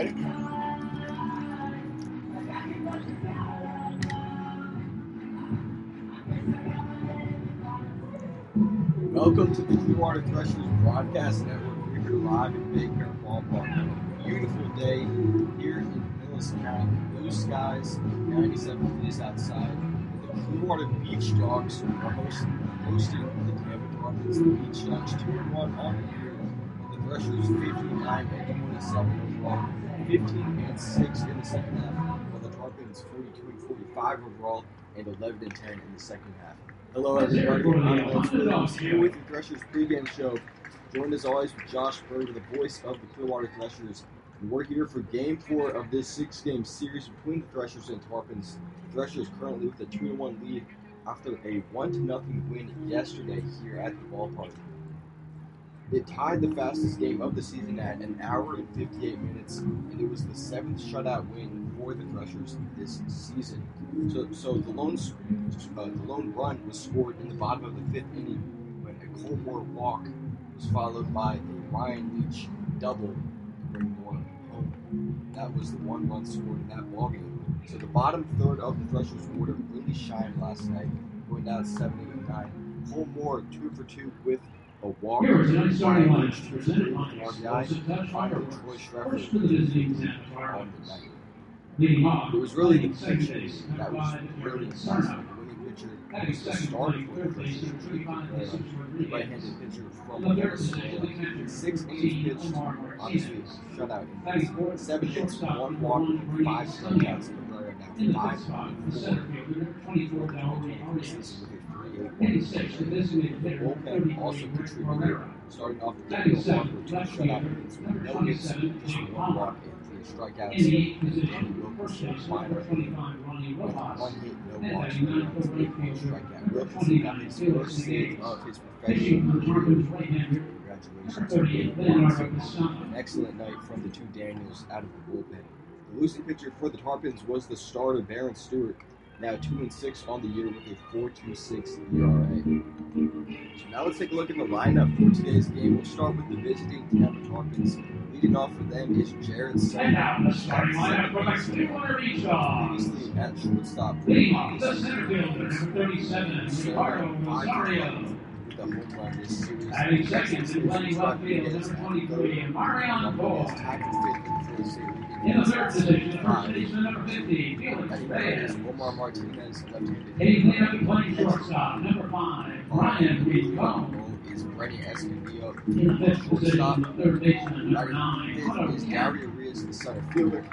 Welcome to the Clearwater Threshers Broadcast Network. We're here live in Baker Ballpark. A beautiful day here in Millis County. Blue skies, 97 degrees outside. The Clearwater Beach Dogs are hosting the Tampa Tarpons. The Beach Dogs 2-1 on the year. The Threshers 59-27 overall, 15-6 in the second half. While the Tarpons 42-45 overall and 11-10 in the second half. Hello, everybody. I'm Lance Williams here with the Threshers pregame show. Joined as always with Josh Berger, the voice of the Clearwater Threshers. And we're here for Game 4 of this 6-game series between the Threshers and Tarpons. The Threshers currently with a 2-1 lead after a 1-0 win yesterday here at the ballpark. It tied the fastest game of the season at an hour and 58 minutes, and it was the 7th shutout win for the Threshers this season. So the lone run was scored in the bottom of the 5th inning when a Cole Moore walk was followed by a Ryan Leach double to bring Moore home. That was the one run scored in that ballgame. So the bottom third of the Threshers' order really shined last night, going down 7-8-9. Cole Moore 2 for 2 with a walk, Ryan Leach 2 for 3 with an RBI, finally Troy Streffer on the night. It was really the pitcher that was really impressive. The winning pitcher was the starter for the Threshers, the right-handed pitcher from Venezuela. 6 innings pitched, obviously a shutout innings. 7 hits, 1 walk, 5 strikeouts. Now 5 for 4 season with a 3.8. The bullpen also contributed, starting off the Daniel Walker with 2 shutout innings with no hits, just 1 walk and 3 strikeouts. Danny Wilkerson, minor, with 1 hit, no walks, 8 strikeout. Wilkerson got his first save of his professional career. Congratulations. An excellent night from the two Daniels out of the bullpen. The losing pitcher for the Tarpons was the starter Baron Stewart, now 2-6 on the year with a 4.26 ERA. So now let's take a look at the lineup for today's game. We'll start with the visiting Tampa Tarpons. Leading off for them is Jared Sullivan. And now the starting lineup for the Clearwater Beach Dogs. Previously at shortstop. Leading off the center fielder, number 37, Ricardo Rosario. With the home run this series. Adding second to playing left field, number 23, Marion Cole. In the third position, first baseman, number 50, Felix Reyes. Omar Martinez, left-handed. Hitting cleanup and playing shortstop, number 5, Ryan Rincon. Is Brady Escondido. In the fifth position, third baseman, number 9, Fifth is Gary Arias, the center fielder.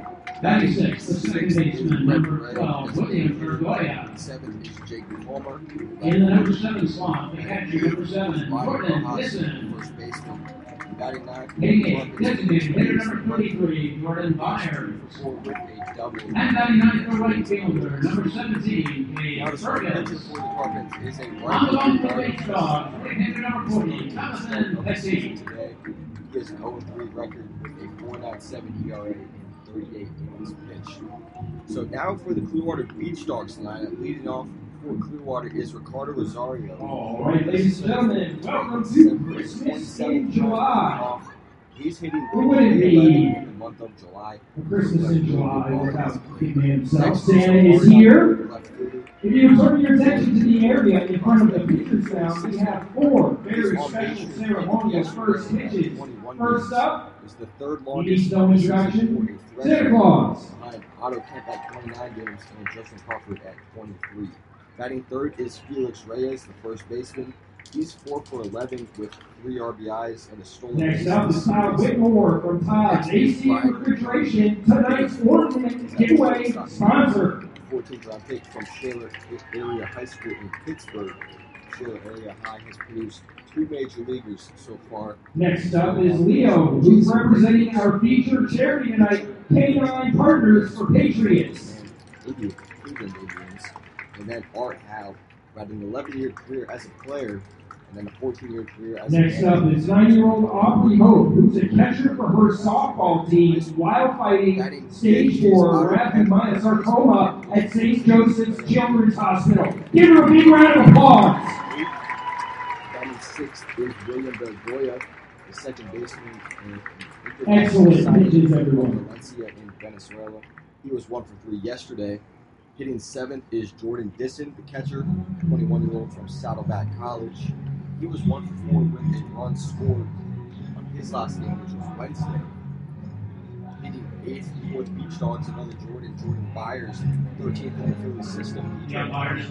96, the second baseman, number 12, William Bergoya. 7th is Jake Palmer. In the number 7 slot, the catcher, number 7, Jordan Nissen. First baseman. Batting 9. Hitting eight, designated hitter number 33, Jordan Byer. With a double. And 99 for right fielder, number 17, Cade Now the starting pitcher Fergus. for the Tarpons is a On the line for the right-handed Beach Dogs, right-hander number 40, Jonathan Pesci. today. He has an 0-3 record with a 4.97 ERA and 38 innings pitched. So now for the Clearwater Beach Dogs lineup, leading off for Clearwater is Ricardo Rosario. All right, ladies and gentlemen, welcome to Christmas in July. He's hitting Who would it be? in the month of July. Christmas in July without keeping himself. Santa is here. If you turn your attention to the area in front of the pitcher's mound, we have 4 very special ceremonial first pitches. First up, is the third he longest needs no introduction, Santa Claus. behind Otto Kemp at 29 games and Justin Crawford at 23. Batting third is Felix Reyes, the first baseman. He's 4 for 11 with 3 RBIs and a stolen base. Next up is Todd Whitmore from Todd's AC Refrigeration, tonight's ornament giveaway sponsor. 14th round pick from Shaler Area High School in Pittsburgh. Shaler Area High has produced 2 major leaguers so far. Next up is Leo, who's representing our featured charity tonight, K9 Partners for Patriots. And Cleveland Indians. And then Art Howe, who had an 11-year career as a player and then a 14-year career as Next a up is 9-year-old Aubrey Hope, who's a catcher for her softball team while fighting stage 4 rhabdomyosarcoma at St. Joseph's Children's Hospital. Give her a big round of applause. Batting 6th is William Bergoya, the the second baseman in Excellent pitches, everyone. Valencia in Venezuela. He was 1 for 3 yesterday. Hitting seventh is Jordan Disson, the catcher, 21-year-old from Saddleback College. He was 1 for 4 with a run scored on his last game, which was Wednesday. Hitting eighth for the Beach Dogs, another Jordan Byers, 13th in the Philly system. Byers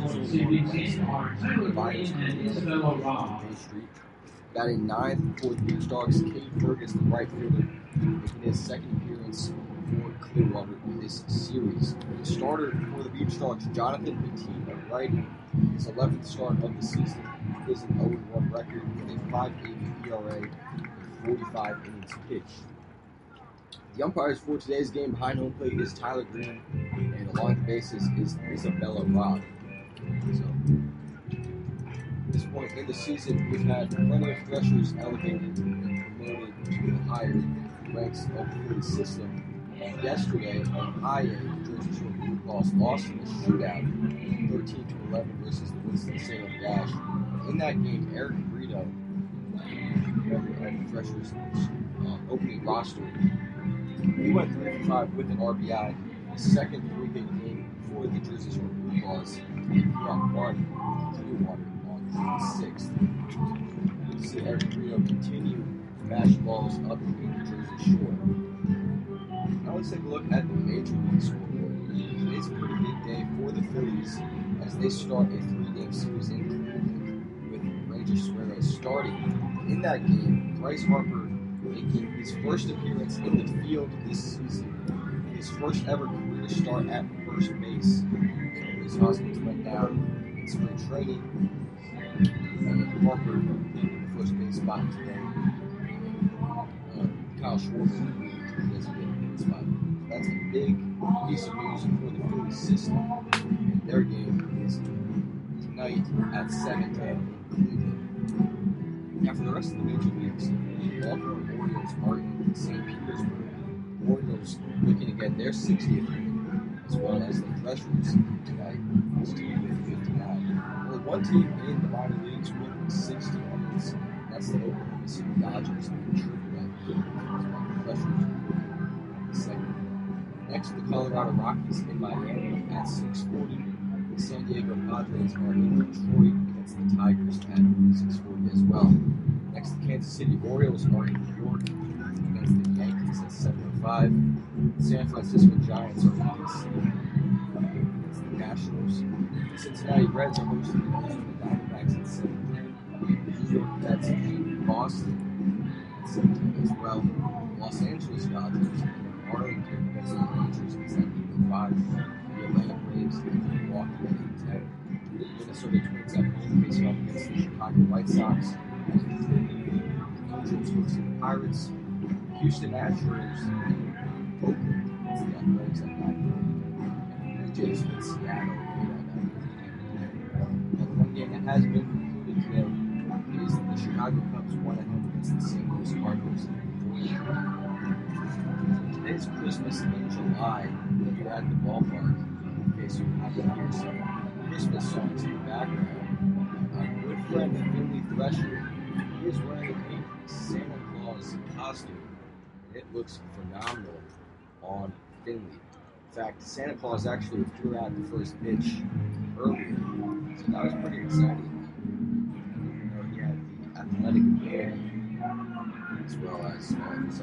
Street. Batting ninth for the Beach Dogs, Cade Fergus, the right fielder, making his second appearance for Clearwater in this series. The starter for the Beach Dogs, Jonathan Petit, a righty, his 11th start of the season, is an 0-1 record with a 5.80 ERA and 45 innings pitched. The umpires for today's game behind home plate is Tyler Green, and along the bases is Isabella Robb. So, at this point in the season, we've had plenty of Threshers elevated and promoted to the higher ranks of the Philly system. Yesterday, on high A, the Jersey Shore Blue Cross lost in a shootout, 13-11 versus the Winston-Salem Dash. In that game, Eric Brito, member of the Threshers opening roster, he went 3 for 5 with an RBI, the second 3-hit game for the Jersey Shore Blue Cross, and he got one Clearwater on June 6th. Good to see Eric Brito continue to mash balls up in the Jersey Shore. Now let's take a look at the Major League scoreboard. Today's a pretty big day for the Phillies as they start a 3-game series in Cleveland with Ranger Suarez starting. In that game, Bryce Harper making his first appearance in the field this season, his first ever career start at first base. So his Hoskins went down in spring training, and Harper in the first base spot today. Kyle Schwarber designated in the spot. That's a big piece of news for the Phillies system, and their game is tonight at 7 p.m. in Cleveland. Now for the rest of the major leagues, the Baltimore Orioles are in St. Petersburg. Orioles looking to get their 60th win, as well as the Threshers tonight, this team with 59. Only one team in the minor leagues with 60 wins. That's the Oklahoma City Dodgers in AAA. The Threshers second. Next, the Colorado Rockies in Miami at 6:40. The San Diego Padres are in Detroit against the Tigers at 6:40 as well. Next, the Kansas City Orioles are in New York against the Yankees at 7:05. The San Francisco Giants are in D.C. against the Nationals. The Cincinnati Reds are hosting the Arizona Diamondbacks at 7:10. The New York Mets in Boston at 7:10 as well. Los Angeles Dodgers in Arlington against the Rangers at 7:05. The Atlanta Braves in Milwaukee at 8:10. The Minnesota Twins at home facing off against the Chicago White Sox. The Angels hosting the Pirates. Houston Astros in Oakland against the Athletics at 9:30. And the Blue Jays in Seattle at 9:30. Now, the one game that has been concluded today is the Chicago Cubs won at home against the St. Louis Cardinals. Today's Christmas in July here at the ballpark. In case you happen to hear some Christmas songs in the background, our good friend Finley Thresher, he is wearing a Santa Claus costume. It looks phenomenal on Finley. In fact, Santa Claus actually threw out the first pitch earlier, so that was pretty exciting. You know, he had the athletic ability as well as some talents.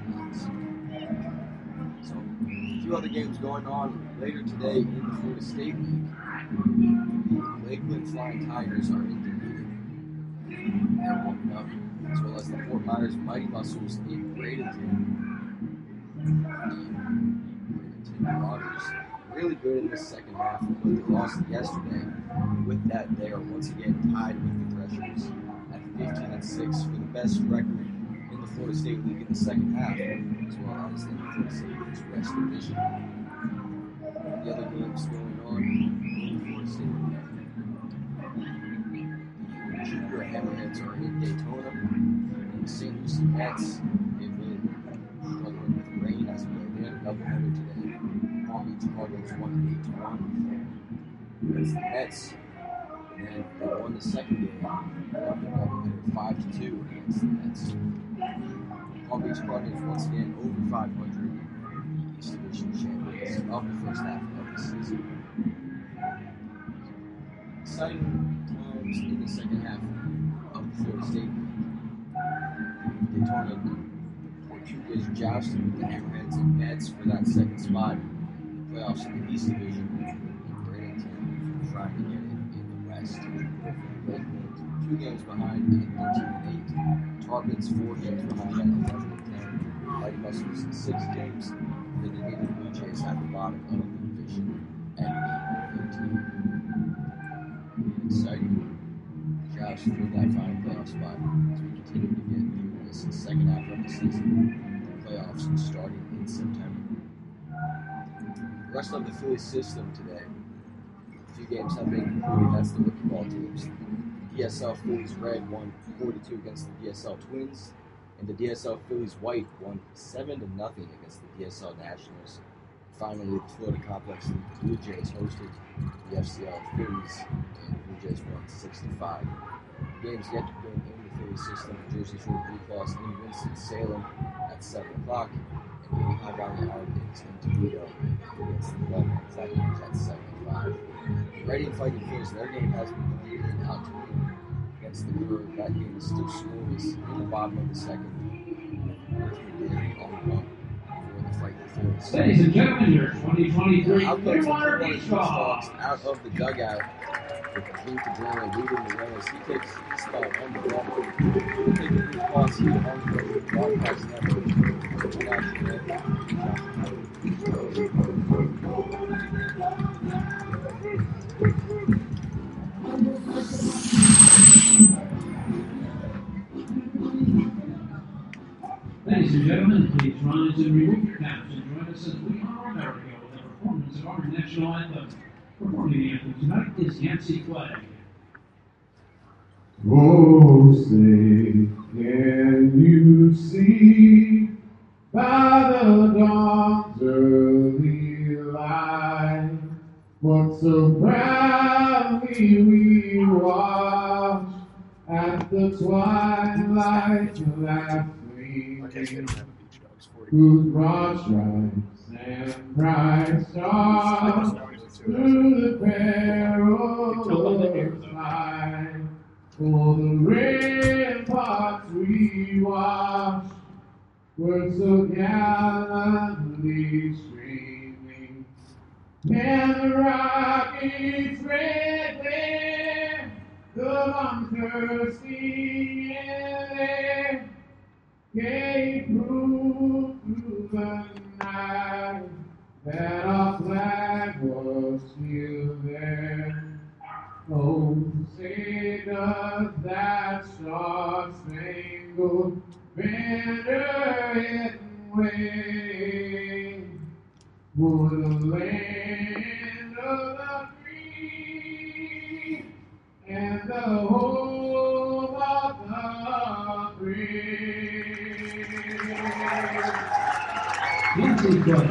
So, a few other games going on later today in the Florida State League. The Lakeland Flying Tigers are in Dunedin. They're warming up, as well as the Fort Myers Mighty Muscles in Bradenton. The Bradenton Marauders really good in the second half, but they lost yesterday. With that, they are once again tied with the Threshers at 15-6 for the best record in the Florida State League in the second half, as well as in the Florida State League's West Division. The other games going on in the Florida State League. The Junior Hammerheads are in Daytona, and the St. Lucie Mets, they've really been struggling with rain as of late. They had a doubleheader today. Palm Beach Cardinals won 8-1 against the Mets, and then they won won the second game, winning 5-2 against the Mets. Palm Beach Gardens once again over 500, the East Division champions of the first half of the season. Exciting times in the second half of the Florida State League. Daytona Portuguese jousting with the Hammerheads and Mets for that second spot in the playoffs in the East Division. And Bradenton trying to get it in the West. Lakeland 2 games behind at 13-8. Tarpons 4 games behind at 11-10. Mighty Muscles 6 games. Then the Navy Blue Jays at the bottom of the division at 8-13. Exciting joust for that final playoff spot as we continue to get through this second half of the season. The playoffs starting in September. The rest of the Phillies system today. A few games have been concluded. That's the rookie ball teams. The DSL Phillies Red won 4-2 against the DSL Twins, and the DSL Phillies White won 7-0 against the DSL Nationals. Finally, the Florida Complex Blue Jays hosted the FCL Phillies, and the Blue Jays won 6-5. Games yet to begin in the Phillies system. The Jersey Shore Blue Cross in Winston-Salem at 7 o'clock, and the Lehigh Valley Arrogance in Toledo against the Redmans. That game's at 7:05. The Ready and Fighting Phillies, their game has been completed out Toledo against the Curve. That game is still scoreless in the bottom of the second. Ladies and gentlemen, your 2023 Clearwater Beach Dogs out of the dugout with King Cadrona leading the runners. He takes his spot on the ball. Taking the cross here on the broadcast network. Ladies and gentlemen, please rise and remove your caps and join us as we honor America with the performance of our national anthem. Performing the anthem tonight is Yancey Flag. Oh, say, can you see by the dawn's early light what so proudly we watch at the twilight last whose broad stripes and bright stars through the perilous night. For the ramparts we watched were so gallantly streaming, and the rockets' red glare, the bunkers singing in there, gave proof through the night that our flag was still there. Oh, say does that star-spangled banner yet wave for the land of the free and the home of the brave. Yancey Flag.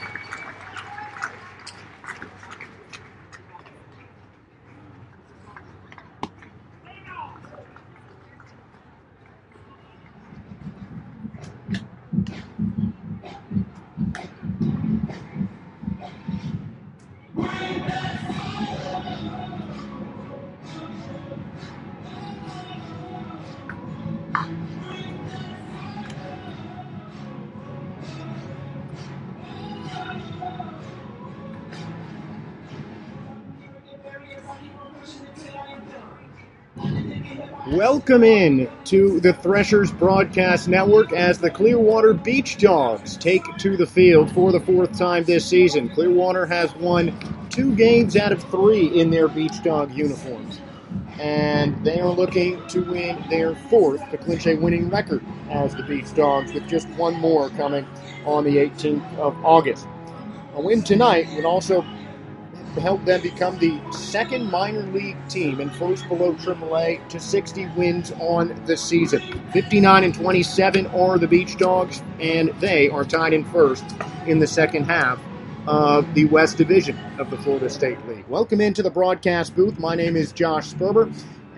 Welcome in to the Threshers Broadcast Network as the Clearwater Beach Dogs take to the field for the fourth time this season. Clearwater has won 2 games out of 3 in their Beach Dog uniforms, and they are looking to win their 4th to clinch a winning record as the Beach Dogs, with just 1 more coming on the 18th of August. A win tonight would also help them become the 2nd minor league team and first below AAA to 60 wins on the season. 59-27 are the Beach Dogs, and they are tied in first in the second half of the West Division of the Florida State League. Welcome into the broadcast booth. My name is Josh Sperber,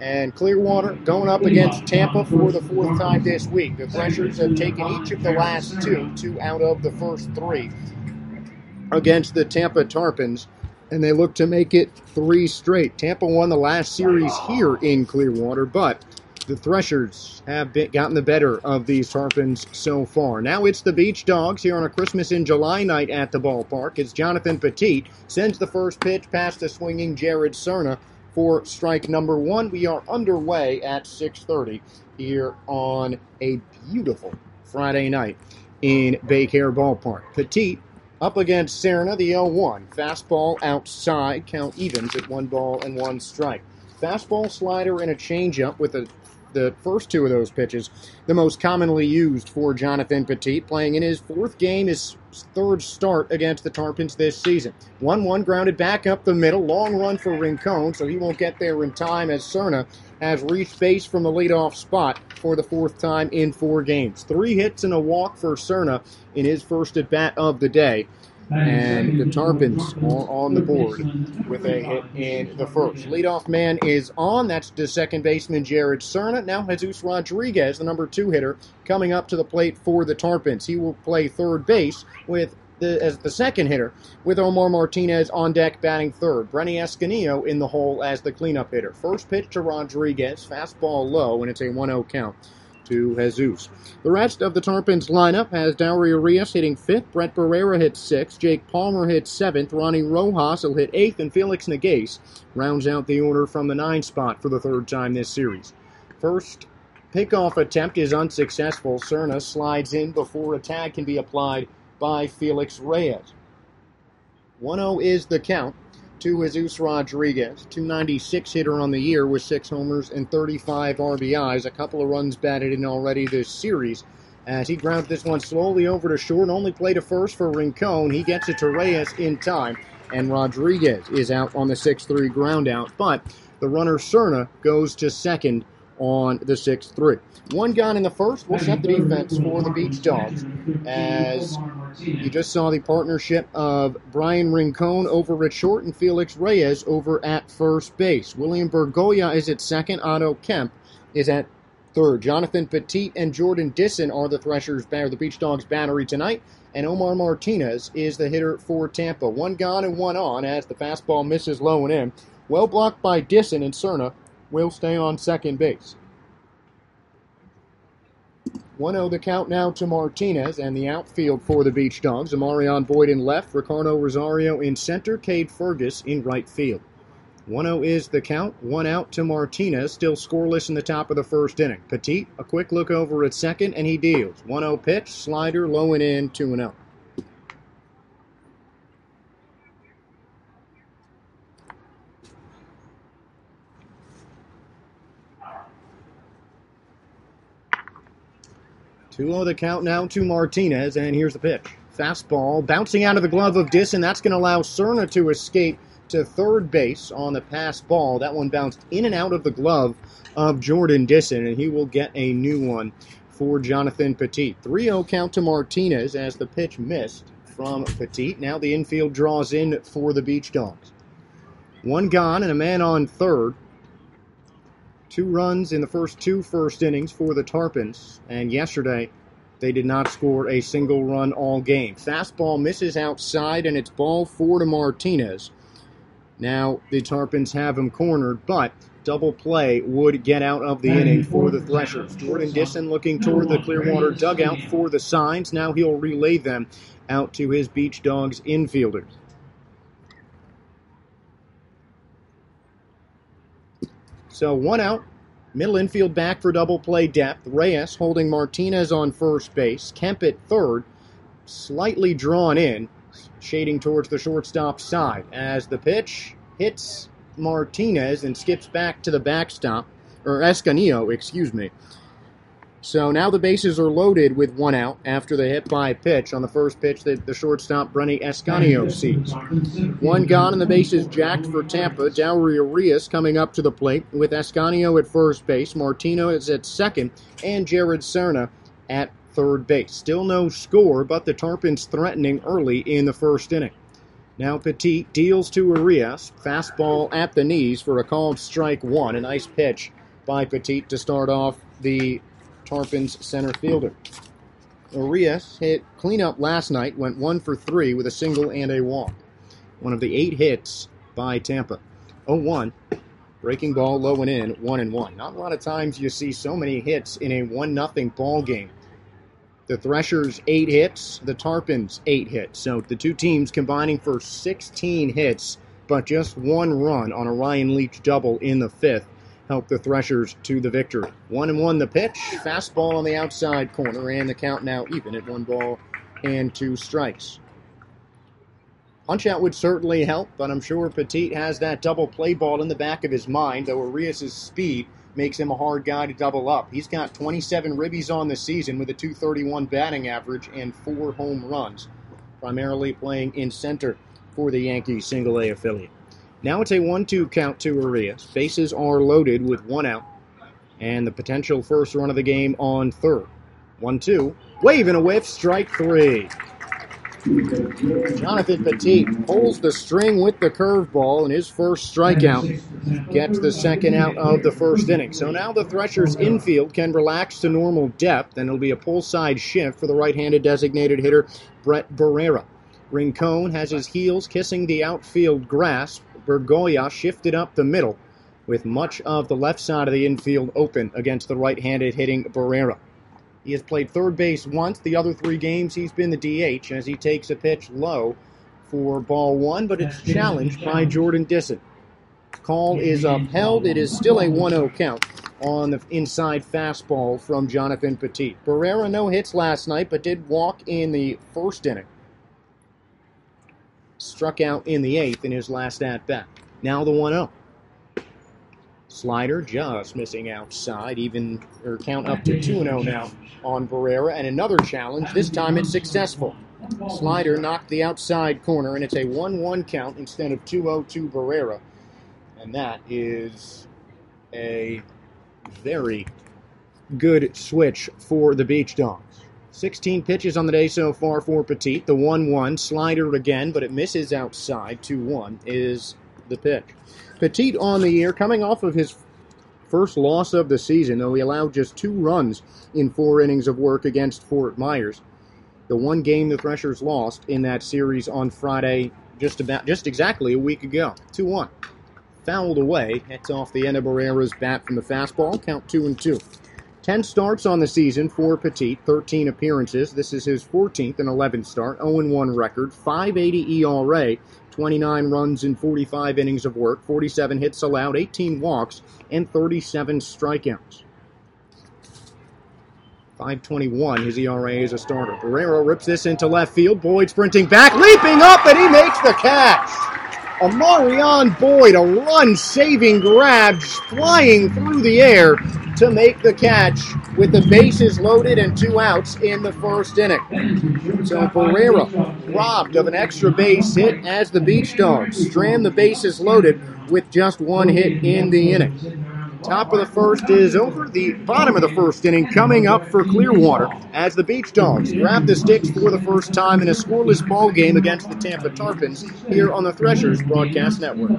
And Clearwater going up against Tampa for the fourth time this week. The Threshers have taken each of the last two out of the first three against the Tampa Tarpons, and they look to make it 3 straight. Tampa won the last series here in Clearwater, but the Threshers have gotten the better of these Tarpons so far. Now it's the Beach Dogs here on a Christmas in July night at the ballpark. It's Jonathan Petit sends the first pitch past the swinging Jared Cerna for strike number 1. We are underway at 6:30 here on a beautiful Friday night in Baycare Ballpark. Petit up against Cerna, the 0-1. Fastball outside, count evens at 1-1 strike. Fastball, slider, and a changeup with the first 2 of those pitches, the most commonly used for Jonathan Petit, playing in his 4th game, his 3rd start against the Tarpons this season. 1-1 grounded back up the middle, long run for Rincon, so he won't get there in time as Cerna has reached base from the leadoff spot for the 4th time in 4 games. 3 hits and a walk for Cerna in his first at-bat of the day. And the Tarpons are on the board with a hit in the first. Leadoff man is on. That's the second baseman, Jared Cerna. Now Jesus Rodriguez, the number 2 hitter, coming up to the plate for the Tarpons. He will play third base as the second hitter, with Omar Martinez on deck batting third. Brenny Escanillo in the hole as the cleanup hitter. First pitch to Rodriguez, fastball low, and it's a 1-0 count to Jesus. The rest of the Tarpons lineup has Dowry Arias hitting 5th, Brett Barrera hits 6th, Jake Palmer hits 7th, Ronnie Rojas will hit 8th, and Felix Nagase rounds out the order from the 9 spot for the 3rd time this series. First pickoff attempt is unsuccessful. Cerna slides in before a tag can be applied by Felix Reyes. 1-0 is the count to Jesus Rodriguez, 296 hitter on the year with 6 homers and 35 RBIs. A couple of runs batted in already this series as he grounded this one slowly over to short, only play to first for Rincon. He gets it to Reyes in time, and Rodriguez is out on the 6-3 ground out, but the runner Cerna goes to second on the 6-3. 1 gone in the first. We'll set the defense for the Beach Dogs as you just saw the partnership of Brian Rincon over at short and Felix Reyes over at first base. William Bergoya is at second. Otto Kemp is at third. Jonathan Petit and Jordan Disson are the Beach Dogs battery tonight, and Omar Martinez is the hitter for Tampa. 1 gone and 1 on as the fastball misses low and in. Well blocked by Disson, and Cerna will stay on second base. 1-0 the count now to Martinez, and the outfield for the Beach Dogs. Amarion Boyd in left, Ricardo Rosario in center, Cade Fergus in right field. 1-0 is the count, 1 out to Martinez, still scoreless in the top of the first inning. Petit, a quick look over at second, and he deals. 1-0 pitch, slider, low and in, 2-0. The count now to Martinez, and here's the pitch. Fastball bouncing out of the glove of Disson. That's going to allow Cerna to escape to third base on the pass ball. That one bounced in and out of the glove of Jordan Disson, and he will get a new one for Jonathan Petit. 3-0 count to Martinez as the pitch missed from Petit. Now the infield draws in for the Beach Dogs. 1 gone and a man on third. 2 runs in the first 2 first innings for the Tarpons, and yesterday they did not score a single run all game. Fastball misses outside, and it's ball 4 to Martinez. Now the Tarpons have him cornered, but double play would get out of the inning for the Threshers. Jordan Disson looking toward the Clearwater dugout for the signs. Now he'll relay them out to his Beach Dogs infielders. So 1 out, middle infield back for double play depth. Reyes holding Martinez on first base. Kemp at third, slightly drawn in, shading towards the shortstop side as the pitch hits Martinez and skips back to the backstop, or Escanillo, excuse me. So now the bases are loaded with 1 out after the hit by pitch on the first pitch that the shortstop Brenny Escanillo sees. 1 gone and the bases jacked for Tampa. Dowry Arias coming up to the plate with Escanillo at first base, Martinez at second, and Jared Cerna at third base. Still no score, but the Tarpons threatening early in the first inning. Now Petit deals to Arias. Fastball at the knees for a called strike one. A nice pitch by Petit to start off the Tarpons center fielder. Arias hit cleanup last night, went 1 for 3 with a single and a walk. One of the 8 hits by Tampa. 0-1. Breaking ball low and in, 1-1. Not a lot of times you see so many hits in a 1-0 ball game. The Threshers 8 hits, the Tarpons 8 hits. So the two teams combining for 16 hits, but just 1 run on a Ryan Leach double in the 5th helped the Threshers to the victory. 1-1 the pitch, fastball on the outside corner, and the count now even at 1 ball and 2 strikes. Punch-out would certainly help, but I'm sure Petit has that double play ball in the back of his mind, though Arias' speed makes him a hard guy to double up. He's got 27 ribbies on the season with a .231 batting average and 4 home runs, primarily playing in center for the Yankees single-A affiliate. Now it's a 1-2 count to Arias. Bases are loaded with 1 out, and the potential first run of the game on third. 1-2, wave and a whiff, strike 3. Jonathan Petit pulls the string with the curveball, and his first strikeout gets the second out of the first inning. So now the Threshers infield can relax to normal depth, and it'll be a pull-side shift for the right-handed designated hitter Brett Barrera. Rincon has his heels kissing the outfield grass. Bergoya shifted up the middle, with much of the left side of the infield open against the right-handed hitting Barrera. He has played third base once. The other 3 games, he's been the DH as he takes a pitch low for ball 1, but it's challenged by Jordan Disson. Call is upheld. It is still a 1-0 count on the inside fastball from Jonathan Petit. Barrera no hits last night, but did walk in the first inning. Struck out in the 8th in his last at-bat. Now the 1-0. Slider just missing outside, count up to 2-0 now on Barrera, and another challenge. This time it's successful. Slider knocked the outside corner, and it's a 1-1 count instead of 2-0 to Barrera. And that is a very good switch for the Beach Dogs. 16 pitches on the day so far for Petit. The 1-1, slider again, but it misses outside. 2-1 is the pitch. Petit on the year, coming off of his first loss of the season, though he allowed just 2 runs in 4 innings of work against Fort Myers. The one game the Threshers lost in that series on Friday, just exactly a week ago. 2-1. Fouled away. Hits off the end of Barrera's bat from the fastball. Count 2-2. 10 starts on the season for Petit, 13 appearances. This is his 14th and 11th start, 0-1 record, .580 ERA, 29 runs in 45 innings of work, 47 hits allowed, 18 walks, and 37 strikeouts. .521 his ERA as a starter. Barrera rips this into left field. Boyd sprinting back, leaping up, and he makes the catch. Marion Boyd, a run-saving grab, flying through the air to make the catch with the bases loaded and 2 outs in the first inning. So Barrera robbed of an extra base hit as the Beach Dogs strand the bases loaded with just 1 hit in the inning. Top of the first is over. The bottom of the first inning coming up for Clearwater as the Beach Dogs grab the sticks for the first time in a scoreless ball game against the Tampa Tarpons here on the Threshers Broadcast Network.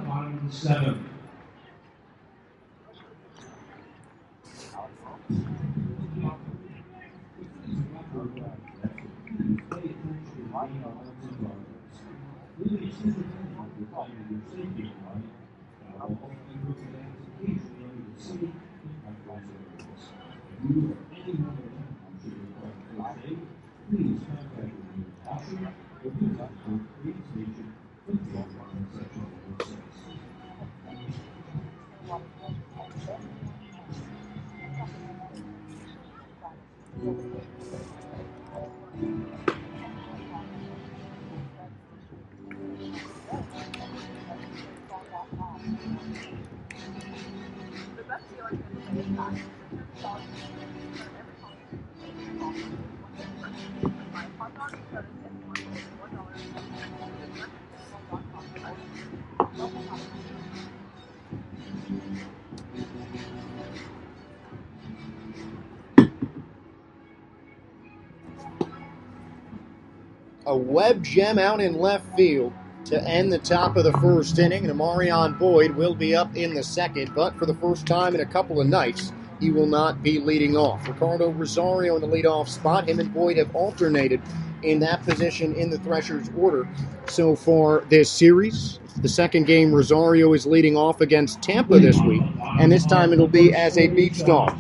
A web gem out in left field to end the top of the first inning, and Amarion Boyd will be up in the second, but for the first time in a couple of nights, he will not be leading off. Ricardo Rosario in the leadoff spot. Him and Boyd have alternated in that position in the Threshers' order so far this series. The second game, Rosario is leading off against Tampa this week, and this time it'll be as a Beach Dog.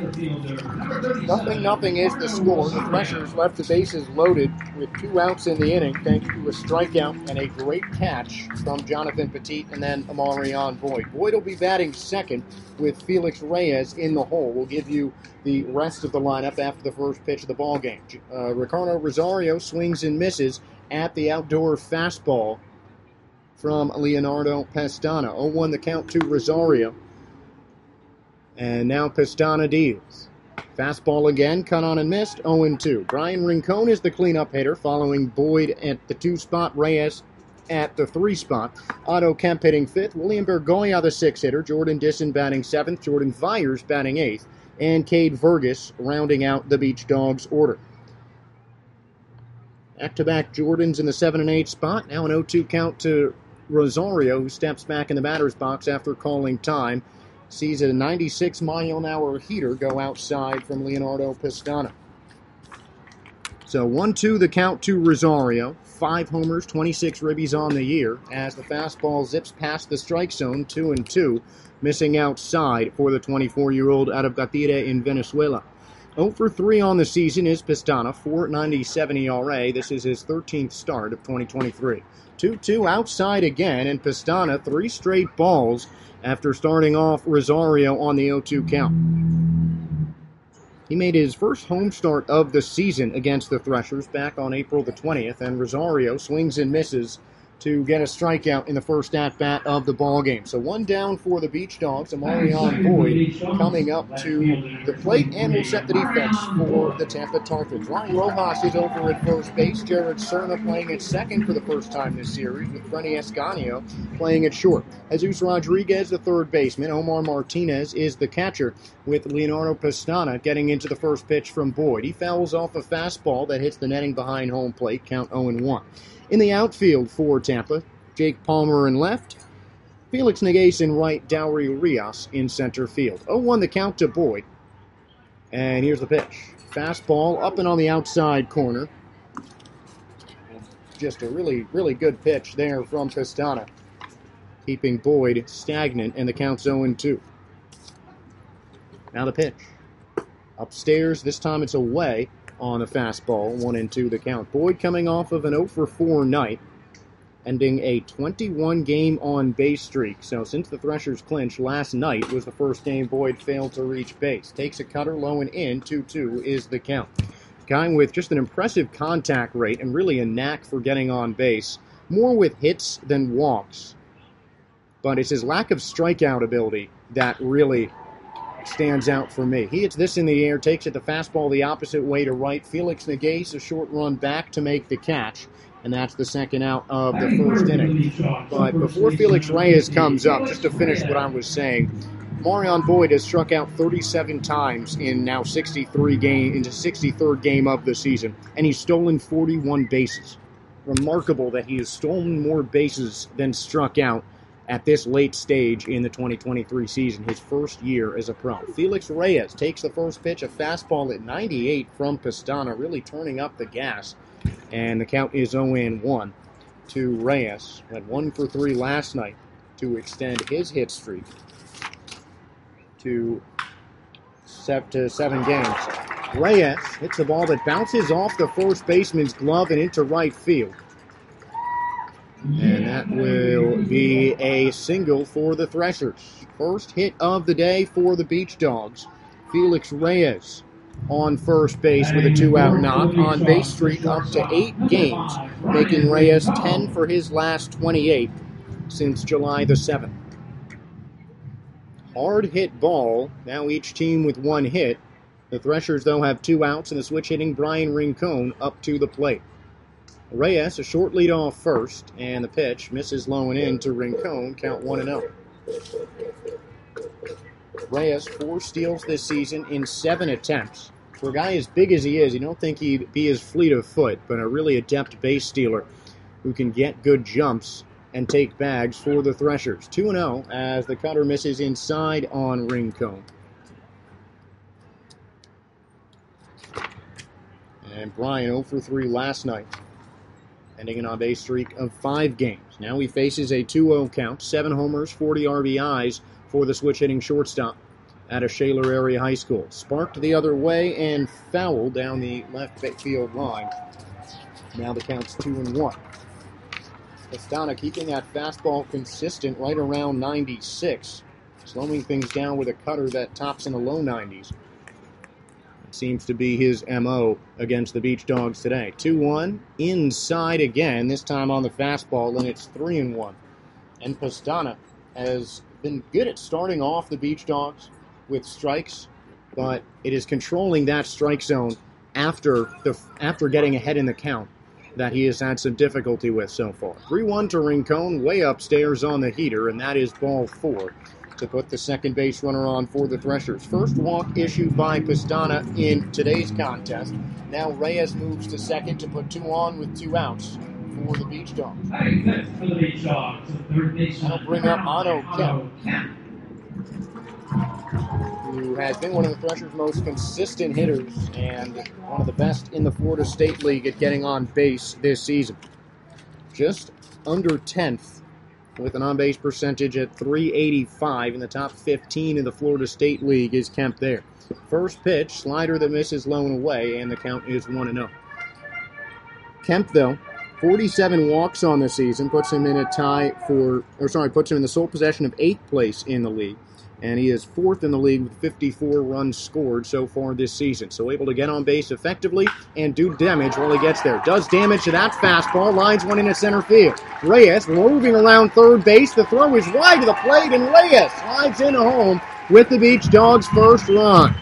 0-0 is the score. The Threshers left the bases loaded with 2 outs in the inning thanks to a strikeout and a great catch from Jonathan Petit and then Amarion Boyd. Boyd will be batting second with Felix Reyes in the hole. We'll give you the rest of the lineup after the first pitch of the ballgame. Ricardo Rosario swings and misses at the outdoor fastball from Leonardo Pestana. 0-1 the count to Rosario. And now Pestana deals. Fastball again, cut on and missed, 0-2. Brian Rincon is the cleanup hitter, following Boyd at the 2 spot, Reyes at the 3 spot. Otto Kemp hitting 5th, William Bergoya the 6 hitter, Jordan Disson batting 7th, Jordan Vyers batting 8th, and Cade Vergas rounding out the Beach Dogs order. Back-to-back Jordans in the 7 and 8 spot. Now an 0-2 count to Rosario, who steps back in the batter's box after calling time. Sees a 96-mile-an-hour heater go outside from Leonardo Pestana. So 1-2 the count to Rosario. 5 homers, 26 ribbies on the year as the fastball zips past the strike zone, 2-2, missing outside for the 24-year-old out of Gatire in Venezuela. 0 for 3 on the season is Pestana, 4.97 ERA. This is his 13th start of 2023. 2-2 outside again, and Pestana 3 straight balls after starting off Rosario on the 0-2 count. He made his first home start of the season against the Threshers back on April the 20th, and Rosario swings and misses to get a strikeout in the first at-bat of the ballgame. So 1 down for the Beach Dogs. Amarion Boyd coming up to the plate and will set the defense for the Tampa Tartans. Ryan Rojas is over at first base. Jared Cerna playing at second for the first time this series, with Frenny Escanio playing at short. Jesus Rodriguez, the third baseman. Omar Martinez is the catcher, with Leonardo Pestana getting into the first pitch from Boyd. He fouls off a fastball that hits the netting behind home plate, count 0-1. In the outfield for Tampa, Jake Palmer in left, Felix Negues in right, Dowry Rios in center field. 0-1 the count to Boyd. And here's the pitch. Fastball up and on the outside corner. Just a really, really good pitch there from Pestana, keeping Boyd stagnant, and the count's 0-2. Now the pitch. Upstairs, this time it's away on a fastball, 1-2 the count. Boyd coming off of an 0 for 4 night, ending a 21-game on-base streak. So since the Threshers clinched last night was the first game Boyd failed to reach base. Takes a cutter low and in, 2-2 is the count. Guy with just an impressive contact rate and really a knack for getting on base, more with hits than walks. But it's his lack of strikeout ability that really stands out for me. He hits this in the air, takes it the fastball the opposite way to right. Felix Negues a short run back to make the catch, and that's the second out of the first inning. But before Felix Reyes comes up, just to finish what I was saying, Amarion Boyd has struck out 37 times in now 63rd game of the season, and he's stolen 41 bases. Remarkable that he has stolen more bases than struck out at this late stage in the 2023 season, his first year as a pro. Felix Reyes takes the first pitch, a fastball at 98 from Pestana, really turning up the gas, and the count is 0-1 to Reyes. Went 1 for 3 last night to extend his hit streak to 7 games. Reyes hits the ball that bounces off the first baseman's glove and into right field. And that will be a single for the Threshers. First hit of the day for the Beach Dogs. Felix Reyes on first base with a 2-out knock. On base streak up to 8 games, making Reyes 10 for his last 28 since July the 7th. Hard hit ball. Now each team with 1 hit. The Threshers, though, have 2 outs, and the switch-hitting Brian Rincon up to the plate. Reyes, a short lead off first, and the pitch misses low and in to Rincon, count 1-0. Reyes, 4 steals this season in 7 attempts. For a guy as big as he is, you don't think he'd be as fleet of foot, but a really adept base stealer. who can get good jumps and take bags for the Threshers. 2-0 as the cutter misses inside on Rincon. And Brian 0 for 3 last night, ending an on-base streak of 5 games. Now he faces a 2-0 count, 7 homers, 40 RBIs for the switch-hitting shortstop out of Shaler Area High School. Sparked the other way and fouled down the left field line. Now the count's 2-1. Pastana keeping that fastball consistent right around 96, slowing things down with a cutter that tops in the low 90s. It seems to be his MO against the Beach Dogs today. 2-1, inside again, this time on the fastball, and it's 3-1. And Pastana has been good at starting off the Beach Dogs with strikes, but it is controlling that strike zone after getting ahead in the count that he has had some difficulty with so far. 3-1 to Rincon, way upstairs on the heater, and that is ball 4 to put the second base runner on for the Threshers. First walk issued by Pastana in today's contest. Now Reyes moves to second to put 2 on with 2 outs for the Beach Dogs. For the Beach Dogs, the third baseman. That'll bring up Otto Kemp, who has been one of the Threshers' most consistent hitters and one of the best in the Florida State League at getting on base this season. Just under 10th with an on-base percentage at .385 in the top 15 in the Florida State League is Kemp there. First pitch, slider that misses low and away, and the count is 1-0. Kemp, though, 47 walks on the season, puts him in the sole possession of 8th place in the league. And he is 4th in the league with 54 runs scored so far this season. So able to get on base effectively and do damage while he gets there. Does damage to that fastball, lines one into center field. Reyes moving around third base. The throw is wide to the plate, and Reyes slides in home with the Beach Dogs' first run.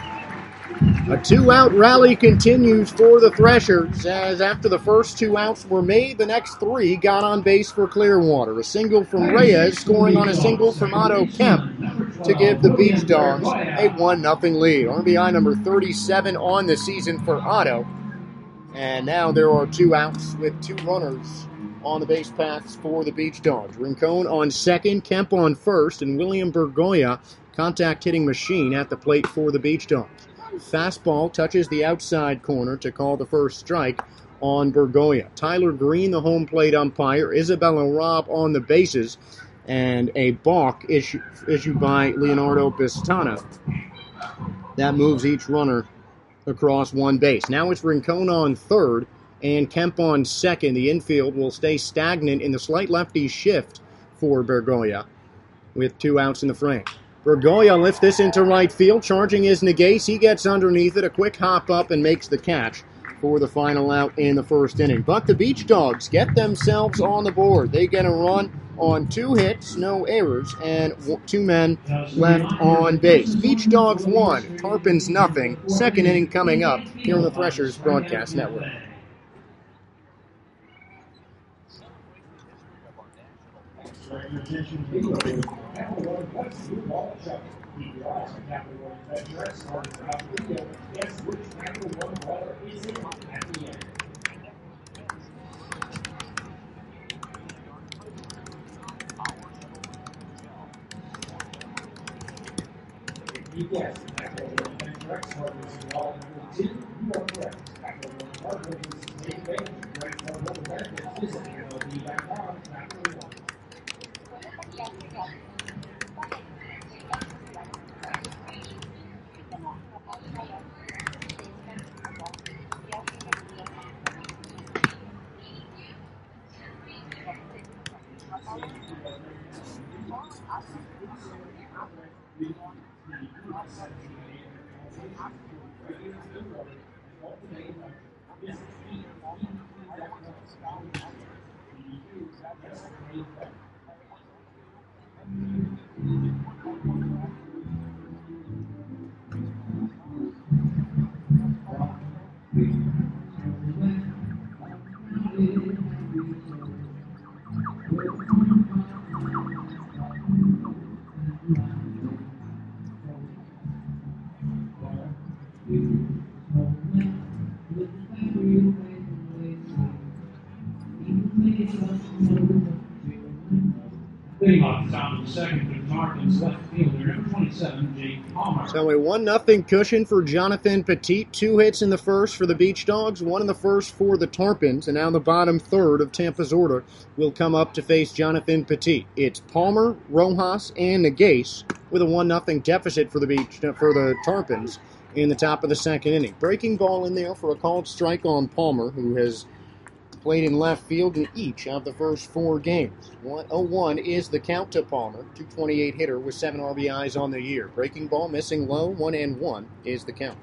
A 2-out rally continues for the Threshers, as after the first 2 outs were made, the next 3 got on base for Clearwater. A single from Reyes, scoring on a single from Otto Kemp to give the Beach Dogs a 1-0 lead. RBI number 37 on the season for Otto. And now there are 2 outs with 2 runners on the base paths for the Beach Dogs. Rincon on second, Kemp on first, and William Bergoya, contact hitting machine at the plate for the Beach Dogs. Fastball touches the outside corner to call the first strike on Bergoya. Tyler Green, the home plate umpire. Isabella Robb on the bases. And a balk issued by Leonardo Pastana. That moves each runner across one base. Now it's Rincon on third and Kemp on second. The infield will stay stagnant in the slight lefty shift for Bergoya with 2 outs in the frame. Bergoya lifts this into right field. Charging is Negase. He gets underneath it. A quick hop up and makes the catch for the final out in the first inning. But the Beach Dogs get themselves on the board. They get a run on 2 hits, no errors, and 2 men left on base. Beach Dogs 1, Tarpons nothing. Second inning coming up here on the Threshers Broadcast Network. Yes, Leading off the top of the second for the Tarpons, left fielder, number 27, Jake Palmer. So a 1-0 cushion for Jonathan Petit. 2 hits in the first for the Beach Dogs, 1 in the first for the Tarpons, and now the bottom third of Tampa's order will come up to face Jonathan Petit. It's Palmer, Rojas, and Nagase with a 1-0 deficit for the Tarpons in the top of the second inning. Breaking ball in there for a called strike on Palmer, who has played in left field in each of the first 4 games. 1-0 is the count to Palmer, 228 hitter with 7 RBIs on the year. Breaking ball missing low, 1-1 is the count.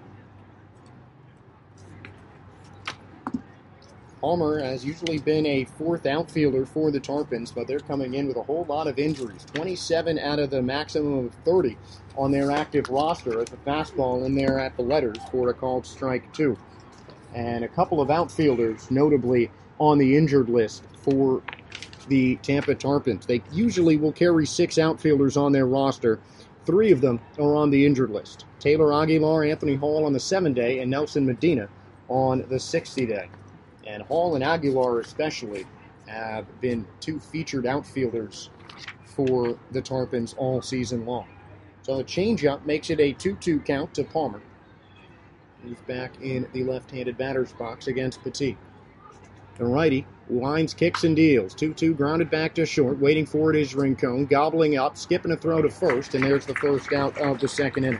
Palmer has usually been a 4th outfielder for the Tarpons, but they're coming in with a whole lot of injuries. 27 out of the maximum of 30 on their active roster as a fastball in there at the letters for a called strike 2. And a couple of outfielders, notably on the injured list for the Tampa Tarpons. They usually will carry 6 outfielders on their roster. 3 of them are on the injured list. Taylor Aguilar, Anthony Hall on the 7-day, and Nelson Medina on the 60-day. And Hall and Aguilar especially have been 2 featured outfielders for the Tarpons all season long. So the changeup makes it a 2-2 count to Palmer. He's back in the left-handed batter's box against Petit. The righty lines, kicks, and deals. 2-2 grounded back to short. Waiting for it is Rincon. Gobbling up, skipping a throw to first, and there's the first out of the second inning.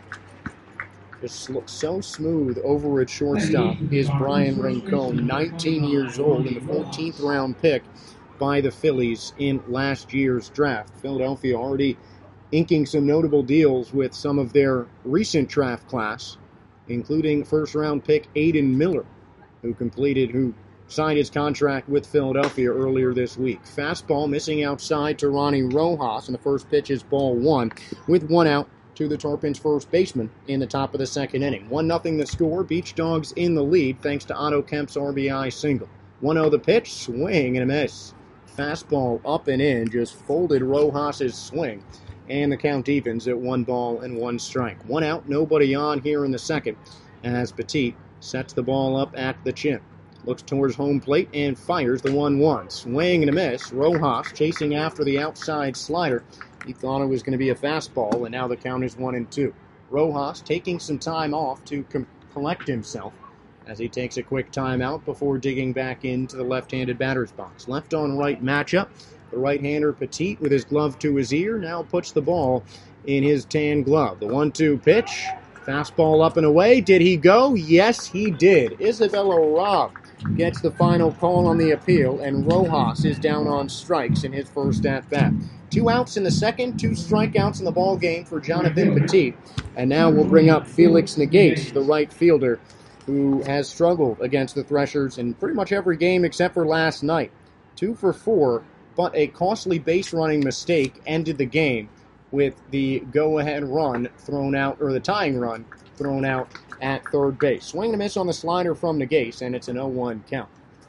Just looks so smooth over at shortstop is Brian Rincon, 19 years old, and the 14th round pick by the Phillies in last year's draft. Philadelphia already inking some notable deals with some of their recent draft class, including first-round pick Aiden Miller, who signed his contract with Philadelphia earlier this week. Fastball missing outside to Ronnie Rojas, and the first pitch is ball 1, with 1 out to the Tarpons' first baseman in the top of the second inning. 1-0 the score. Beach Dogs in the lead thanks to Otto Kemp's RBI single. 1-0 the pitch, swing and a miss. Fastball up and in, just folded Rojas' swing. And the count evens at 1 ball and 1 strike. 1 out, nobody on here in the second, as Petit sets the ball up at the chin. Looks towards home plate and fires the 1-1. Swing and a miss. Rojas chasing after the outside slider. He thought it was going to be a fastball, and now the count is 1-2. Rojas taking some time off to collect himself as he takes a quick timeout before digging back into the left-handed batter's box. Left on right matchup. The right-hander Petit with his glove to his ear now puts the ball in his tan glove. The 1-2 pitch. Fastball up and away. Did he go? Yes, he did. Isabella Robb gets the final call on the appeal, and Rojas is down on strikes in his first at-bat. 2 outs in the second, 2 strikeouts in the ball game for Jonathan Petit. And now we'll bring up Felix Nagase, the right fielder, who has struggled against the Threshers in pretty much every game except for last night. 2 for 4, but a costly base-running mistake ended the game with the go-ahead run thrown out, or the tying run thrown out at third base. Swing and a miss on the slider from Nagase, and it's an 0-1 count.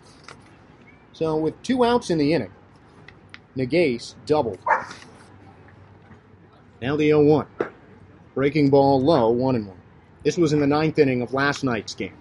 So with 2 outs in the inning, Nagase doubled. Now the 0-1. Breaking ball low, 1-1. This was in the 9th inning of last night's game.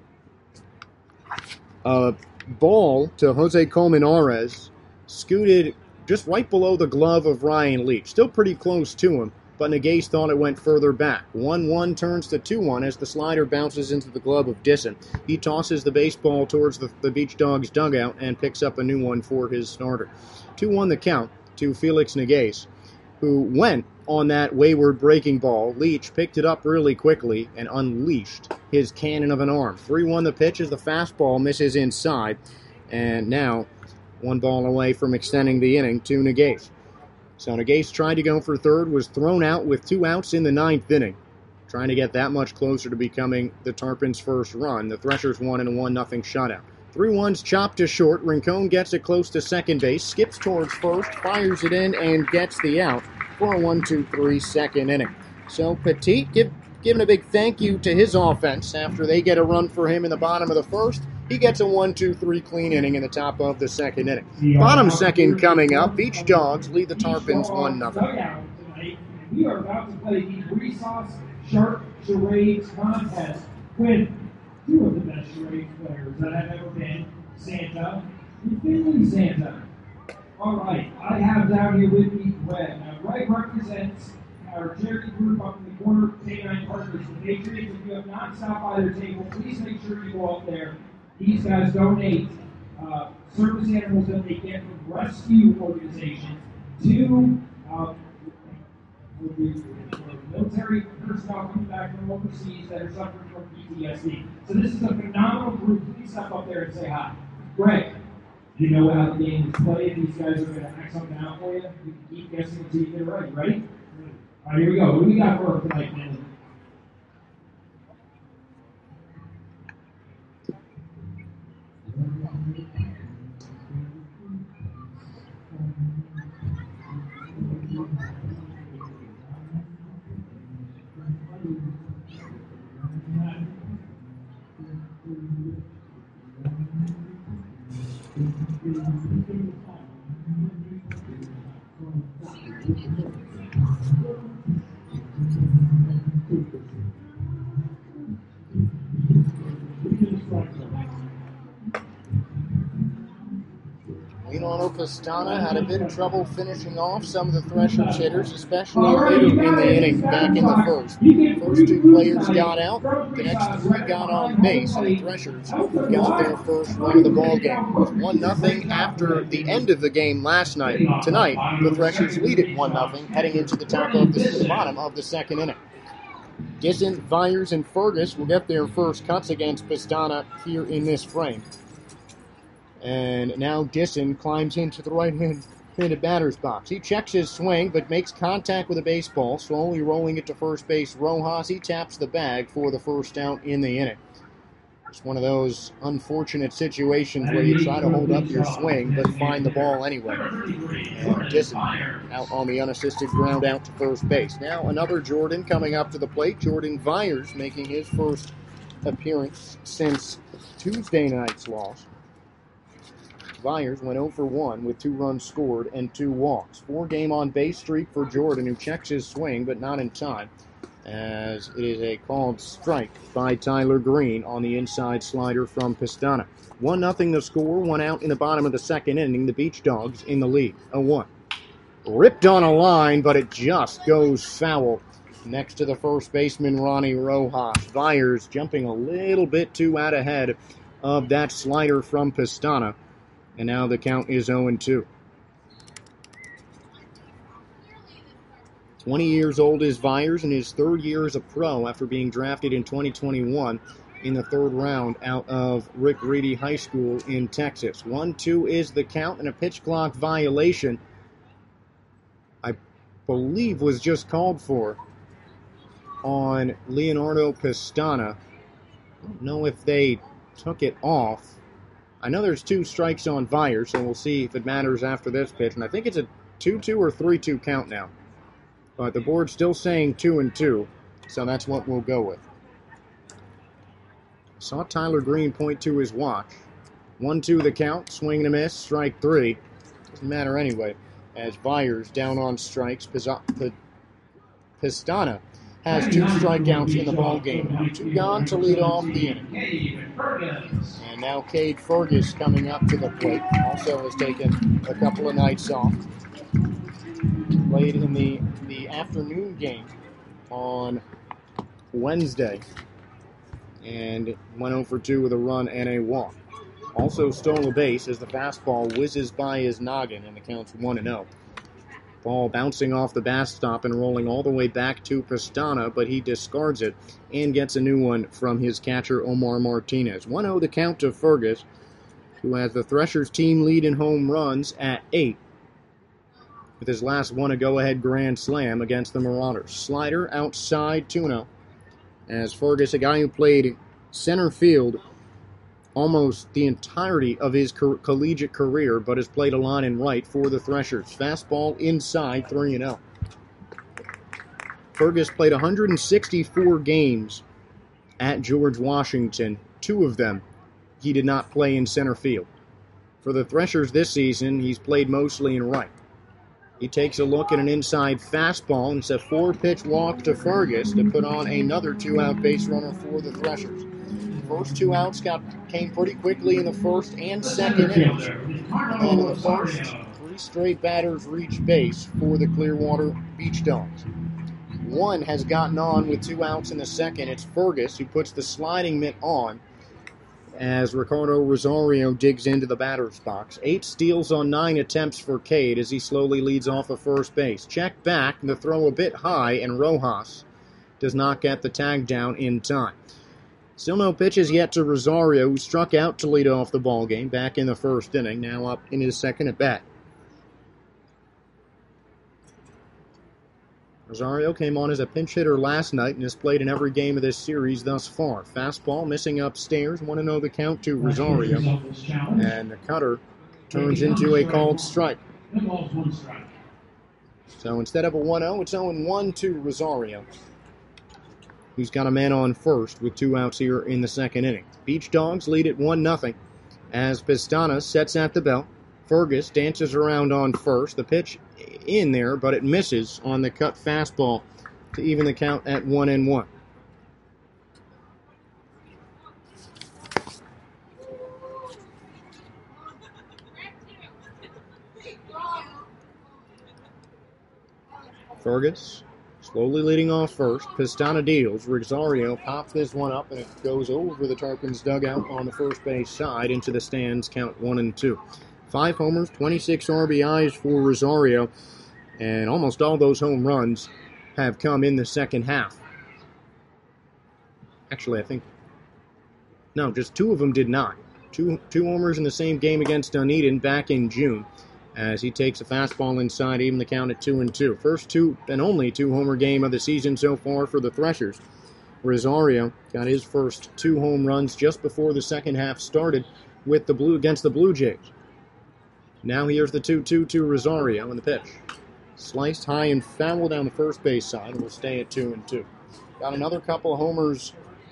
Ball to Jose Colmenares scooted just right below the glove of Ryan Leach. Still pretty close to him, but Nagase thought it went further back. 1-1 turns to 2-1 as the slider bounces into the glove of Disson. He tosses the baseball towards the Beach Dogs dugout and picks up a new one for his starter. 2-1 the count to Felix Nagase, who went on that wayward breaking ball. Leach picked it up really quickly and unleashed his cannon of an arm. 3-1 the pitch as the fastball misses inside, and now 1 ball away from extending the inning to Nagase. So Nagase tried to go for third, was thrown out with 2 outs in the 9th inning, trying to get that much closer to becoming the Tarpons' first run. The Threshers won in a 1-0 shutout. 3-1's chopped to short. Rincon gets it close to second base, skips towards first, fires it in, and gets the out for a 1-2-3 second inning. So Petit giving a big thank you to his offense after they get a run for him in the bottom of the first. He gets a 1-2-3 clean inning in the top of the second inning. Bottom second coming up. Beach Dogs lead the Tarpons 1-0. We are about to play the Resource Shark Charades contest with 2 of the best charades players that have ever been, Santa Finley Santa. All right, I have down here with me Greg. Now, Greg represents our charity group up in the corner, K9 Partners, the Patriots. If you have not stopped by their table, please make sure you go up there. These guys donate service animals that they get from rescue organizations to military personnel coming back from overseas that are suffering from PTSD. So this is a phenomenal group. Please step up there and say hi. Greg, you know how the game is played. These guys are going to act something out for you. You can keep guessing until you get it right. Ready? All right, here we go. What do we got for tonight, man? Leonardo Pestana had a bit of trouble finishing off some of the Threshers hitters, especially later in the inning, back in the first. First two players got out, the next three got on base, and the Threshers got their first run of the ball game. It was 1-0 after the end of the game last night. Tonight, the Threshers lead at 1-0, heading into the bottom of the second inning. Disson, Vyers, and Fergus will get their first cuts against Pestana here in this frame. And now Disson climbs into the right-handed batter's box. He checks his swing, but makes contact with a baseball, slowly rolling it to first base. Rojas, he taps the bag for the first out in the inning. It's one of those unfortunate situations where you try to hold up your swing, but find the ball anyway. And Disson out on the unassisted ground out to first base. Now another Jordan coming up to the plate. Jordan Vyers making his first appearance since Tuesday night's loss. Vyers went 0 for 1 with 2 runs scored and 2 walks. 4-game on-base streak for Jordan, who checks his swing, but not in time, as it is a called strike by Tyler Green on the inside slider from Pestana. 1-0 the score, 1 out in the bottom of the second inning. The Beach Dogs in the lead, 0-1. Ripped on a line, but it just goes foul next to the first baseman, Ronnie Rojas. Vyers jumping a little bit too out ahead of that slider from Pestana. And now the count is 0-2. 20 years old is Vyers, in his third year as a pro after being drafted in 2021 in the third round out of Rick Reedy High School in Texas. 1-2 is the count, and a pitch clock violation, I believe, was just called for on Leonardo Pestana. I don't know if they took it off. I know there's 2 strikes on Vyers, so we'll see if it matters after this pitch. And I think it's a 2-2 or 3-2 count now. But the board's still saying 2-2, so that's what we'll go with. Saw Tyler Green point to his watch. 1-2 the count, swing and a miss, strike 3. Doesn't matter anyway, as Vyers down on strikes. Pestana has 2 strikeouts in the ball game. 2 gone to lead off the inning. And now Cade Fergus coming up to the plate. Also has taken a couple of nights off. Played in the afternoon game on Wednesday. And went 0 for 2 with a run and a walk. Also stole a base as the fastball whizzes by his noggin, and the count's 1-0. Ball bouncing off the backstop and rolling all the way back to Pestana, but he discards it and gets a new one from his catcher, Omar Martinez. 1-0 the count to Fergus, who has the Threshers team lead in home runs at 8, with his last one a go-ahead grand slam against the Marauders. Slider outside, 2-0, as Fergus, a guy who played center field almost the entirety of his collegiate career, but has played a lot in right for the Threshers. Fastball inside, 3-0. Fergus played 164 games at George Washington. 2 of them he did not play in center field. For the Threshers this season, he's played mostly in right. He takes a look at an inside fastball, and it's a 4-pitch walk to Fergus to put on another 2-out base runner for the Threshers. First two outs came pretty quickly in the first and second innings. And in the first, 3 straight batters reached base for the Clearwater Beach Dogs. One has gotten on with 2 outs in the second. It's Fergus who puts the sliding mitt on as Ricardo Rosario digs into the batter's box. 8 steals on 9 attempts for Cade as he slowly leads off of first base. Check back, the throw a bit high, and Rojas does not get the tag down in time. Still no pitches yet to Rosario, who struck out to lead off the ballgame back in the first inning, now up in his second at bat. Rosario came on as a pinch hitter last night and has played in every game of this series thus far. Fastball missing upstairs, 1-0 the count to Rosario, and the cutter turns into a called strike. So instead of a 1-0, it's 0-1 to Rosario, who's got a man on first with 2 outs here in the second inning. Beach Dogs lead at 1-0 as Pestana sets at the belt. Fergus dances around on first. The pitch in there, but it misses on the cut fastball to even the count at 1-1. Fergus slowly leading off first. Pestana deals. Rosario pops this one up, and it goes over the Tarpons dugout on the first base side into the stands, count 1-2. 5 homers, 26 RBIs for Rosario, and almost all those home runs have come in the second half. Actually, I think, no, just 2 of them did not. Two homers in the same game against Dunedin back in June, as he takes a fastball inside, even the count at 2-2. First 2 and only 2-homer game of the season so far for the Threshers. Rosario got his first 2 home runs just before the second half started with against the Blue Jays. Now here's the 2-2 to Rosario in the pitch. Sliced high and foul down the first base side, and will stay at 2-2. Got another couple of homers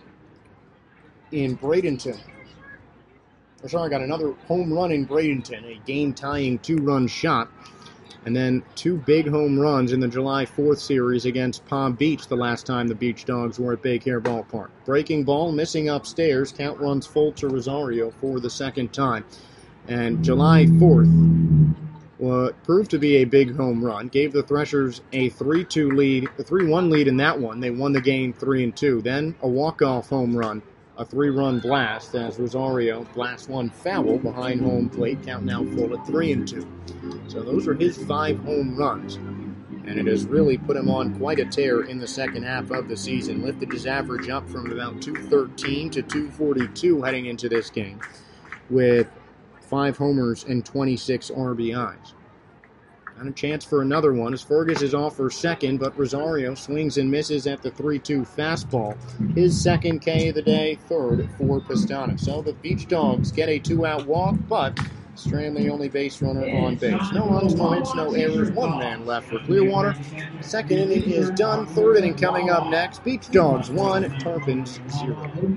in Bradenton. Got another home run in Bradenton, a game-tying 2-run shot. And then 2 big home runs in the July 4th series against Palm Beach the last time the Beach Dogs were at Big Hair Ballpark. Breaking ball, missing upstairs, count runs full to Rosario for the second time. And July 4th proved to be a big home run. Gave the Threshers a 3-2 lead, a 3-1 lead in that one. They won the game 3-2. Then a walk-off home run, a 3-run blast as Rosario blasts one foul behind home plate. Count now full at 3-2. So those are his 5 home runs. And it has really put him on quite a tear in the second half of the season. Lifted his average up from about 213 to 242 heading into this game, with 5 homers and 26 RBIs. Got a chance for another one as Fergus is off for second, but Rosario swings and misses at the 3-2 fastball. His second K of the day, third for Pestana. So the Beach Dogs get a 2-out walk, but Strand the only base runner on base. No runs, no hits, no errors. 1 man left for Clearwater. Second inning is done. Third inning coming up next. Beach Dogs 1, Tarpons 0.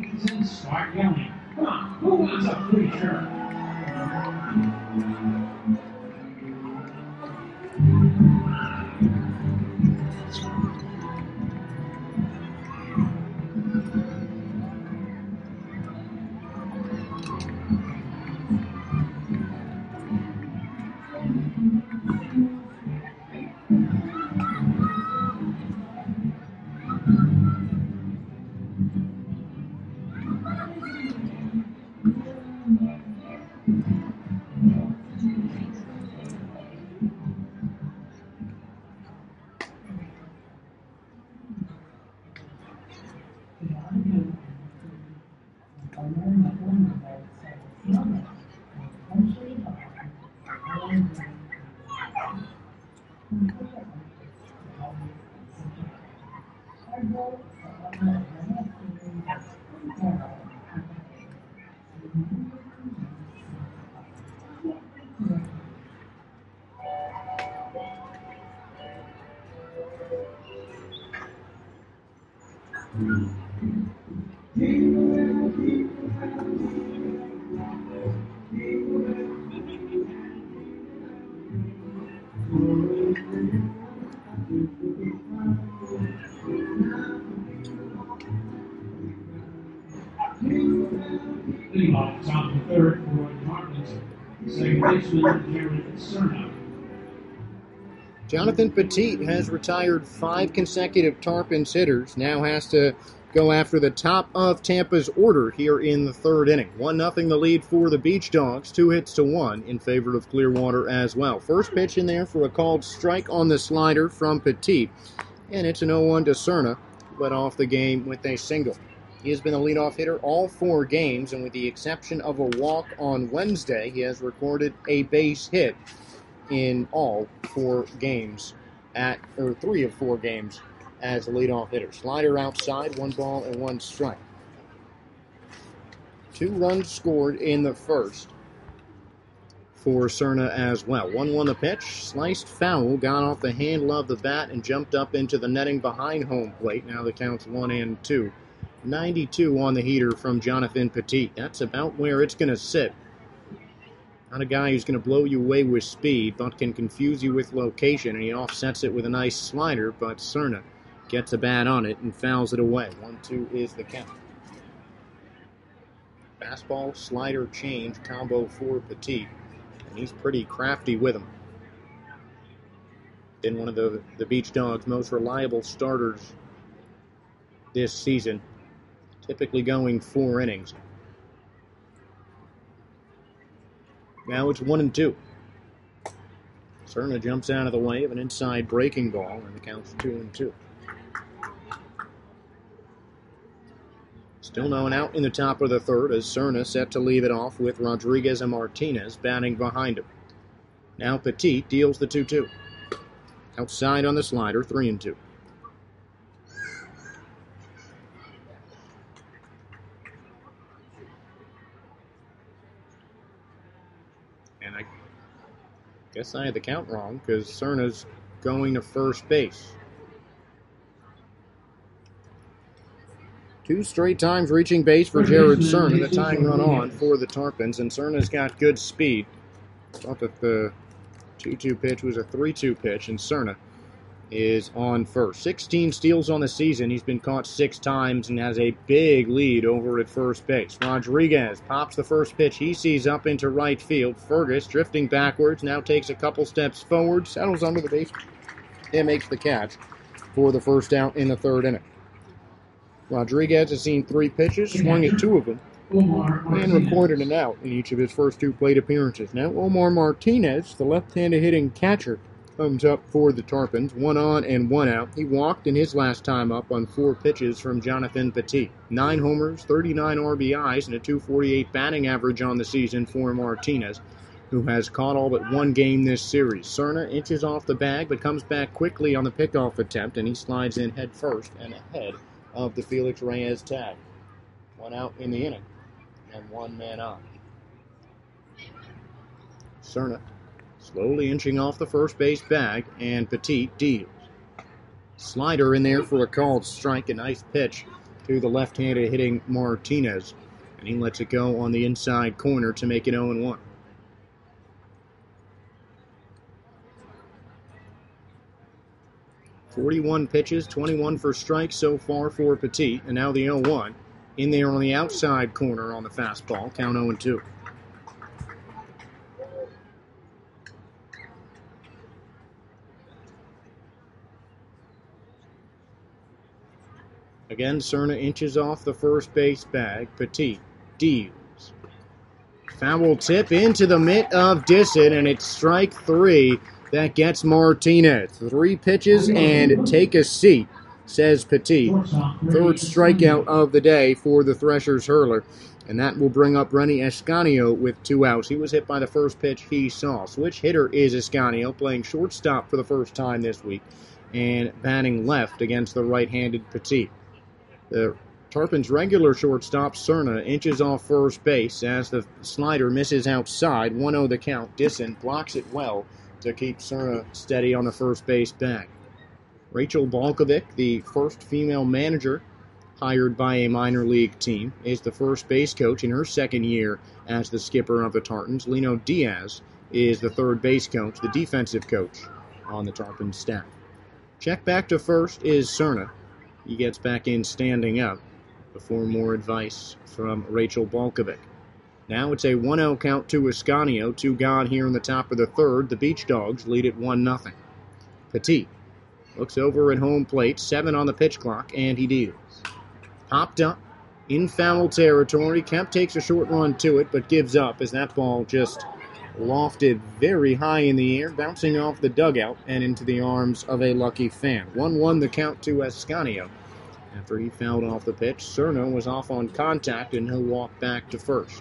Who wants a free shirt? Second baseman, Jared Cerna. Jonathan Petit has retired 5 consecutive Tarpons hitters, now has to go after the top of Tampa's order here in the third inning. 1-0 the lead for the Beach Dogs, 2-1 in favor of Clearwater as well. First pitch in there for a called strike on the slider from Petit, and it's an 0-1 to Cerna, led off the game with a single. He has been a leadoff hitter all 4 games, and with the exception of a walk on Wednesday, he has recorded a base hit in all 4 games, 3 of 4 games as a leadoff hitter. Slider outside, 1 ball and 1 strike. 2 runs scored in the first for Cerna as well. 1-1 the pitch, sliced foul, got off the handle of the bat and jumped up into the netting behind home plate. Now the count's 1-2. 92 on the heater from Jonathan Petit. That's about where it's going to sit. Not a guy who's going to blow you away with speed, but can confuse you with location, and he offsets it with a nice slider, but Cerna gets a bat on it and fouls it away. 1-2 is the count. Fastball, slider, change, combo for Petit, and he's pretty crafty with him. Been one of the Beach Dogs' most reliable starters this season, typically going 4 innings. Now it's 1-2. Cerna jumps out of the way of an inside breaking ball, and the count's 2-2. Still no one out in the top of the third as Cerna set to leave it off with Rodriguez and Martinez batting behind him. Now Petit deals the 2-2. Outside on the slider, 3-2. And I guess I had the count wrong because Cerna's going to first base. 2 straight times reaching base for Jared Cerna, the tying run on for the Tarpons, and Cerna's got good speed. Thought that the 2-2 pitch was a 3-2 pitch, and Cerna is on first. 16 steals on the season. He's been caught 6 times and has a big lead over at first base. Rodriguez pops the first pitch he sees up into right field. Fergus, drifting backwards, now takes a couple steps forward, settles under the base, and makes the catch for the first out in the third inning. Rodriguez has seen 3 pitches, swung at 2 of them, and recorded an out in each of his first 2 plate appearances. Now Omar Martinez, the left-handed hitting catcher, comes up for the Tarpons, 1 on and 1 out. He walked in his last time up on 4 pitches from Jonathan Petit. 9 homers, 39 RBIs, and a .248 batting average on the season for Martinez, who has caught all but 1 game this series. Cerna inches off the bag, but comes back quickly on the pickoff attempt, and he slides in head first and ahead of the Felix Reyes tag. 1 out in the inning, and 1 man on. Cerna slowly inching off the first base bag, and Petit deals. Slider in there for a called strike, a nice pitch to the left-handed hitting Martinez, and he lets it go on the inside corner to make it 0-1. .41 pitches, 21 for strikes so far for Petit, and now the 0-1 in there on the outside corner on the fastball, count 0-2. Again, Cerna inches off the first base bag. Petit deals. Foul tip into the mitt of Disson, and it's strike 3 that gets Martinez. 3 pitches and take a seat, says Petit. Third strikeout of the day for the Threshers hurler, and that will bring up Renny Escanio with 2 outs. He was hit by the first pitch he saw. Switch hitter is Escanio, playing shortstop for the first time this week, and batting left against the right-handed Petit. The Tarpons' regular shortstop, Cerna, inches off first base as the slider misses outside. 1-0 the count. Disson blocks it well to keep Cerna steady on the first base bag. Rachel Balkovic, the first female manager hired by a minor league team, is the first base coach in her second year as the skipper of the Tartans. Lino Diaz is the third base coach, the defensive coach on the Tarpons staff. Check back to first is Cerna. He gets back in standing up before more advice from Rachel Balkovic. Now it's a 1-0 count to Ascanio. 2 gone here in the top of the third. The Beach Dogs lead it 1-0. Petit looks over at home plate. 7 on the pitch clock, and he deals. Popped up in foul territory. Kemp takes a short run to it, but gives up as that ball just lofted very high in the air, bouncing off the dugout and into the arms of a lucky fan. 1-1 the count to Ascanio. After he fouled off the pitch, Cerno was off on contact, and he'll walk back to first.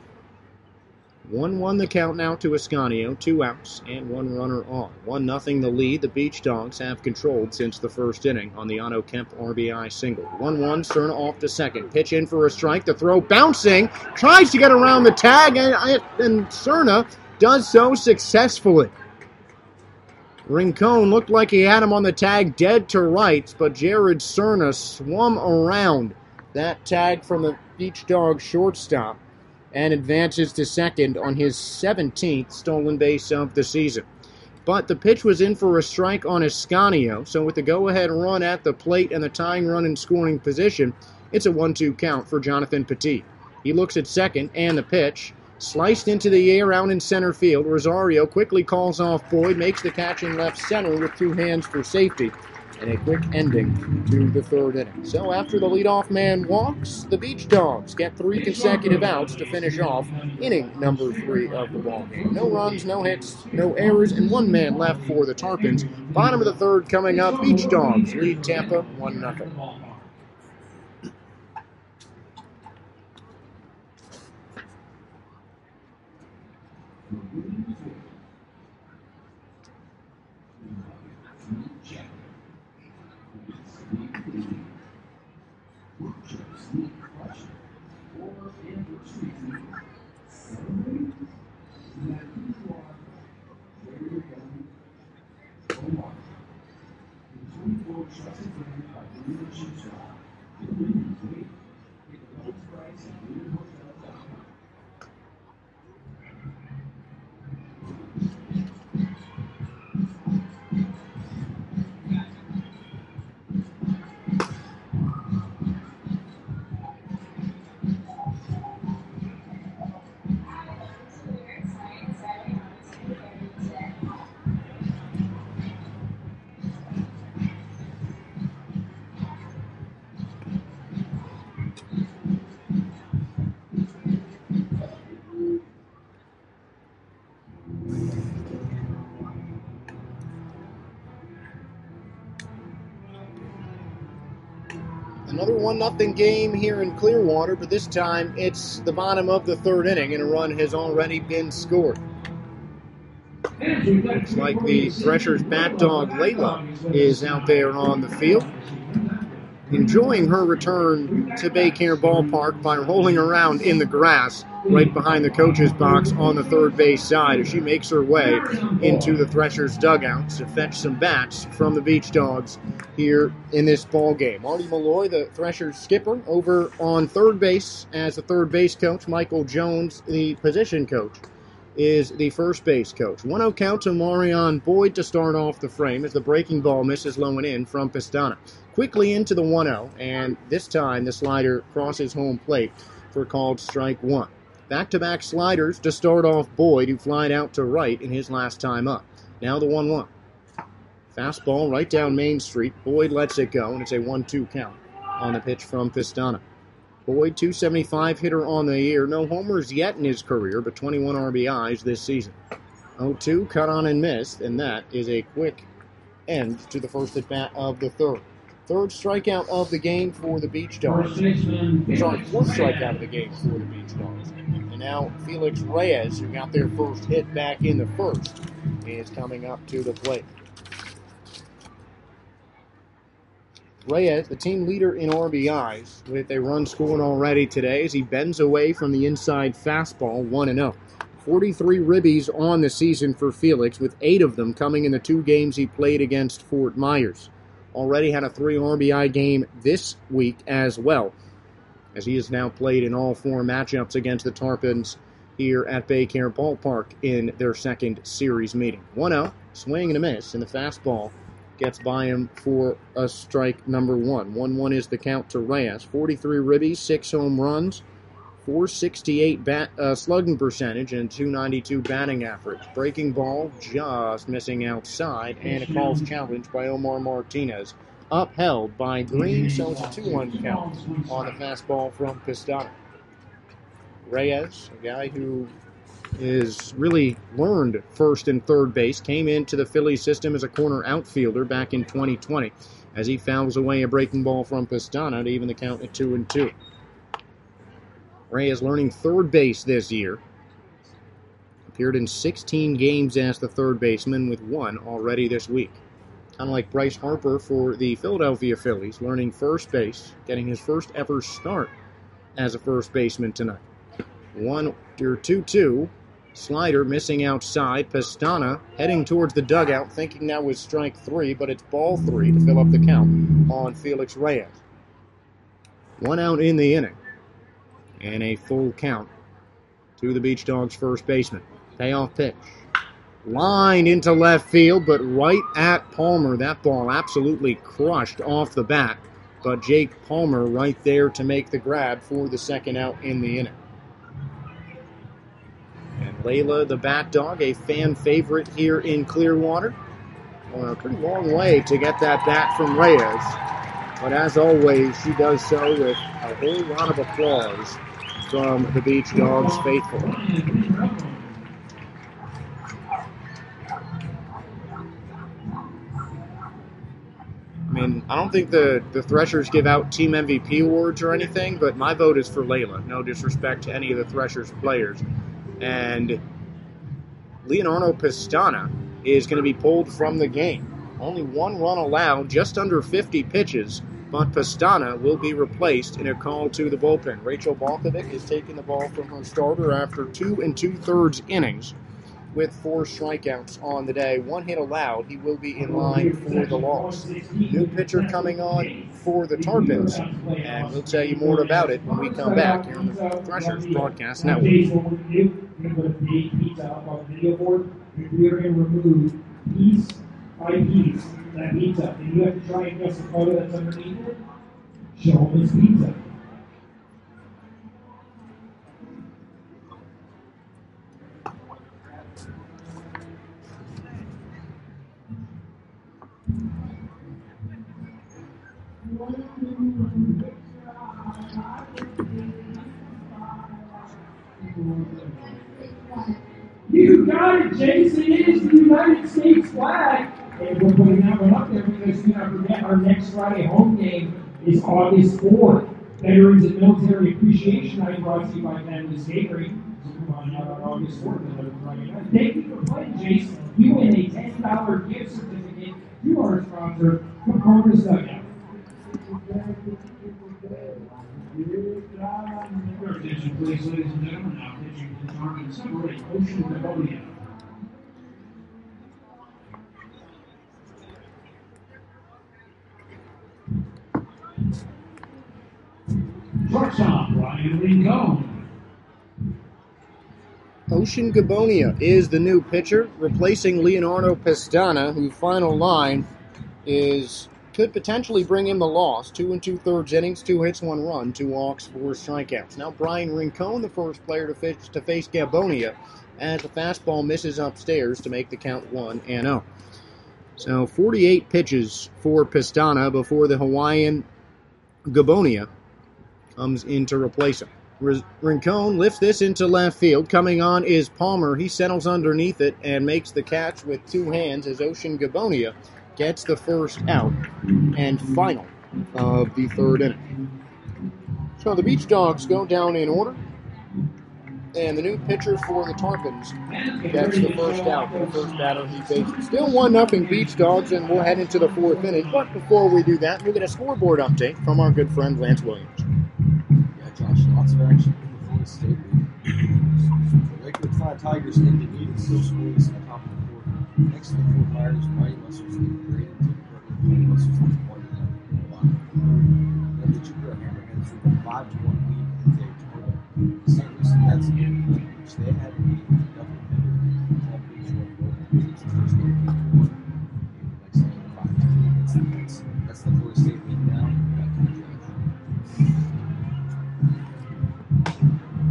1-1 the count now to Ascanio, 2 outs and 1 runner on. 1-0 the lead the Beach Dogs have controlled since the first inning on the Otto Kemp RBI single. 1-1, Cerna off to second. Pitch in for a strike, the throw bouncing, tries to get around the tag, and Cerna does so successfully. Rincon looked like he had him on the tag dead to rights, but Jared Cerna swum around that tag from the Beach Dogs shortstop and advances to second on his 17th stolen base of the season. But the pitch was in for a strike on Ascanio, so with the go-ahead run at the plate and the tying run in scoring position, it's a 1-2 count for Jonathan Petit. He looks at second, and the pitch sliced into the air out in center field. Rosario quickly calls off Boyd, makes the catch in left center with 2 hands for safety, and a quick ending to the third inning. So after the leadoff man walks, the Beach Dogs get 3 consecutive outs to finish off inning number 3 of the ballgame. No runs, no hits, no errors, and 1 man left for the Tarpons. Bottom of the third coming up, Beach Dogs lead Tampa 1-0. Another 1-0 game here in Clearwater, but this time it's the bottom of the third inning and a run has already been scored. Looks like the Threshers' bat dog Layla is out there on the field, enjoying her return to Baycare Ballpark by rolling around in the grass right behind the coach's box on the third base side as she makes her way into the Threshers' dugouts to fetch some bats from the Beach Dogs here in this ball game. Marty Malloy, the Threshers skipper, over on third base as the third base coach. Michael Jones, the position coach, is the first base coach. 1-0 count to Marion Boyd to start off the frame as the breaking ball misses low and in from Pistana. Quickly into the 1-0, and this time the slider crosses home plate for called strike 1. Back-to-back sliders to start off Boyd, who flied out to right in his last time up. Now the 1-1. Fastball right down Main Street. Boyd lets it go, and it's a 1-2 count on the pitch from Pistana. Boyd, 275 hitter on the year. No homers yet in his career, but 21 RBIs this season. 0-2, cut on and missed, and that is a quick end to the first at-bat of the third. Third strikeout of the game for the Beach Dogs. Sorry, fourth strikeout of the game for the Beach Dogs. And now Felix Reyes, who got their first hit back in the first, is coming up to the plate. Reyes, the team leader in RBIs, with a run scored already today as he bends away from the inside fastball, 1-0. 43 ribbies on the season for Felix, with 8 of them coming in the 2 games he played against Fort Myers. Already had a 3 RBI game this week as well, as he has now played in all 4 matchups against the Tarpons here at Baycare Ballpark in their second series meeting. 1-0, swing and a miss, and the fastball gets by him for a strike number 1. 1-1 is the count to Reyes. 43 ribbies, 6 home runs .468 slugging percentage and .292 batting average. Breaking ball just missing outside, and a call's challenge by Omar Martinez, upheld by Green, so it's a 2-1 count on the fastball from Pistana. Reyes, a guy who is really learned first and third base, came into the Phillies system as a corner outfielder back in 2020 as he fouls away a breaking ball from Pistana to even the count at 2-2. Reyes learning third base this year. Appeared in 16 games as the third baseman with 1 already this week. Kind of like Bryce Harper for the Philadelphia Phillies, learning first base, getting his first ever start as a first baseman tonight. 1-2. Slider missing outside. Pistana heading towards the dugout, thinking that was strike 3, but it's ball 3 to fill up the count on Felix Reyes. 1 out in the inning, and a full count to the Beach Dogs' first baseman. Payoff pitch. Line into left field, but right at Palmer. That ball absolutely crushed off the bat, but Jake Palmer right there to make the grab for the second out in the inning. And Layla, the bat dog, a fan favorite here in Clearwater. On a pretty long way to get that bat from Reyes. But as always, she does so with a whole lot of applause from the Beach Dogs faithful. I mean, I don't think the Threshers give out team MVP awards or anything, but my vote is for Layla. No disrespect to any of the Threshers players. And Leonardo Pistana is going to be pulled from the game. Only 1 run allowed, just under 50 pitches, but Pistana will be replaced in a call to the bullpen. Rachel Balkovic is taking the ball from her starter after 2 2/3 innings with 4 strikeouts on the day. 1 hit allowed. He will be in line for the loss. New pitcher coming on for the Tarpons, and we'll tell you more about it when we come back here on the Threshers Broadcast Network. We're going to put a big pizza up on the video board, and we are going to remove piece by piece that pizza. And you have to try and guess the photo that's underneath it. Show them it's pizza. You got it, Jason. It is the United States flag. And we're putting that one up there because we not forget our next Friday home game is August 4th. Veterans and Military Appreciation Night brought to you by Families Catering. So come on out on August 4th. Thank you for playing, Jason. You win a $10 gift certificate to our sponsor, Performance Dugout. Your attention, please, ladies and gentlemen. Now pitching to the Tarpon Separate Ocean Gabonia. Shortstop, Brian Rincon. Ocean Gabonia is the new pitcher, replacing Leonardo Pistana, whose final line could potentially bring him the loss. 2 2/3 innings, 2 hits, 1 run, 2 walks, 4 strikeouts. Now Brian Rincon, the first player to face Gabonia, as the fastball misses upstairs to make the count 1-0. So 48 pitches for Pistana before the Hawaiian Gabonia comes in to replace him. Rincon lifts this into left field. Coming on is Palmer. He settles underneath it and makes the catch with 2 hands as Ocean Gabonia gets the first out and final of the 3rd inning. So the Beach Dogs go down in order, and the new pitcher for the Tarpons gets the first out, the first batter he faces. Still 1-0 Beach Dogs, and we'll head into the 4th inning. But before we do that, we'll get a scoreboard update from our good friend Lance Williams. Yeah, Josh, lots of action in the Florida State League. The Lakewood Fly Tigers ended even still scoreless in the top of the 4th. Next to the Fort Myers Mighty Muscles lead graded to the Mighty Muscles lead 1-0. Then the Jupiter Hammerheads with a 5-1 lead in Daytona. The St. Lucie Nets again, which they had to beat a double header. All Beach won both games. The first game 8-1, and the next game 5-2 against the Nets. That's the Florida State League now. Back to the Judge.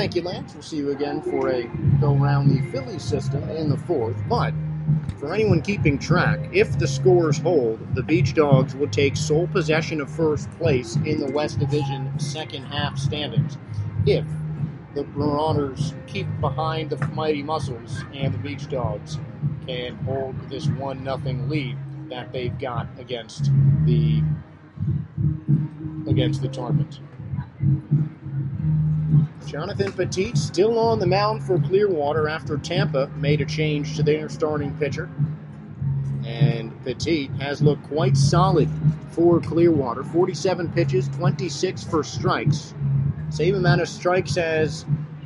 Thank you, Lance. We'll see you again for a go around the Phillies system in the fourth. But for anyone keeping track, if the scores hold, the Beach Dogs will take sole possession of first place in the West Division second half standings. If the Marauders keep behind the Mighty Muscles and the Beach Dogs can hold this 1-0 lead that they've got against the Tarpons. Jonathan Petit still on the mound for Clearwater after Tampa made a change to their starting pitcher. And Petit has looked quite solid for Clearwater. 47 pitches, 26 for strikes. Same amount of strikes as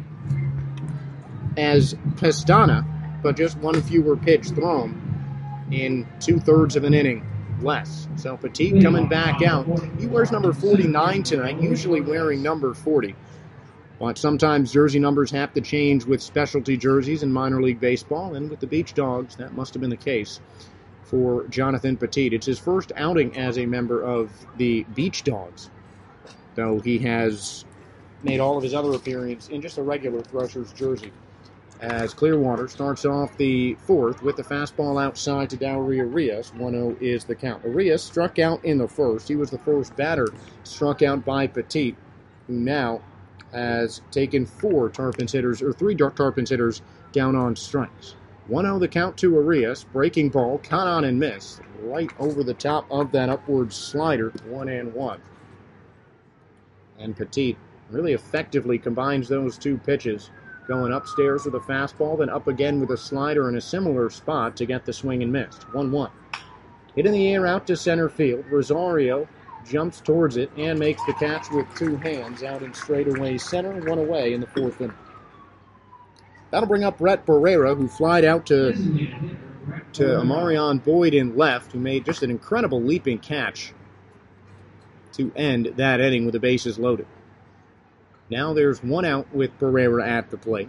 Pestana, but just one fewer pitch thrown in 2/3 of an inning less. So Petit coming back out. He wears number 49 tonight, usually wearing number 40. But sometimes jersey numbers have to change with specialty jerseys in minor league baseball, and with the Beach Dogs, that must have been the case for Jonathan Petit. It's his first outing as a member of the Beach Dogs, though he has made all of his other appearances in just a regular Threshers jersey. As Clearwater starts off the fourth with the fastball outside to Dowry Arias. 1-0 is the count. Arias struck out in the first. He was the first batter struck out by Petit, who now has taken three Tarpons hitters down on strikes. 1-0 the count to Arias. Breaking ball, caught on and missed. Right over the top of that upward slider. 1-1. And Petit really effectively combines those two pitches, going upstairs with a fastball, then up again with a slider in a similar spot to get the swing and miss. 1-1. Hit in the air out to center field. Rosario jumps towards it and makes the catch with two hands out in straightaway center, one away in the fourth inning. That'll bring up Brett Barrera, who flied out to Amarion Boyd in left, who made just an incredible leaping catch to end that inning with the bases loaded. Now there's one out with Barrera at the plate.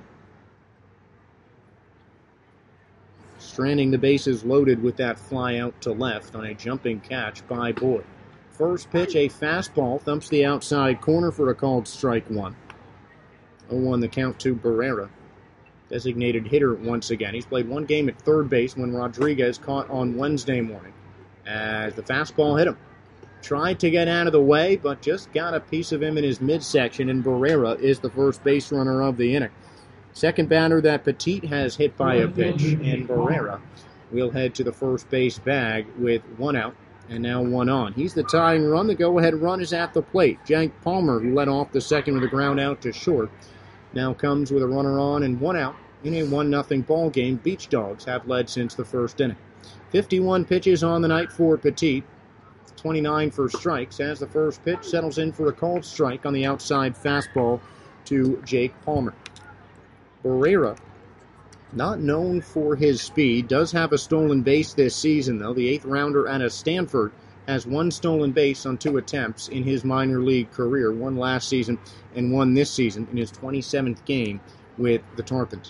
Stranding the bases loaded with that fly out to left on a jumping catch by Boyd. First pitch, a fastball, thumps the outside corner for a called strike one. 0-1 the count to Barrera. Designated hitter once again. He's played one game at third base when Rodriguez caught on Wednesday morning as the fastball hit him. Tried to get out of the way, but just got a piece of him in his midsection, and Barrera is the first base runner of the inning. Second batter that Petit has hit by a pitch, and Barrera will head to the first base bag with one out and now one on. He's the tying run. The go-ahead run is at the plate. Jake Palmer, who led off the second with a ground out to short, now comes with a runner on and one out in a 1-0 ball game. Beach Dogs have led since the first inning. 51 pitches on the night for Petit. 29 for strikes as the first pitch settles in for a called strike on the outside fastball to Jake Palmer. Barrera, not known for his speed, does have a stolen base this season, though. The 8th rounder out of Stanford has one stolen base on 2 attempts in his minor league career, one last season and one this season in his 27th game with the Tarpons.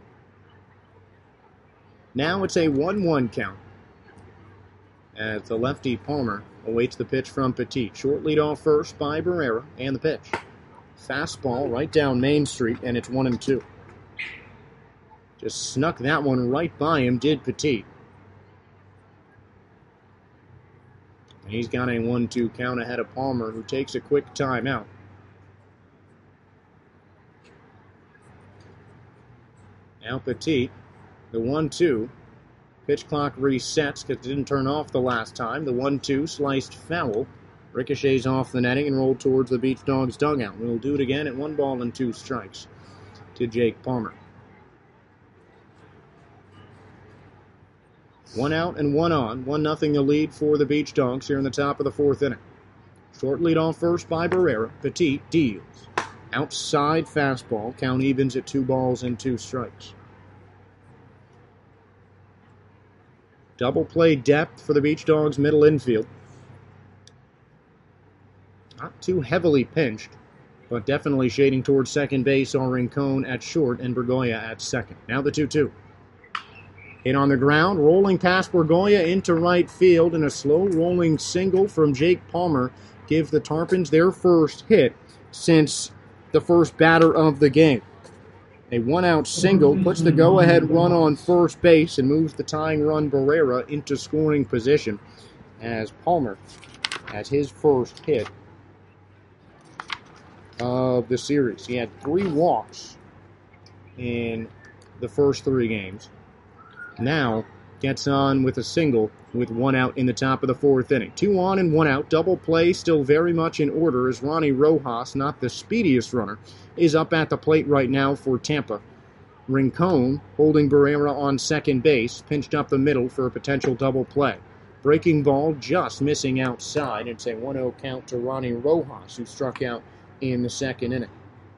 Now it's a 1-1 count as the lefty Palmer awaits the pitch from Petit. Short lead off first by Barrera, and the pitch. Fastball right down Main Street, and it's 1-2. Just snuck that one right by him, did Petit. And he's got a 1-2 count ahead of Palmer, who takes a quick timeout. Now Petit, the 1-2. Pitch clock resets because it didn't turn off the last time. The 1-2 sliced foul. Ricochets off the netting and rolled towards the Beach Dogs dugout. We'll do it again at 1-2 strikes to Jake Palmer. 1 out and 1 on. 1-0 the lead for the Beach Dogs here in the top of the fourth inning. Short lead off first by Barrera. Petit deals. Outside fastball. Count evens at 2-2 strikes. Double play depth for the Beach Dogs middle infield. Not too heavily pinched, but definitely shading towards second base are Rincon at short and Bergoya at second. Now the 2-2. Hit on the ground, rolling past Bergoya into right field, and a slow rolling single from Jake Palmer gives the Tarpons their first hit since the first batter of the game. A one-out single puts the go-ahead run on first base and moves the tying run Barrera into scoring position as Palmer has his first hit of the series. He had 3 walks in the first 3 games. Now gets on with a single with 1 out in the top of the 4th inning. 2 on and 1 out. Double play still very much in order as Ronnie Rojas, not the speediest runner, is up at the plate right now for Tampa. Rincon holding Barrera on second base, pinched up the middle for a potential double play. Breaking ball just missing outside. It's a 1-0 count to Ronnie Rojas, who struck out in the 2nd inning.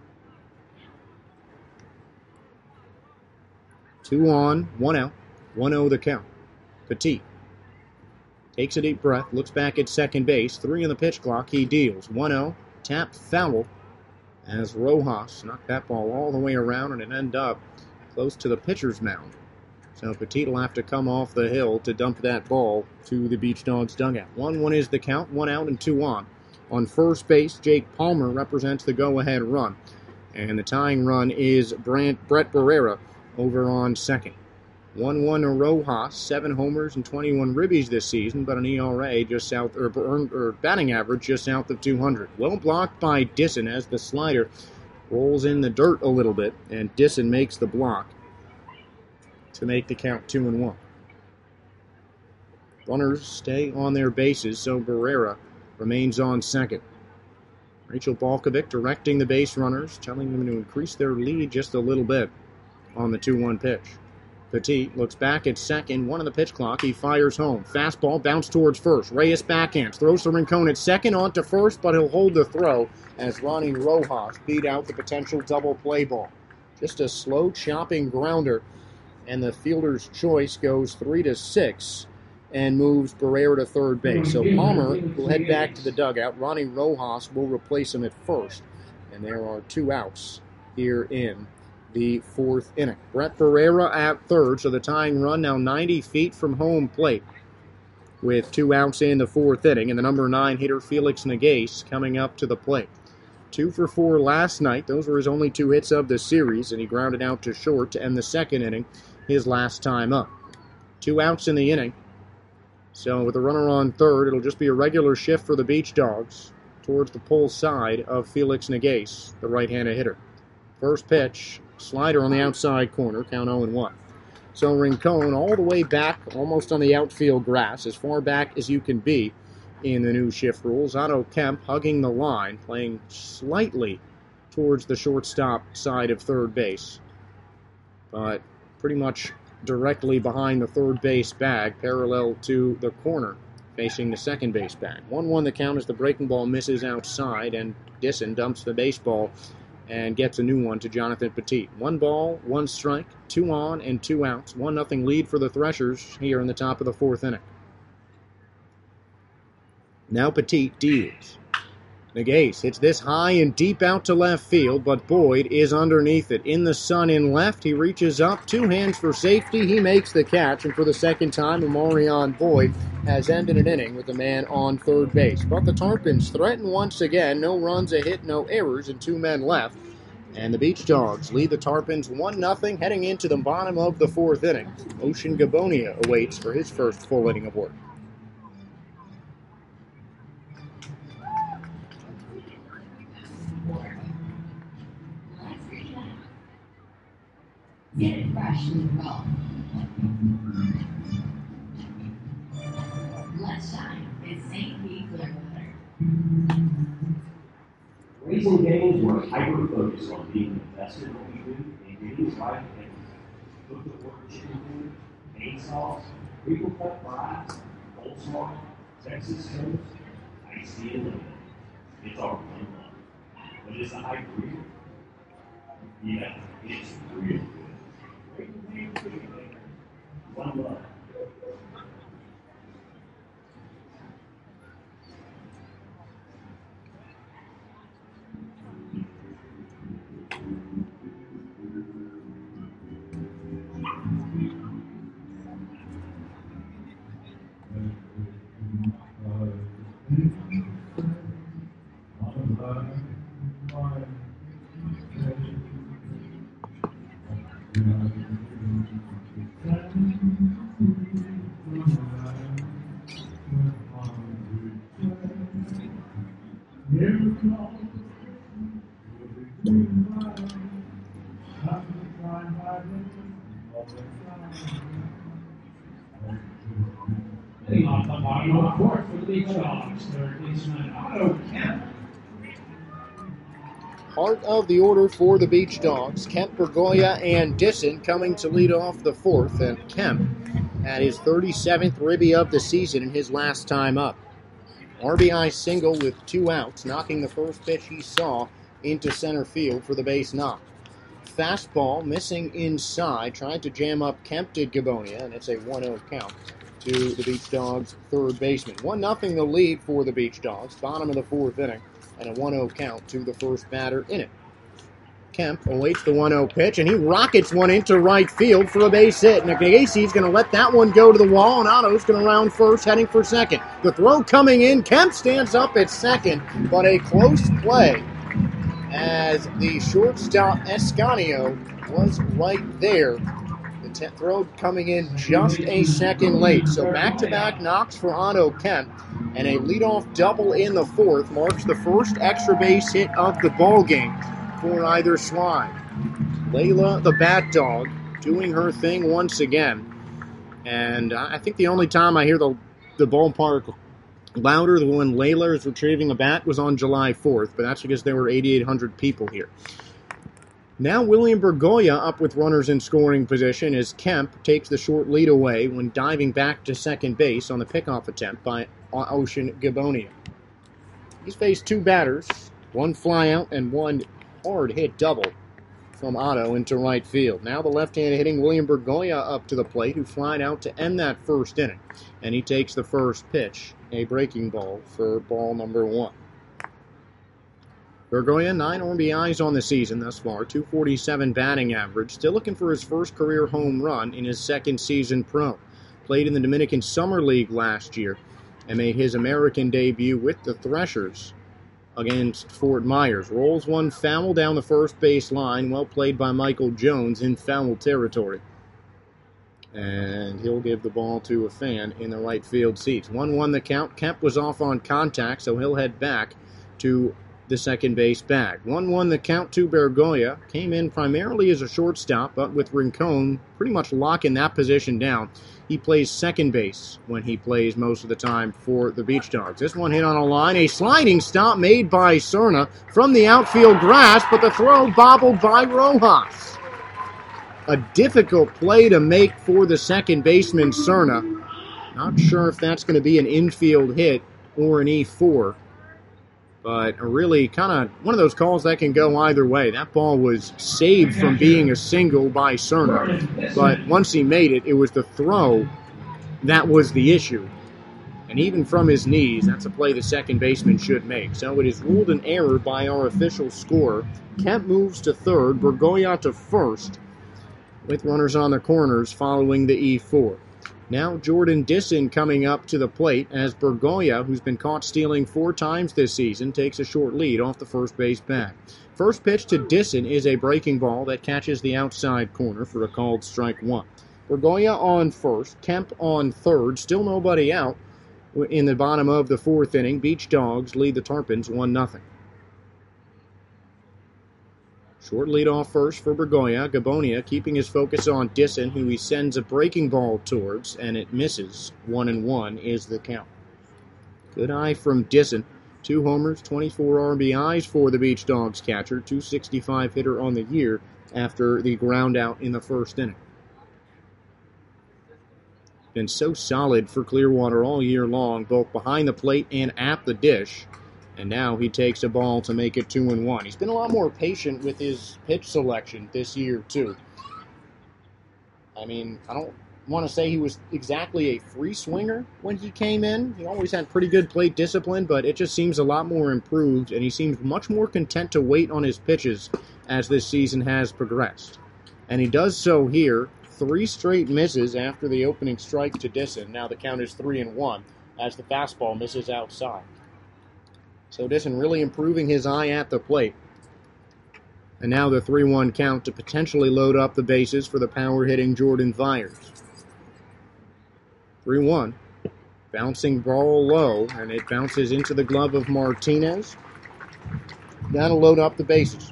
2 on, 1 out, 1-0 the count. Petit takes a deep breath, looks back at second base, 3 on the pitch clock, he deals. 1-0, tap foul as Rojas knocked that ball all the way around and it ended up close to the pitcher's mound. So Petit will have to come off the hill to dump that ball to the Beach Dogs dugout. 1-1 is the count, 1 out and 2 on. On first base, Jake Palmer represents the go-ahead run. And the tying run is Brett Barrera over on second. 1-1 to Rojas, 7 homers and 21 ribbies this season, but an ERA just south, or batting average just south of 200. Well blocked by Disson as the slider rolls in the dirt a little bit, and Disson makes the block to make the count 2-1. Runners stay on their bases, so Barrera remains on second. Rachel Balkovic directing the base runners, telling them to increase their lead just a little bit on the 2-1 pitch. Petit looks back at second, 1 on the pitch clock, he fires home. Fastball bounced towards first. Reyes backhands, throws to Rincon at second, on to first, but he'll hold the throw as Ronnie Rojas beat out the potential double play ball. Just a slow chopping grounder, and the fielder's choice goes 3-6 and moves Barrera to third base. So Palmer will head back to the dugout. Ronnie Rojas will replace him at first, and there are 2 outs here in the 4th inning. Brett Barrera at third, so the tying run now 90 feet from home plate with 2 outs in the 4th inning, and the number 9 hitter Felix Nagase coming up to the plate. 2 for 4 last night. Those were his only 2 hits of the series, and he grounded out to short to end the 2nd inning, his last time up. 2 outs in the inning, so with a runner on third, it'll just be a regular shift for the Beach Dogs towards the pull side of Felix Nagase, the right-handed hitter. First pitch, slider on the outside corner, count 0-1. So Rincon all the way back, almost on the outfield grass, as far back as you can be in the new shift rules. Otto Kemp hugging the line, playing slightly towards the shortstop side of third base, but pretty much directly behind the third base bag, parallel to the corner, facing the second base bag. 1-1 the count as the breaking ball misses outside, and Disson dumps the baseball and gets a new one to Jonathan Petit. 1 ball, 1 strike, 2 on and 2 outs. 1-0 lead for the Threshers here in the top of the 4th inning. Now Petit deals. Nagase hits this high and deep out to left field, but Boyd is underneath it. In the sun in left, he reaches up, 2 hands for safety. He makes the catch, and for the second time, Amarion Boyd has ended an inning with a man on third base. But the Tarpons threaten once again. No runs, a hit, no errors, and 2 men left. And the Beach Dogs lead the Tarpons 1-0 heading into the bottom of the 4th inning. Ocean Gabonia awaits for his first full inning of work. Get it fresh and roll. Let's shine. It's St. Pete Clearwater. Raising Cane's were hyper-focused on being the best in what we do, and Cane's life and cook the pork chicken food, cane sauce, crinkle cut fries, coleslaw, Texas toast, iced tea and lemon. It's our one love. But is the hype real? Yeah, it's real good. One love. Hitting off the bottom of the fourth for the Beach Dogs. Third baseman Otto Kemp. Heart of the order for the Beach Dogs. Kemp, Bergoya, and Disson coming to lead off the fourth. And Kemp had his 37th ribby of the season in his last time up. RBI single with 2 outs, knocking the first pitch he saw into center field for the base knock. Fastball missing inside, tried to jam up Kemp, did Gabonia, and it's a 1-0 count to the Beach Dogs' third baseman. 1-0 the lead for the Beach Dogs, bottom of the fourth inning, and a 1-0 count to the first batter in it. Kemp awaits the 1-0 pitch, and he rockets one into right field for a base hit. Nagasi's going to let that one go to the wall, and Otto's going to round first, heading for second. The throw coming in, Kemp stands up at second, but a close play as the shortstop Escanio was right there. The throw coming in just a second late. So back-to-back knocks for Otto Kemp, and a leadoff double in the fourth marks the first extra base hit of the ballgame for either side. Layla, the bat dog, doing her thing once again. And I think the only time I hear the ballpark louder than when Layla is retrieving a bat was on July 4th, but that's because there were 8,800 people here. Now William Bergoya up with runners in scoring position as Kemp takes the short lead away when diving back to second base on the pickoff attempt by Ocean Gabonia. He's faced 2 batters, 1 flyout and 1 hard hit double from Otto into right field. Now the left-handed hitting William Bergoya up to the plate, who flied out to end that first inning. And he takes the first pitch, a breaking ball for ball number 1. Bergoya, 9 RBIs on the season thus far, 247 batting average, still looking for his first career home run in his second season pro. Played in the Dominican Summer League last year and made his American debut with the Threshers against Fort Myers. Rolls one foul down the first base line, well played by Michael Jones in foul territory. And he'll give the ball to a fan in the right field seats. 1-1 the count. Kemp was off on contact, so he'll head back to the second base bag. 1-1 the count to Bergoya. Came in primarily as a shortstop, but with Rincon pretty much locking that position down. He plays second base when he plays most of the time for the Beach Dogs. This one hit on a line. A sliding stop made by Cerna from the outfield grass, but the throw bobbled by Rojas. A difficult play to make for the second baseman, Cerna. Not sure if that's going to be an infield hit or an E4. But a really kind of one of those calls that can go either way. That ball was saved from being a single by Cerna. But once he made it, it was the throw that was the issue. And even from his knees, that's a play the second baseman should make. So it is ruled an error by our official scorer. Kemp moves to third, Bergoya to first, with runners on the corners following the E4. Now Jordan Disson coming up to the plate as Bergoya, who's been caught stealing 4 times this season, takes a short lead off the first base bag. First pitch to Disson is a breaking ball that catches the outside corner for a called strike 1. Bergoya on first, Kemp on third, still nobody out in the bottom of the fourth inning. Beach Dogs lead the Tarpons 1-0. Short lead off first for Bergoya. Gabonia keeping his focus on Disson, who he sends a breaking ball towards, and it misses. 1-1 is the count. Good eye from Disson. 2 homers, 24 RBIs for the Beach Dogs catcher. 265 hitter on the year after the ground out in the first inning. Been so solid for Clearwater all year long, both behind the plate and at the dish. And now he takes a ball to make it 2-1. He's been a lot more patient with his pitch selection this year, too. I mean, I don't want to say he was exactly a free swinger when he came in. He always had pretty good plate discipline, but it just seems a lot more improved, and he seems much more content to wait on his pitches as this season has progressed. And he does so here. 3 straight misses after the opening strike to Disson. Now the count is 3-1 as the fastball misses outside. So Disson really improving his eye at the plate. And now the 3-1 count to potentially load up the bases for the power-hitting Jordan Vyers. 3-1. Bouncing ball low, and it bounces into the glove of Martinez. That'll load up the bases.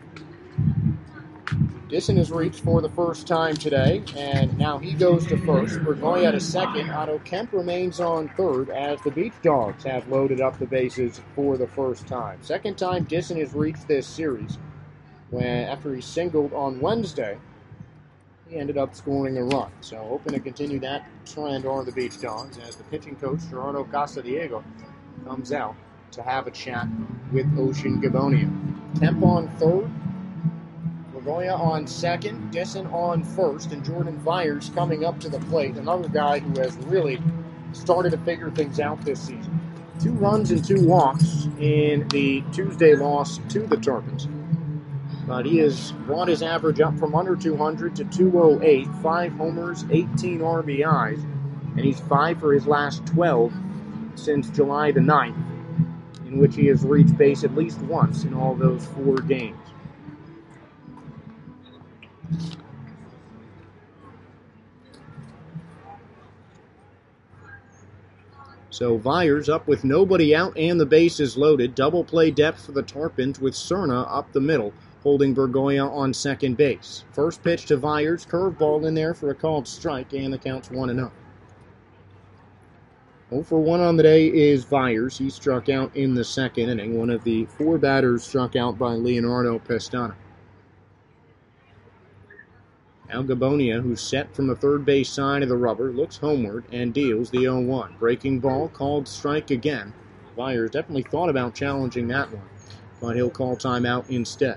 Disson has reached for the first time today, and now he goes to first. Bergoya to second. Otto Kemp remains on third as the Beach Dogs have loaded up the bases for the first time. Second time Disson has reached this series, when after he singled on Wednesday, he ended up scoring a run. So hoping to continue that trend on the Beach Dogs as the pitching coach, Gerardo Casadiego, comes out to have a chat with Ocean Gabonia. Kemp on third, Bergoya on second, Disson on first, and Jordan Vyers coming up to the plate. Another guy who has really started to figure things out this season. 2 runs and 2 walks in the Tuesday loss to the Terrapins. But he has brought his average up from under 200 to 208, 5 homers, 18 RBIs, and he's 5 for his last 12 since July the 9th, in which he has reached base at least once in all those 4 games. So Vyers up with nobody out and the bases loaded. Double play depth for the Tarpons with Cerna up the middle, holding Bergoya on second base. First pitch to Vyers, curveball in there for a called strike, and the count's 1-0. 0 for 1 on the day is Vyers. He struck out in the second inning. One of the 4 batters struck out by Leonardo Pestana. Now Gabonia, who's set from the third base side of the rubber, looks homeward and deals the 0-1. Breaking ball, called strike again. Vyers definitely thought about challenging that one, but he'll call timeout instead.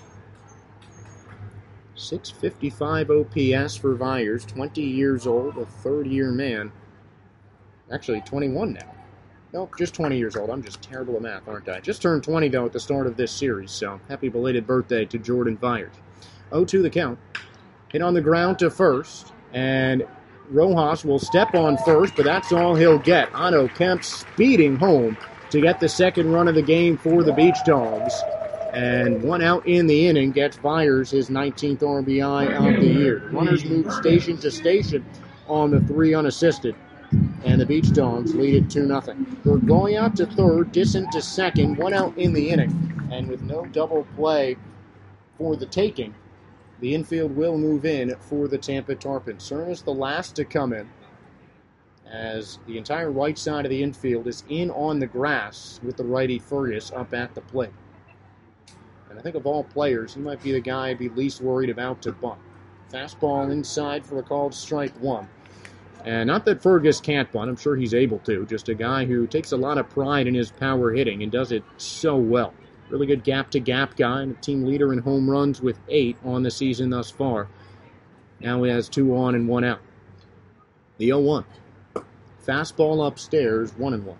655 OPS for Vyers, 20 years old, a third-year man. Actually, 21 now. Nope, just 20 years old. I'm just terrible at math, aren't I? Just turned 20, though, at the start of this series, so happy belated birthday to Jordan Vyers. 0-2 the count. Hit on the ground to first, and Rojas will step on first, but that's all he'll get. Otto Kemp speeding home to get the second run of the game for the Beach Dogs. And 1 out in the inning gets Vyers his 19th RBI of the year. Runners move station to station on the 3 unassisted, and the Beach Dogs lead it 2-0. Bergoya to third, Disson to second, 1 out in the inning. And with no double play for the taking, the infield will move in for the Tampa Tarpons. Cerna's the last to come in, as the entire right side of the infield is in on the grass with the righty Fergus up at the plate. And I think of all players, he might be the guy I'd be least worried about to bunt. Fastball inside for a called strike 1. And not that Fergus can't bunt, I'm sure he's able to. Just a guy who takes a lot of pride in his power hitting and does it so well. Really good gap-to-gap guy and a team leader in home runs with 8 on the season thus far. Now he has 2 on and 1 out. The 0-1. Fastball upstairs, 1-1.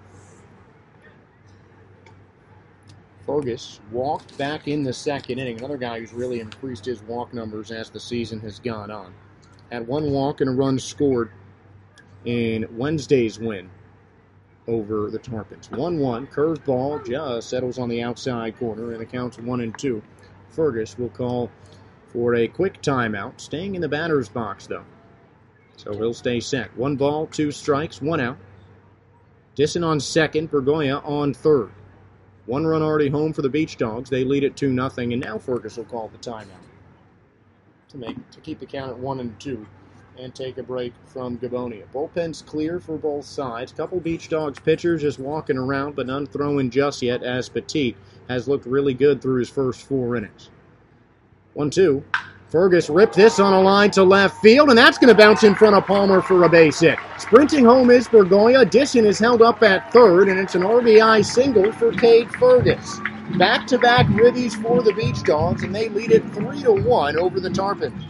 Fergus walked back in the second inning. Another guy who's really increased his walk numbers as the season has gone on. Had 1 walk and a run scored in Wednesday's win over the Tarpons. 1-1, curveball just settles on the outside corner, and the count's 1-2. Fergus will call for a quick timeout, staying in the batter's box, though. So he'll stay set. 1 ball, 2 strikes, 1 out. Disson on second, Bergoya on third. 1 run already home for the Beach Dogs. They lead it 2-0, and now Fergus will call the timeout to keep the count at 1-2. And take a break from Gabonia. Bullpen's clear for both sides. Couple Beach Dogs pitchers just walking around, but none throwing just yet, as Petit has looked really good through his first 4 innings. 1-2. Fergus ripped this on a line to left field, and that's going to bounce in front of Palmer for a base hit. Sprinting home is Bergoya. Disson is held up at third, and it's an RBI single for Cade Fergus. Back-to-back ribbies for the Beach Dogs, and they lead it 3-1 over the Tarpons.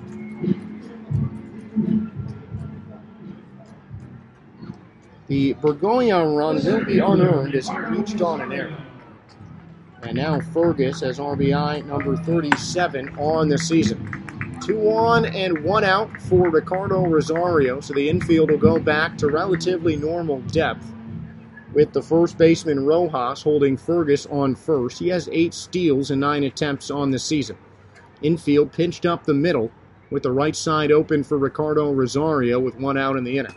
The Bergoya run will be unearned as he reached on an error. And now Fergus has RBI number 37 on the season. 2 on and 1 out for Ricardo Rosario, so the infield will go back to relatively normal depth with the first baseman Rojas holding Fergus on first. He has 8 steals and 9 attempts on the season. Infield pinched up the middle with the right side open for Ricardo Rosario with 1 out in the inning.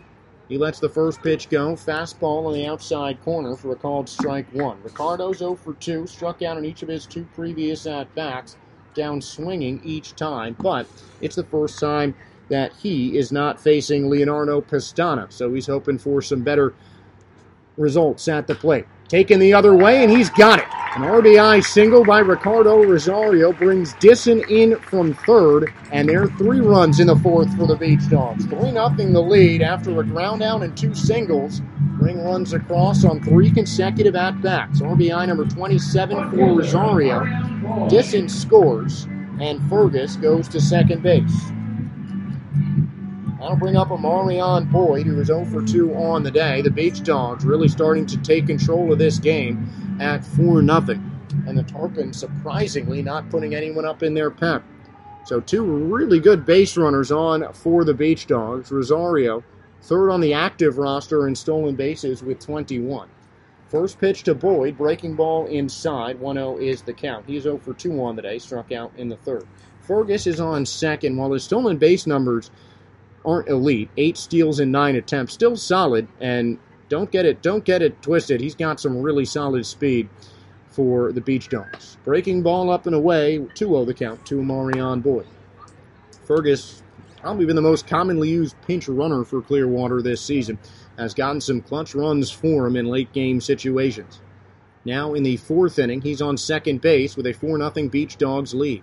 He lets the first pitch go. Fastball on the outside corner for a called strike one. Ricardo's 0 for 2, struck out in each of his 2 previous at-bats, down swinging each time, but it's the first time that he is not facing Leonardo Pestana, so he's hoping for some better results at the plate. Taken the other way, and he's got it. An RBI single by Ricardo Rosario brings Disson in from third, and there are 3 runs in the fourth for the Beach Dogs. 3-0 the lead after a ground out and 2 singles. Bring runs across on 3 consecutive at-bats. RBI number 27 for Rosario. Disson scores, and Fergus goes to second base. That'll bring up Amarion Boyd, who is 0 for 2 on the day. The Beach Dogs really starting to take control of this game at 4-0. And the Tarpons surprisingly not putting anyone up in their pen. So 2 really good base runners on for the Beach Dogs. Rosario, third on the active roster in stolen bases with 21. First pitch to Boyd, breaking ball inside. 1-0 is the count. He's 0 for 2 on the day, struck out in the third. Fergus is on second, while his stolen base numbers aren't elite. 8 steals in 9 attempts. Still solid, and don't get it twisted. He's got some really solid speed for the Beach Dogs. Breaking ball up and away, 2-0 the count to Amarion Boyd. Fergus, probably been the most commonly used pinch runner for Clearwater this season, has gotten some clutch runs for him in late game situations. Now in the 4th inning, he's on second base with a 4-0 Beach Dogs lead.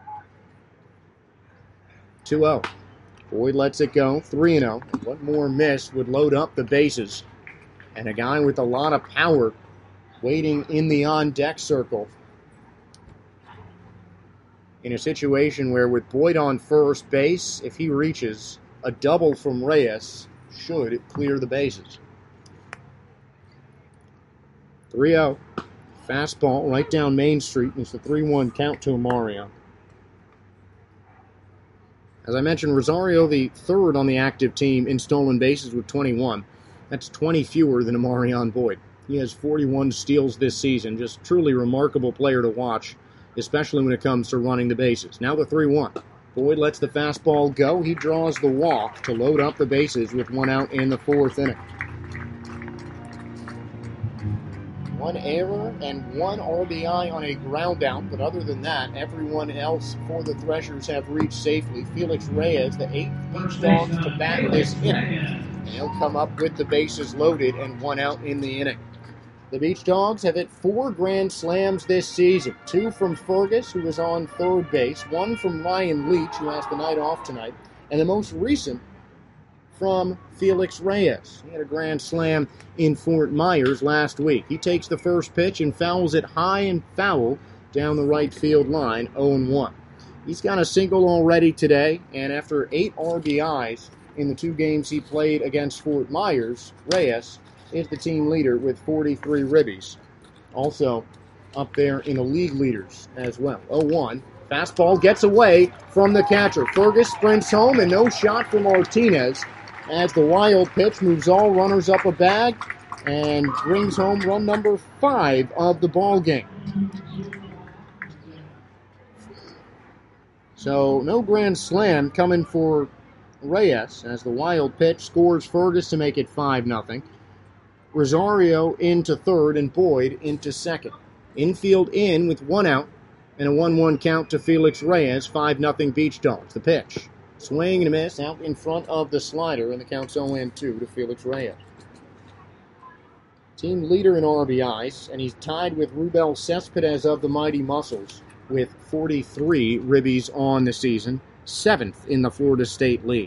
2-0. Boyd lets it go, 3-0. One more miss would load up the bases. And a guy with a lot of power waiting in the on-deck circle. In a situation where with Boyd on first base, if he reaches, a double from Reyes should clear the bases. 3-0. Fastball right down Main Street. It's a 3-1 count to Amarion. As I mentioned, Rosario, the third on the active team in stolen bases with 21. That's 20 fewer than Amarion Boyd. He has 41 steals this season. Just truly remarkable player to watch, especially when it comes to running the bases. Now the 3-1. Boyd lets the fastball go. He draws the walk to load up the bases with 1 out in the 4th inning. 1 error and 1 RBI on a ground out, but other than that, everyone else for the Threshers have reached safely. Felix Reyes, the 8th Beach Dogs to bat this inning, and he'll come up with the bases loaded and 1 out in the inning. The Beach Dogs have hit 4 grand slams this season. 2 from Fergus, who is on third base, 1 from Ryan Leach, who has the night off tonight, and the most recent from Felix Reyes. He had a grand slam in Fort Myers last week. He takes the first pitch and fouls it high and foul down the right field line, 0-1. He's got a single already today, and after 8 RBIs in the 2 games he played against Fort Myers, Reyes is the team leader with 43 ribbies. Also up there in the league leaders as well. 0-1. Fastball gets away from the catcher. Fergus sprints home, and no shot for Martinez as the wild pitch moves all runners up a bag and brings home run number 5 of the ball game. So no grand slam coming for Reyes as the wild pitch scores Fergus to make it 5-0. Rosario into third and Boyd into second. Infield in with 1 out and a 1-1 count to Felix Reyes, 5-0 Beach Dogs. The pitch. Swing and a miss out in front of the slider, and the count's 0-2 to Felix Reyes. Team leader in RBIs, and he's tied with Rubel Cespedes of the Mighty Muscles with 43 ribbies on the season, 7th in the Florida State League.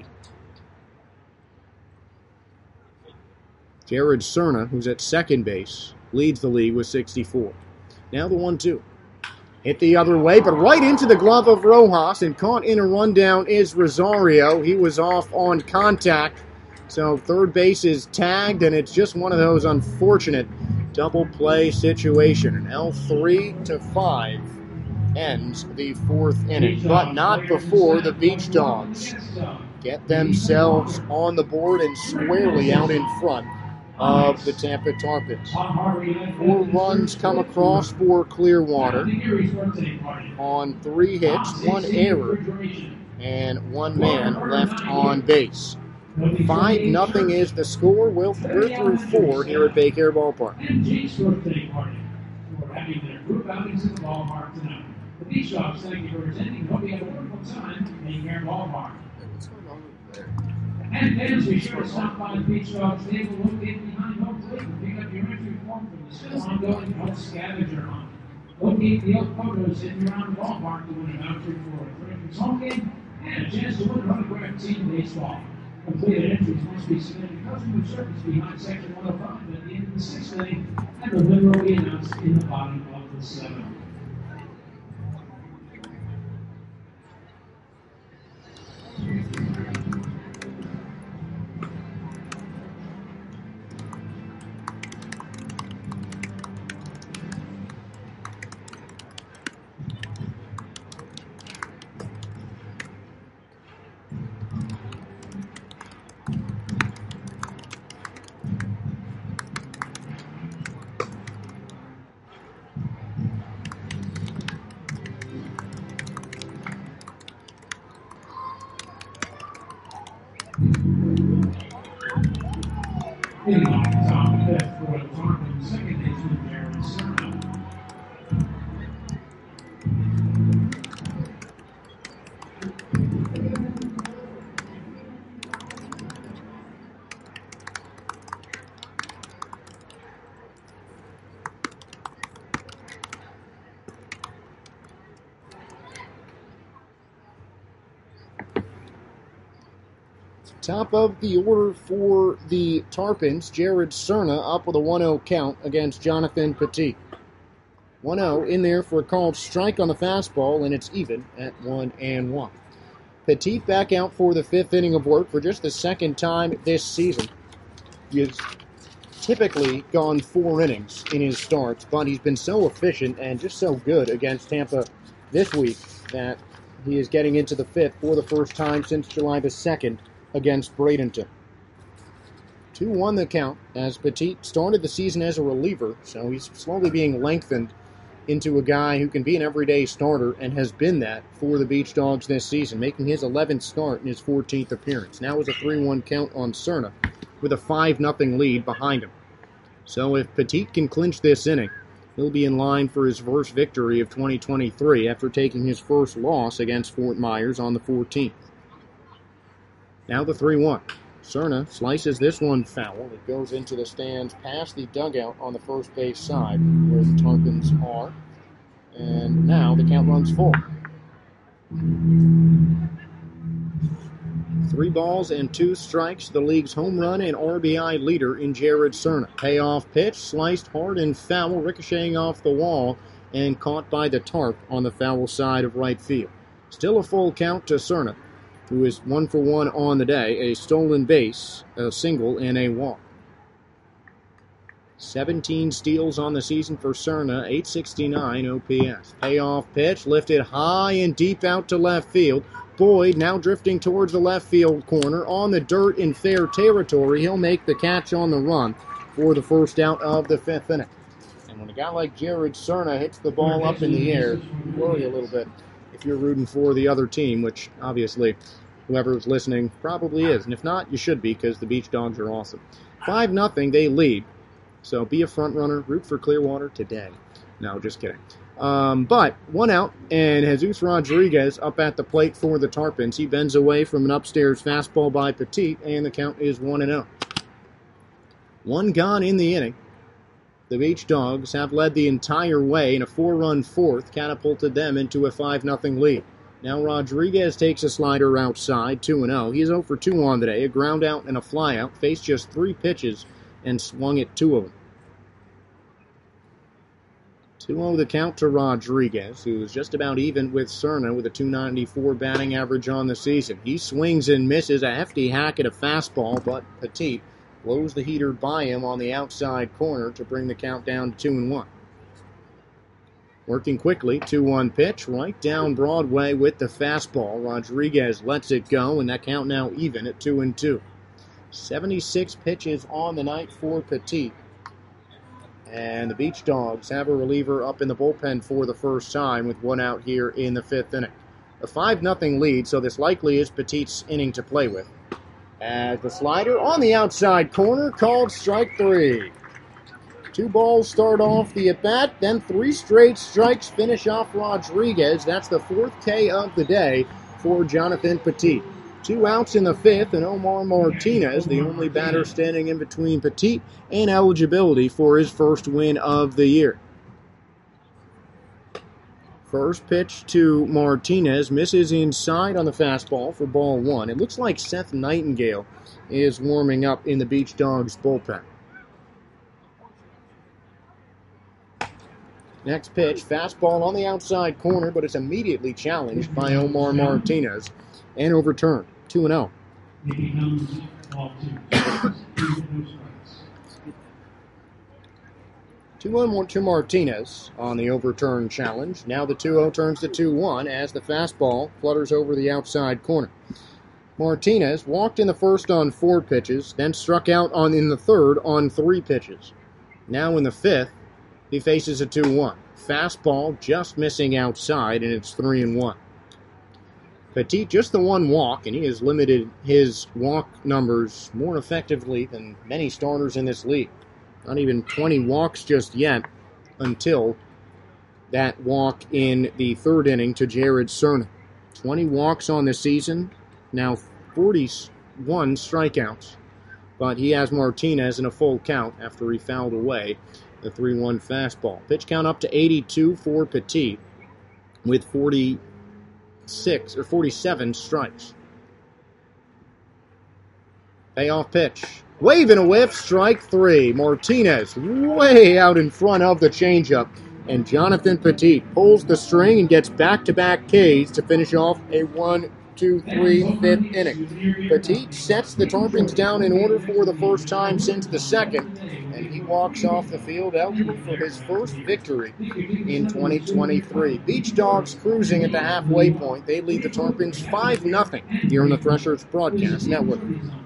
Jared Cerna, who's at second base, leads the league with 64. Now the 1-2. Hit the other way, but right into the glove of Rojas, and caught in a rundown is Rosario. He was off on contact, so third base is tagged, and it's just one of those unfortunate double play situation. An L3-5 ends the 4th inning, but not before the Beach Dogs get themselves on the board and squarely out in front of the Tampa Tarpons. 4 runs come across for Clearwater on 3 hits, 1 error, and 1 man left on base. 5-0 is the score. We're through 4 here at Baycare Ballpark. And Jake's birthday party. We're having their group outings at the ballpark tonight. The Beach Dogs, thank you for attending. Hope you have a wonderful time at Baycare Ballpark. What's going on over there? And fans, be sure to stop by the Beach Dogs table located behind home plate and pick up your entry form for the still ongoing Elk Scavenger Hunt. Locate the Elk photos in and around the ballpark to win a voucher for a Franklin's home game and a chance to win an autographed team baseball. Completed entries must be submitted to customer service behind section 105 at the end of the 6th inning, and the winner will be announced in the bottom of the 7th. Hitting off the top of the 5th for the Tarpon, second baseman Jared Serna. Top of the order for the Tarpons, Jared Serna up with a 1-0 count against Jonathan Petit. 1-0 in there for a called strike on the fastball, and it's even at 1-1. Petit back out for the 5th inning of work for just the second time this season. He has typically gone 4 innings in his starts, but he's been so efficient and just so good against Tampa this week that he is getting into the 5th for the first time since July the 2nd against Bradenton. 2-1 the count as Petit started the season as a reliever, so he's slowly being lengthened into a guy who can be an everyday starter and has been that for the Beach Dogs this season, making his 11th start in his 14th appearance. Now is a 3-1 count on Serna with a 5-0 lead behind him. So if Petit can clinch this inning, he'll be in line for his first victory of 2023 after taking his first loss against Fort Myers on the 14th. Now the 3-1. Serna slices this one foul. It goes into the stands past the dugout on the first base side where the Tarpons are. And now the count runs full. 3 balls and 2 strikes. The league's home run and RBI leader in Jared Serna. Payoff pitch, sliced hard and foul, ricocheting off the wall and caught by the tarp on the foul side of right field. Still a full count to Serna, who is 1 for 1 on the day, a stolen base, a single, and a walk. 17 steals on the season for Serna, 869 OPS. Payoff pitch, lifted high and deep out to left field. Boyd now drifting towards the left field corner on the dirt in fair territory. He'll make the catch on the run for the first out of the 5th inning. And when a guy like Jared Serna hits the ball up in the air, you worry a little bit if you're rooting for the other team, which obviously whoever is listening probably is. And if not, you should be, because the Beach Dogs are awesome. 5-0, they lead. So be a front runner, root for Clearwater today. No, just kidding. But 1 out, and Jesus Rodriguez up at the plate for the Tarpons. He bends away from an upstairs fastball by Petit, and the count is 1-0. 1 gone in the inning. The Beach Dogs have led the entire way, and a 4-run 4th catapulted them into a 5-0 lead. Now Rodriguez takes a slider outside, 2-0. He's 0 for 2 on the day, a ground out and a fly out, faced just 3 pitches and swung at 2 of them. 2-0 the count to Rodriguez, who is just about even with Serna with a .294 batting average on the season. He swings and misses a hefty hack at a fastball, but Petit blows the heater by him on the outside corner to bring the count down to 2-1. Working quickly, 2-1 pitch, right down Broadway with the fastball. Rodriguez lets it go, and that count now even at 2-2. 76 pitches on the night for Petit. And the Beach Dogs have a reliever up in the bullpen for the first time with 1 out here in the 5th inning. A 5-0 lead, so this likely is Petit's inning to play with. As the slider on the outside corner, called strike 3. 2 balls start off the at-bat, then 3 straight strikes finish off Rodriguez. That's the 4th K of the day for Jonathan Petit. 2 outs in the 5th, and Omar Martinez, the only batter standing in between Petit and eligibility for his first win of the year. First pitch to Martinez, misses inside on the fastball for ball 1. It looks like Seth Nightingale is warming up in the Beach Dogs bullpen. Next pitch, fastball on the outside corner, but it's immediately challenged by Omar Martinez and overturned. 2-0. 2-1 to Martinez on the overturned challenge. Now the 2-0 turns to 2-1 as the fastball flutters over the outside corner. Martinez walked in the first on 4 pitches, then struck out in the third on 3 pitches. Now in the 5th, he faces a 2-1. Fastball just missing outside, and it's 3-1. Petit just the 1 walk, and he has limited his walk numbers more effectively than many starters in this league. Not even 20 walks just yet until that walk in the 3rd inning to Jared Cernan. 20 walks on the season, now 41 strikeouts. But he has Martinez in a full count after he fouled away the 3-1 fastball. Pitch count up to 82 for Petit with 47 strikes. Payoff pitch. Wave and a whiff, strike 3. Martinez way out in front of the changeup. And Jonathan Petit pulls the string and gets back-to-back Ks to finish off a 1-2-3 5th inning. Petit sets the Tarpons down in order for the first time since the 2nd, and he walks off the field eligible for his first victory in 2023. Beach Dogs cruising at the halfway point. They lead the Tarpons 5-0 here on the Threshers Broadcast Network.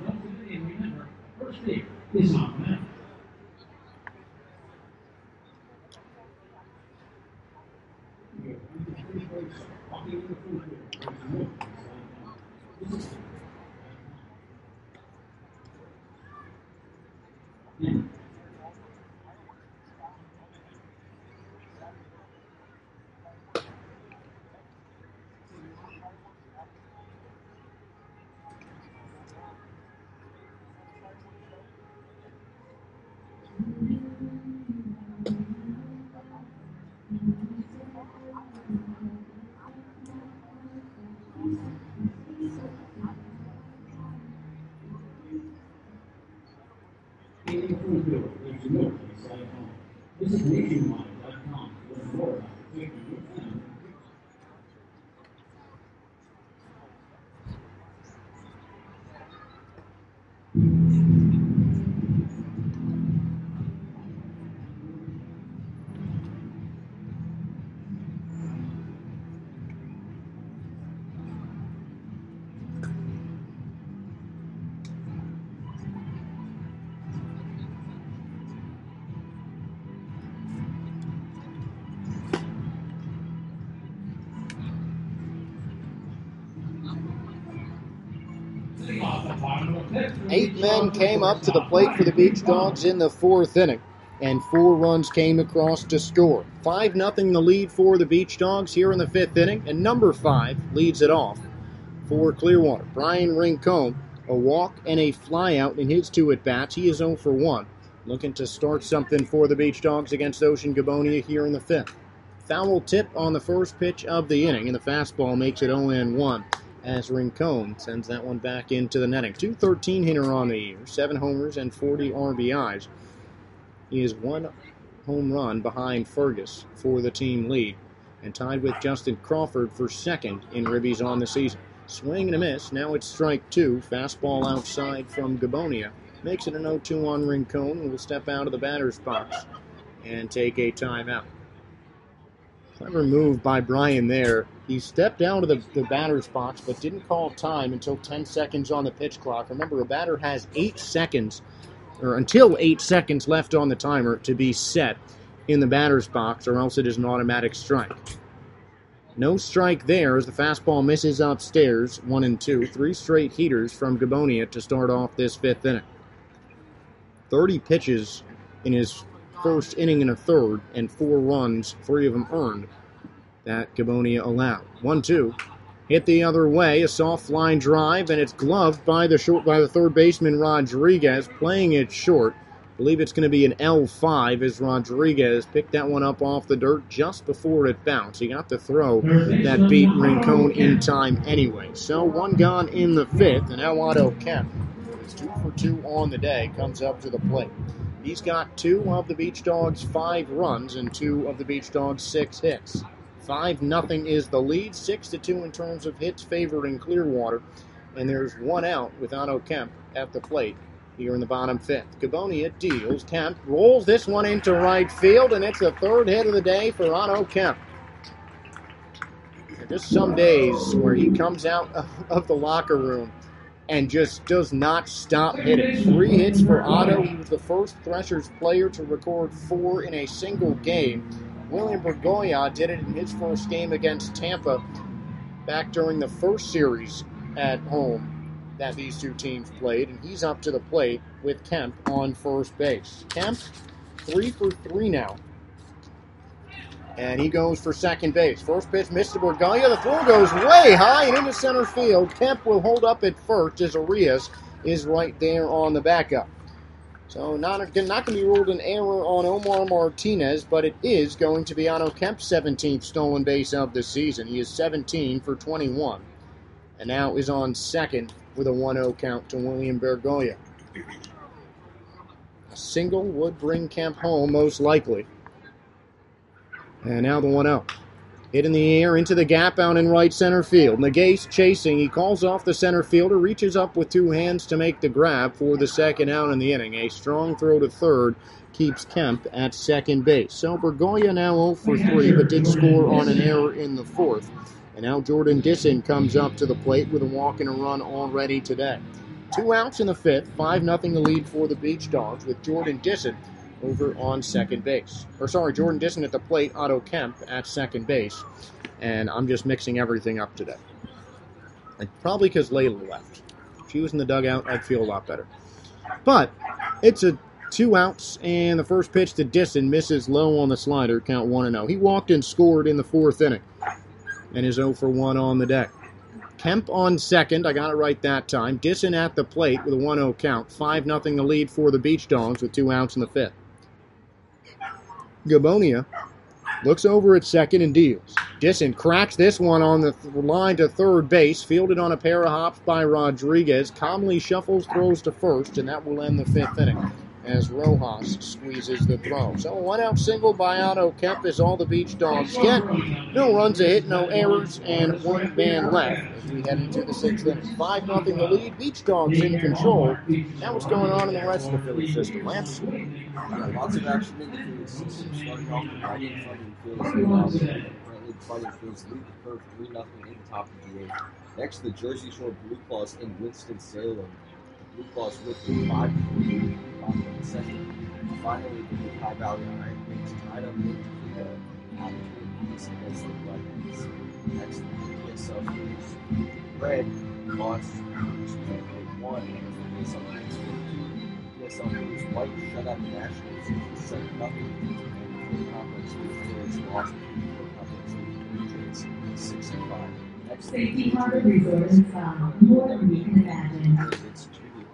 This is nationwide.com. Learn more about the safety of your family. Eight men came up to the plate for the Beach Dogs in the 4th inning, and 4 runs came across to score. 5-0 the lead for the Beach Dogs here in the 5th inning, and number 5 leads it off for Clearwater. Brian Rincon, a walk and a flyout in his 2 at-bats. He is 0 for 1, looking to start something for the Beach Dogs against Ocean Gabonia here in the 5th. Foul tip on the first pitch of the inning, and the fastball makes it 0-1. As Rincon sends that one back into the netting. 213 hitter on the year, 7 homers and 40 RBIs. He is 1 home run behind Fergus for the team lead, and tied with Justin Crawford for 2nd in ribbies on the season. Swing and a miss. Now it's strike 2. Fastball outside from Gabonia. Makes it an 0-2 on Rincon, and will step out of the batter's box and take a timeout. Clever move by Brian there. He stepped out of the batter's box but didn't call time until 10 seconds on the pitch clock. Remember, a batter has 8 seconds, or until 8 seconds left on the timer to be set in the batter's box, or else it is an automatic strike. No strike there as the fastball misses upstairs, 1-2. 3 straight heaters from Gabonia to start off this 5th inning. 30 pitches in his first inning and a third, and 4 runs, 3 of them earned, that Gabonia allowed. 1-2. Hit the other way, a soft line drive, and it's gloved by the third baseman Rodriguez, playing it short. I believe it's going to be an L5 as Rodriguez picked that one up off the dirt just before it bounced. He got to throw that beat Rincon in time anyway. So 1 gone in the 5th, and now Otto Kemp, who's 2 for 2 on the day, comes up to the plate. He's got 2 of the Beach Dogs' 5 runs and 2 of the Beach Dogs' 6 hits. 5-0 is the lead, 6-2 in terms of hits favoring Clearwater, and there's 1 out with Otto Kemp at the plate here in the bottom 5th. Gabonia deals. Kemp rolls this one into right field, and it's the 3rd hit of the day for Otto Kemp. Just some days where he comes out of the locker room and just does not stop hitting. 3 hits for Otto. He was the first Threshers player to record 4 in a single game. William Bergoya did it in his first game against Tampa back during the first series at home that these two teams played, and he's up to the plate with Kemp on first base. Kemp, 3 for 3 now. And he goes for second base. First pitch missed to Bergoya. The throw goes way high and into center field. Kemp will hold up at first as Arias is right there on the backup. So not going to be ruled an error on Omar Martinez, but it is going to be Otto Kemp's 17th stolen base of the season. He is 17 for 21, and now is on second with a 1-0 count to William Bergoya. A single would bring Kemp home, most likely. And now the 1-0. Hit in the air into the gap out in right center field. Nagase chasing. He calls off the center fielder, reaches up with 2 hands to make the grab for the second out in the inning. A strong throw to third keeps Kemp at second base. So Bergoya now 0 for 3, but did score on an error in the 4th. And now Jordan Disson comes up to the plate with a walk and a run already today. 2 outs in the 5th, 5-0 the lead for the Beach Dogs with Jordan Disson over on second base. Jordan Disson at the plate, Otto Kemp at second base. And I'm just mixing everything up today. And probably because Layla left. If she was in the dugout, I'd feel a lot better. But it's a 2 outs, and the first pitch to Disson misses low on the slider, count 1-0. He walked and scored in the 4th inning and is 0 for 1 on the day. Kemp on second, I got it right that time. Disson at the plate with a 1-0 count. 5-0 the lead for the Beach Dogs with 2 outs in the 5th. Gabonia looks over at second and deals. Disson cracks this one on the line to third base, fielded on a pair of hops by Rodriguez. Calmly shuffles, throws to first, and that will end the 5th inning as Rojas squeezes the throw. So a 1-out single by Otto Kemp is all the Beach Dogs get. No runs a hit, no errors, and 1 man left as we head into the 6th inning. 5-0 the lead. Beach Dogs in control. Now what's going on in the rest of the Philly system, Lance? Yeah, lots of action in the Philly system. Starting off with Ryan Fighting Fields. Currently Fighting Fields lead the curve 3-0 in the top of the 8th. Next, the Jersey Shore Blue Claws in Winston-Salem. Blue Claws with the 5-4 in the second. Finally, the High Valley Iron Wings tied up with the opportunities against the Black Wings. Next, the PSL Blues Red lost 1 and the PSL Blues PSL Blues White shut out the Nationals 7-0. And the Complex Blues lost the Complex Blues 6-5. Next, Safety Harbor Resort and Spa, more than we can imagine. it's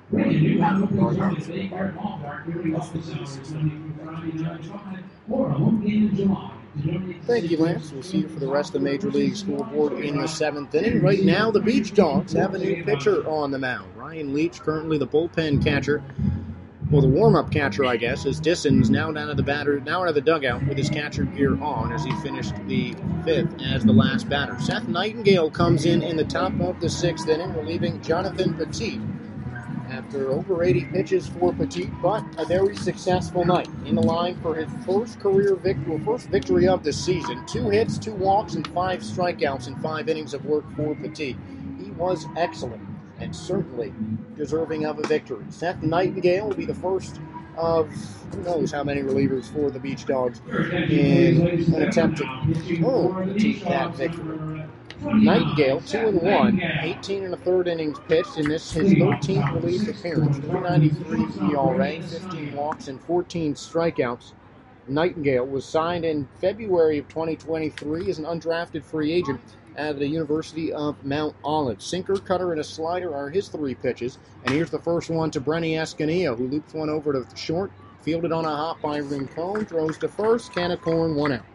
Thank you, Lance. We'll see you for the rest of the Major League Scoreboard in the 7th inning. Right now, the Beach Dogs have a new pitcher on the mound. Ryan Leach, currently the bullpen catcher. Well, the warm-up catcher, I guess, as Disson's now out of the dugout with his catcher gear on as he finished the 5th as the last batter. Seth Nightingale comes in the top of the 6th inning, relieving Jonathan Petit. After over 80 pitches for Petit, but a very successful night. In the line for his first victory of the season. 2 hits, 2 walks, and 5 strikeouts in 5 innings of work for Petit. He was excellent and certainly deserving of a victory. Seth Nightingale will be the first of who knows how many relievers for the Beach Dogs in an attempt to keep that victory. Nightingale, 2-1, 18 and a third innings pitched in this his 13th relief appearance, 3.93 ERA, 15 walks, and 14 strikeouts. Nightingale was signed in February of 2023 as an undrafted free agent at the University of Mount Olive. Sinker, cutter, and a slider are his three pitches. And here's the first one to Brenny Escanilla, who loops one over to short, fielded on a hop by Rincon, throws to first, can of corn, 1 out.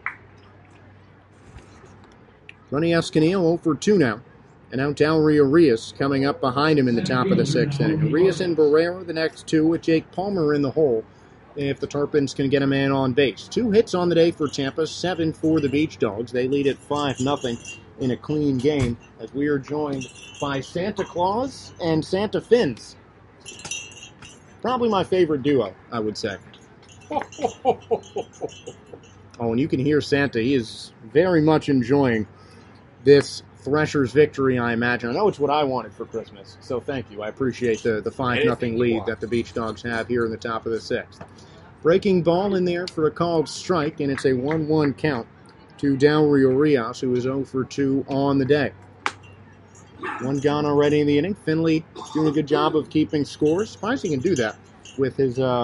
Brenny Escanilla 0 for 2 now. And now Dalry Arias coming up behind him in the top of the 6th inning. Arias and Barrera, the next two, with Jake Palmer in the hole, if the Tarpons can get a man on base. 2 hits on the day for Tampa, 7 for the Beach Dogs. They lead at 5-0 in a clean game as we are joined by Santa Claus and Santa Fins. Probably my favorite duo, I would say. Oh, and you can hear Santa. He is very much enjoying this Threshers victory, I imagine. I know it's what I wanted for Christmas, so thank you. I appreciate the 5-0 lead that the Beach Dogs have here in the top of the 6th. Breaking ball in there for a called strike, and it's a 1-1 count to Dalry Arias, who is 0 for 2 on the day. 1 gone already in the inning. Finley doing a good job of keeping scores. Surprised he can do that with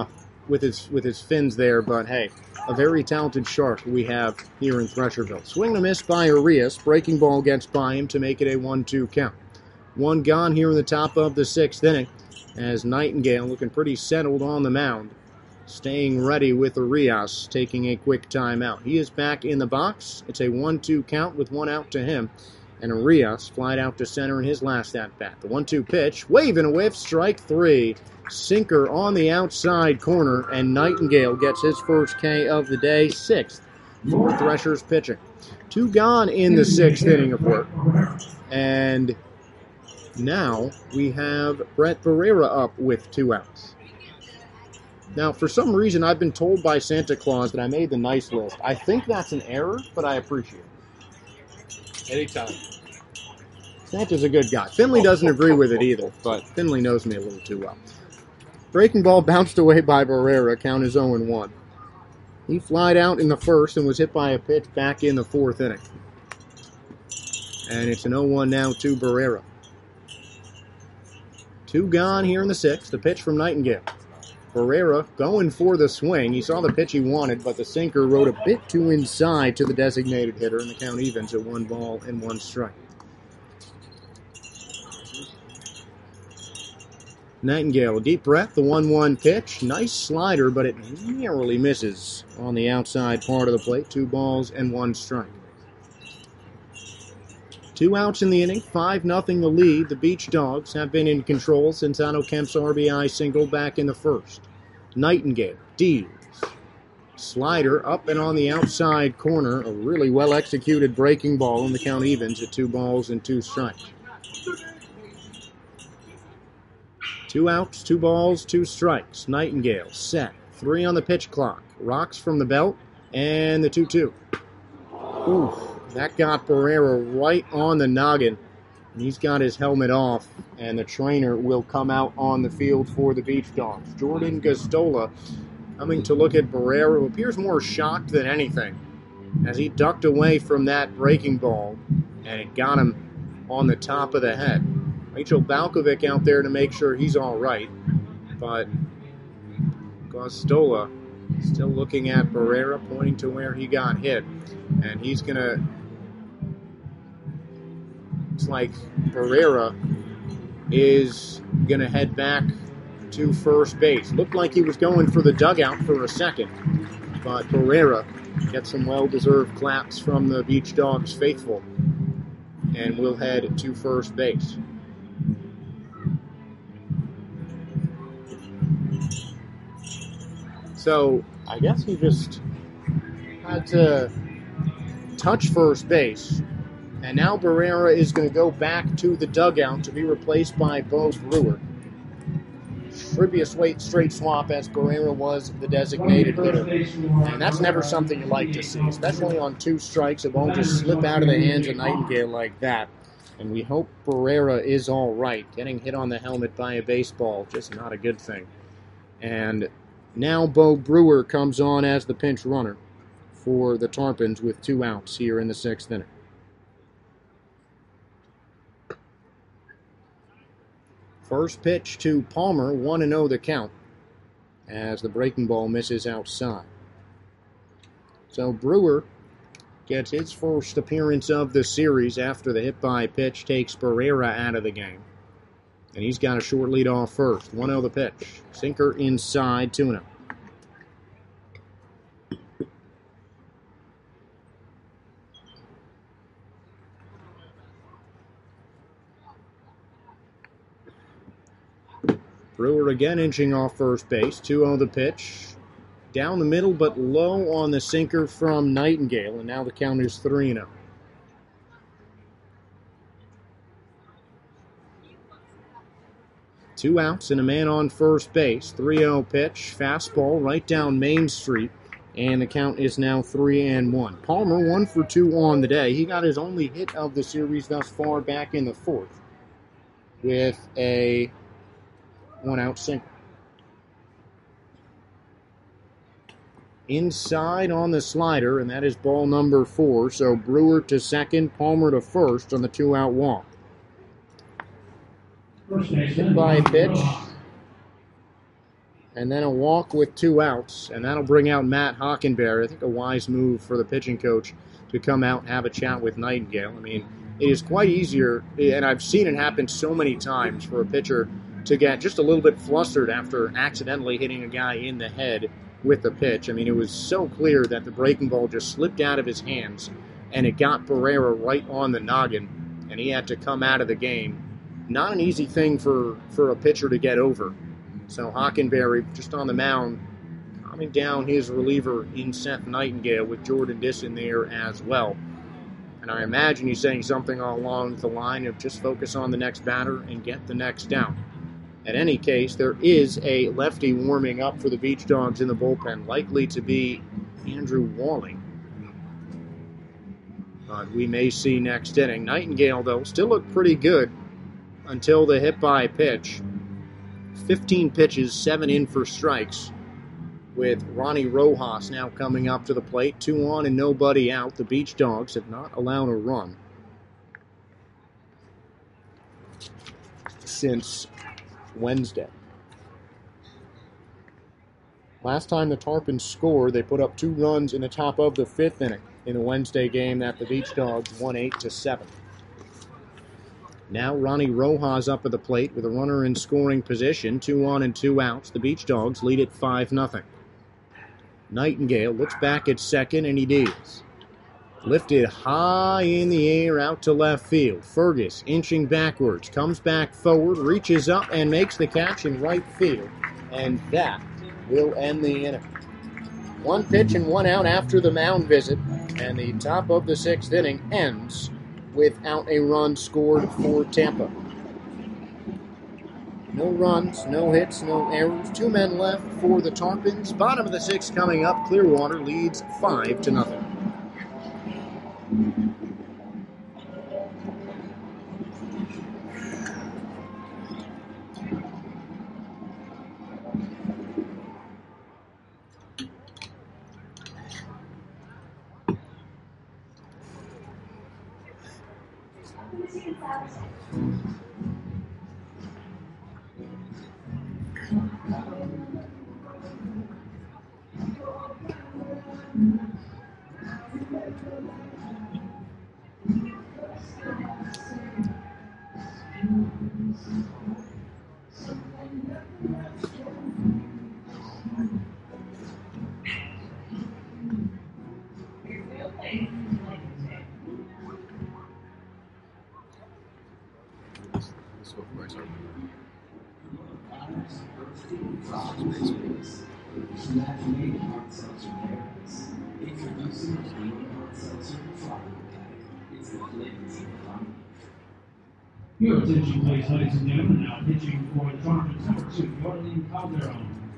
his fins there, but hey, a very talented shark we have here in Thresherville. Swing and a miss by Arias. Breaking ball gets by him to make it a 1-2 count. 1 gone here in the top of the 6th inning as Nightingale looking pretty settled on the mound. Staying ready with Arias, taking a quick timeout. He is back in the box. It's a 1-2 count with 1 out to him. And Arias flied out to center in his last at-bat. The 1-2 pitch, wave and a whiff, strike 3. Sinker on the outside corner, and Nightingale gets his first K of the day, 6th for Threshers pitching. 2 gone in the 6th inning of work. And now we have Brett Barrera up with 2 outs. Now, for some reason, I've been told by Santa Claus that I made the nice list. I think that's an error, but I appreciate it. Anytime. Santa's a good guy. Finley doesn't agree with it either, but Finley knows me a little too well. Breaking ball bounced away by Barrera. Count is 0-1. He flied out in the first and was hit by a pitch back in the 4th inning. And it's an 0-1 now to Barrera. 2 gone here in the 6th. The pitch from Nightingale. Barrera going for the swing. He saw the pitch he wanted, but the sinker rode a bit too inside to the designated hitter, and the count evens at 1 ball and 1 strike. Nightingale, a deep breath, the 1-1 pitch. Nice slider, but it narrowly misses on the outside part of the plate. 2 balls and 1 strike. 2 outs in the inning, 5-0 the lead. The Beach Dogs have been in control since Otto Kemp's RBI single back in the 1st. Nightingale, deals. Slider up and on the outside corner. A really well-executed breaking ball, and the count evens at 2 balls and 2 strikes. 2 outs, 2 balls, 2 strikes. Nightingale set. 3 on the pitch clock. Rocks from the belt, and the 2-2. Oof. That got Barrera right on the noggin. He's got his helmet off, and the trainer will come out on the field for the Beach Dogs. Jordan Gastola coming to look at Barrera, who appears more shocked than anything as he ducked away from that breaking ball, and it got him on the top of the head. Rachel Balkovic out there to make sure he's all right, but Gastola still looking at Barrera, pointing to where he got hit, and he's going to... Looks like Barrera is going to head back to first base. Looked like he was going for the dugout for a second, but Barrera gets some well-deserved claps from the Beach Dogs faithful and will head to first base. So I guess he just had to touch first base. And now Barrera is going to go back to the dugout to be replaced by Bo Brewer. Previous straight swap as Barrera was the designated hitter. And that's never something you like to see, especially on 2 strikes. It won't just slip out of the hands of Nightingale like that. And we hope Barrera is all right. Getting hit on the helmet by a baseball, just not a good thing. And Now Bo Brewer comes on as the pinch runner for the Tarpons with 2 outs here in the 6th inning. First pitch to Palmer, 1-0 the count, as the breaking ball misses outside. So Brewer gets his first appearance of the series after the hit by pitch takes Barrera out of the game. And he's got a short lead off first. 1-0 the pitch. Sinker inside, 2-0. Brewer again inching off first base. 2-0 the pitch. Down the middle, but low on the sinker from Nightingale. And now the count is 3-0. Two outs and a man on first base. 3-0 pitch. Fastball right down Main Street. And the count is now 3-1. Palmer 1 for 2 on the day. He got his only hit of the series thus far back in the 4th with a 1-out single. Inside on the slider, and that is ball number 4. So Brewer to second, Palmer to first on the 2-out walk. Hit by pitch. And then a walk with 2 outs, and that'll bring out Matt Hockenberry. I think a wise move for the pitching coach to come out and have a chat with Nightingale. I mean, it is quite easier, and I've seen it happen so many times, for a pitcher to get just a little bit flustered after accidentally hitting a guy in the head with the pitch. I mean, it was so clear that the breaking ball just slipped out of his hands, and it got Barrera right on the noggin, and he had to come out of the game. Not an easy thing for a pitcher to get over. So Hockenberry just on the mound, calming down his reliever in Seth Nightingale with Jordan Disson there as well. And I imagine he's saying something along the line of just focus on the next batter and get the next down. In any case, there is a lefty warming up for the Beach Dogs in the bullpen, likely to be Andrew Walling. But we may see next inning. Nightingale, though, still looked pretty good until the hit by pitch. 15 pitches, 7 in for strikes, with Ronnie Rojas now coming up to the plate. 2 on and nobody out. The Beach Dogs have not allowed a run since Wednesday. Last time the Tarpons scored, they put up 2 runs in the top of the 5th inning in a Wednesday game that the Beach Dogs won 8-7. Now Ronnie Rojas up at the plate with a runner in scoring position. 2 on and 2 outs. The Beach Dogs lead it 5-0. Nightingale looks back at second, and he deals. Lifted high in the air out to left field. Fergus inching backwards, comes back forward, reaches up, and makes the catch in right field. And that will end the inning. 1 pitch and 1 out after the mound visit, and the top of the 6th inning ends without a run scored for Tampa. No runs, no hits, no errors. 2 men left for the Tarpons. Bottom of the 6th coming up. Clearwater leads 5-0. Your attention, please, ladies and gentlemen. Now pitching for the Tarpons, number 2, Yorlene Calderon.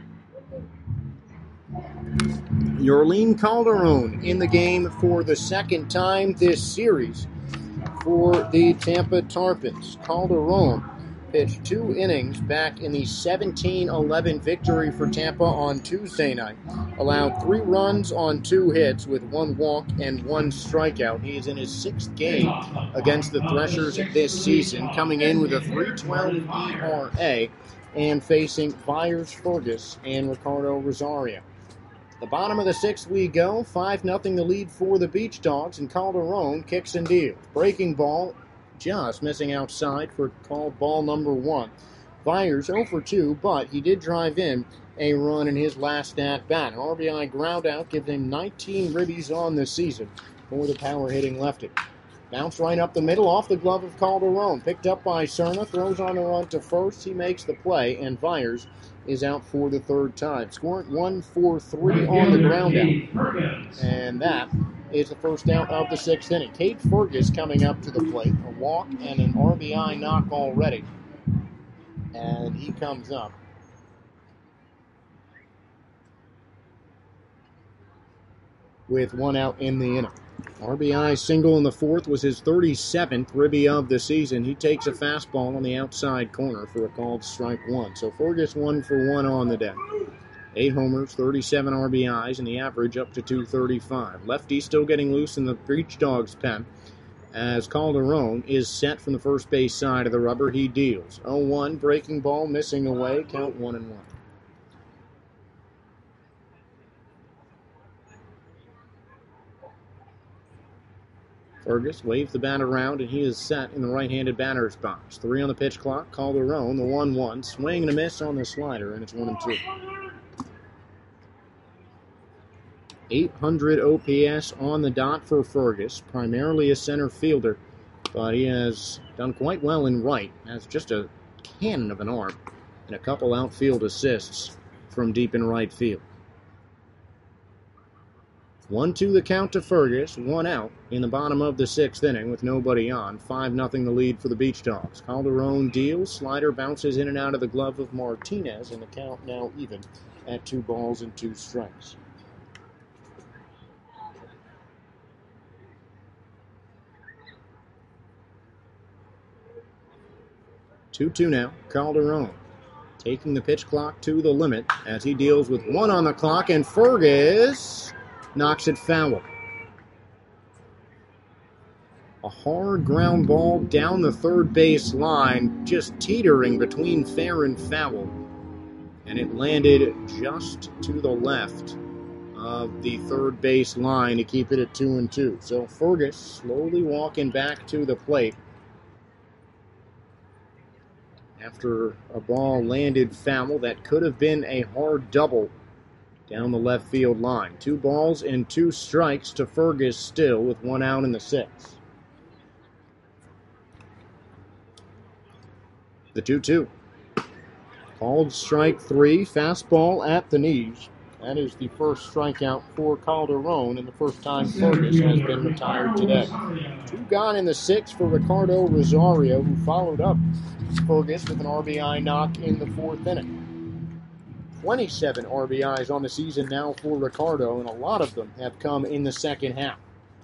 Yorlene Calderon in the game for the 2nd time this series for the Tampa Tarpons. Calderon pitched 2 innings back in the 17-11 victory for Tampa on Tuesday night. Allowed 3 runs on 2 hits with 1 walk and 1 strikeout. He is in his 6th game against the Threshers this season, coming in with a 3.12 ERA and facing Vyers Fergus and Ricardo Rosario. The bottom of the 6th we go, 5-0 the lead for the Beach Dogs, and Calderon kicks and deals. Breaking ball just missing outside for called ball number 1. Vyers 0 for 2, but he did drive in a run in his last at-bat. An RBI ground out gives him 19 ribbies on the season for the power-hitting lefty. Bounce right up the middle off the glove of Calderon. Picked up by Cerna, throws on the run to first. He makes the play, and Vyers is out for the 3rd time. Scoring 1 for 3 on the ground out. And that is the first out of the 6th inning. Cade Fergus coming up to the plate. A walk and an RBI knock already. And he comes up with 1 out in the inning. RBI single in the 4th was his 37th ribby of the season. He takes a fastball on the outside corner for a called strike 1. So Fergus 1 for 1 on the day. 8 homers, 37 RBIs, and the average up to 235. Lefty still getting loose in the Beach Dogs' pen as Calderon is set from the first base side of the rubber. He deals. 0-1, breaking ball, missing away, count 1-1. Fergus waves the bat around, and he is set in the right-handed batter's box. 3 on the pitch clock. Calderon, the 1-1. Swing and a miss on the slider, and it's 1-2. 800 OPS on the dot for Fergus, primarily a center fielder, but he has done quite well in right. Has just a cannon of an arm and a couple outfield assists from deep in right field. 1-2 the count to Fergus, 1 out in the bottom of the 6th inning with nobody on. 5-0 the lead for the Beach Dogs. Calderon deals, slider bounces in and out of the glove of Martinez, and the count now even at 2 balls and 2 strikes. Two now, Calderon taking the pitch clock to the limit as he deals with 1 on the clock, and Fergus knocks it foul. A hard ground ball down the 3rd base line, just teetering between fair and foul. And it landed just to the left of the 3rd base line to keep it at 2-2. So Fergus slowly walking back to the plate after a ball landed foul that could have been a hard double down the left field line. 2 balls and 2 strikes to Fergus still with 1 out in the 6th. The 2-2. Called strike 3, fastball at the knees. That is the first strikeout for Calderon and the first time Fergus has been retired today. 2 gone in the 6th for Ricardo Rosario, who followed up Fergus with an RBI knock in the 4th inning. 27 RBIs on the season now for Ricardo, and a lot of them have come in the second half.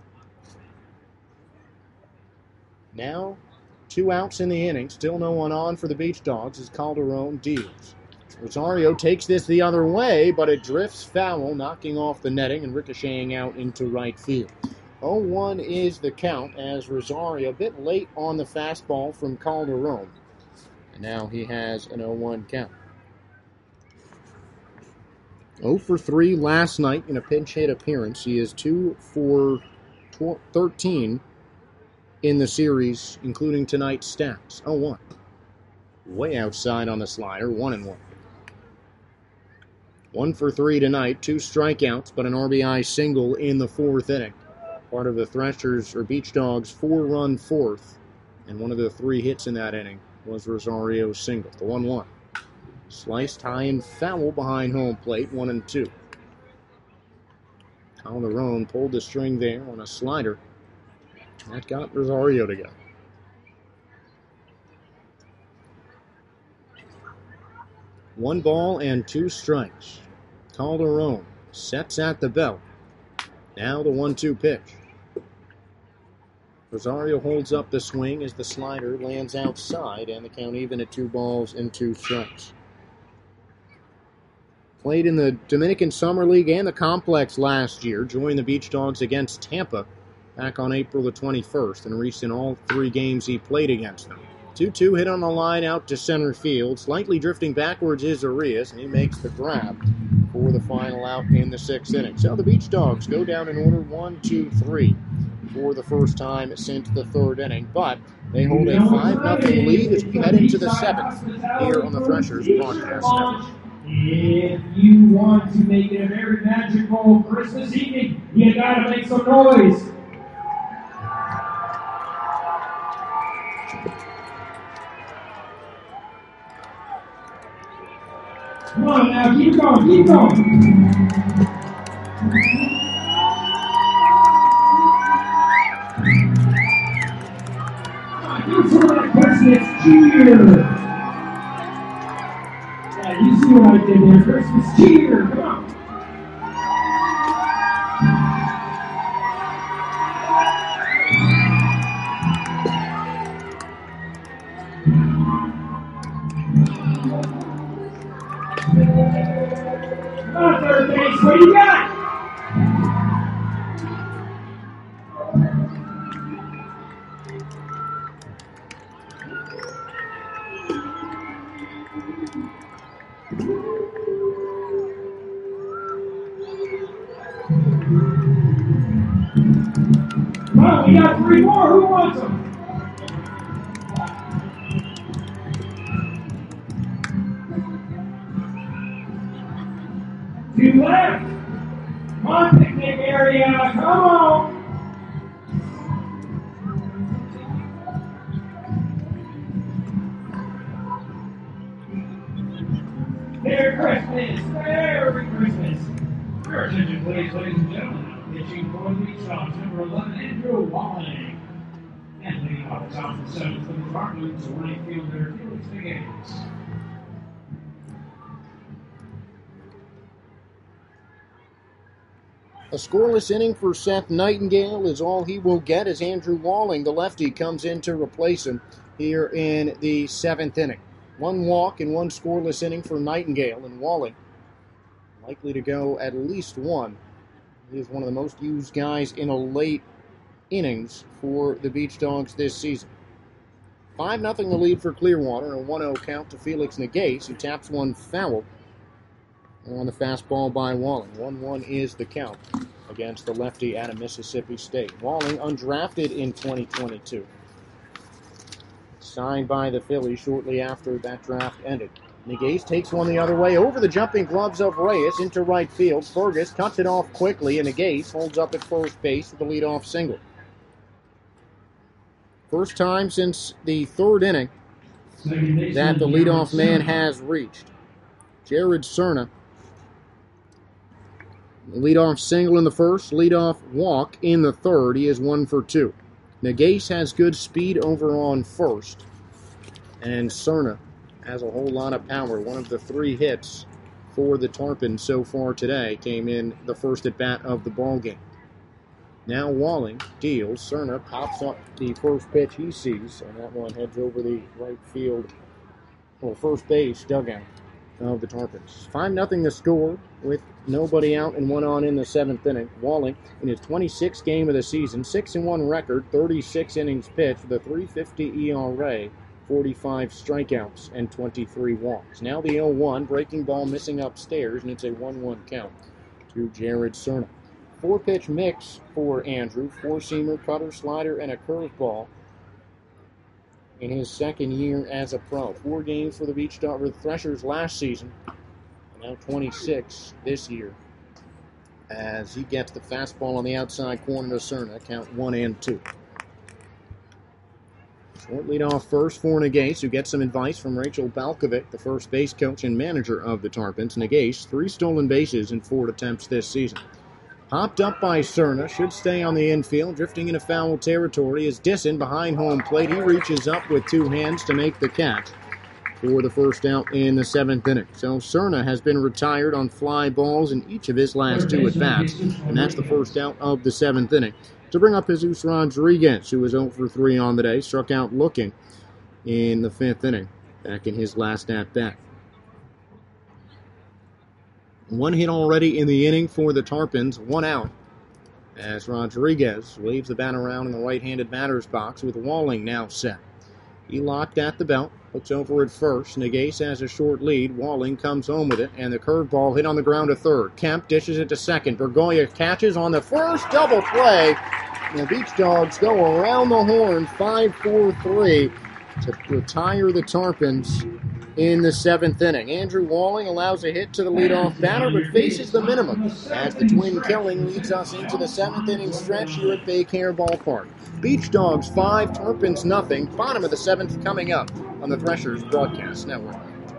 Now, 2 outs in the inning, still no one on for the Beach Dogs as Calderon deals. Rosario takes this the other way, but it drifts foul, knocking off the netting and ricocheting out into right field. 0-1 is the count as Rosario a bit late on the fastball from Calderon. And now he has an 0-1 count. 0 for 3 last night in a pinch hit appearance. He is 2 for 13 in the series, including tonight's stats. 0-1. Way outside on the slider, 1-1. 1 for 3 tonight, 2 strikeouts, but an RBI single in the 4th inning. Part of the Threshers, or Beach Dogs' 4-run 4th, and one of the 3 hits in that inning was Rosario's single, the 1-1. Sliced high and foul behind home plate, 1-2. Calderon pulled the string there on a slider. That got Rosario to go. 1 ball and 2 strikes. Calderon sets at the belt. Now the 1-2 pitch. Rosario holds up the swing as the slider lands outside, and the count even at 2 balls and 2 strikes. Played in the Dominican Summer League and the Complex last year, joined the Beach Dogs against Tampa back on April the 21st, and reached in all 3 games he played against them. 2-2 hit on the line out to center field. Slightly drifting backwards is Arias, and he makes the grab for the final out in the 6th inning. So the Beach Dogs go down in order 1-2-3 for the first time since the 3rd inning, but they hold a 5-0 lead as we head into the 7th here on the Threshers Broadcast Network. If you want to make it a very magical Christmas evening, you gotta make some noise. Come on now, keep going, keep going. Give some of that Christmas cheer. Yeah, you see what I did there. Christmas cheer. Come on. Come on, third base. What do you got? Come on, we got 3 more. Who wants them? Two left. Come on, picnic area. Come on. Merry Christmas. Merry Christmas. Your attention, please, ladies and gentlemen. Pitching for the Beach Dogs, number 11, Andrew Walling. And leading off the top of the 7th for the Tarpons, the right fielder, Felix Negates. A scoreless inning for Seth Nightingale is all he will get as Andrew Walling, the lefty, comes in to replace him here in the 7th inning. 1 walk and 1 scoreless inning for Nightingale, and Walling likely to go at least 1. He is one of the most used guys in a late innings for the Beach Dogs this season. 5-0 the lead for Clearwater, a 1-0 count to Felix Negates, who taps one foul on the fastball by Walling. 1-1 is the count against the lefty out of Mississippi State. Walling undrafted in 2022. Signed by the Phillies shortly after that draft ended. Negates takes one the other way over the jumping gloves of Reyes into right field. Fergus cuts it off quickly, and Negates holds up at first base with a leadoff single. First time since the 3rd inning that the leadoff man has reached. Jared Cerna. Leadoff single in the first, leadoff walk in the 3rd. He is 1 for 2. Negates has good speed over on first, and Cerna has a whole lot of power. One of the 3 hits for the Tarpons so far today came in the first at bat of the ballgame. Now Walling deals. Cerna pops up the first pitch he sees, and that one heads over the right field, first base dugout of the Tarpons. 5-0 the score with nobody out and 1 on in the 7th inning. Walling in his 26th game of the season, 6-1 record, 36 innings pitched with a .350 ERA, 45 strikeouts, and 23 walks. Now the 0-1, breaking ball missing upstairs, and it's a 1-1 count to Jared Cerna. 4-pitch mix for Andrew, 4-seamer, cutter, slider, and a curveball in his 2nd year as a pro. 4 games for the Threshers last season, and now 26 this year, as he gets the fastball on the outside corner to Cerna, count 1 and 2. Short lead off first for Negates, who gets some advice from Rachel Balkovic, the first base coach and manager of the Tarpons. Negates, 3 stolen bases in 4 attempts this season. Popped up by Cerna, should stay on the infield, drifting into foul territory is Disson behind home plate. He reaches up with 2 hands to make the catch for the first out in the 7th inning. So Cerna has been retired on fly balls in each of his last 2 at-bats, and that's the first out of the 7th inning. to bring up Jesus Rodriguez, who was 0 for 3 on the day, struck out looking in the 5th inning, back in his last at-bat. 1 hit already in the inning for the Tarpons, 1 out, as Rodriguez waves the bat around in the right-handed batter's box with Walling now set. He locked at the belt, looks over at first. Negase has a short lead. Walling comes home with it, and the curveball hit on the ground to third. Kemp dishes it to second. Bergoya catches on the first double play. And the Beach Dogs go around the horn 5-4-3 to retire the Tarpons in the 7th inning. Andrew Walling allows a hit to the leadoff batter, but faces the minimum as the twin killing leads us into the 7th inning stretch here at Baycare Ballpark. Beach Dogs 5, Tarpons nothing. Bottom of the 7th coming up on the Threshers Broadcast Network.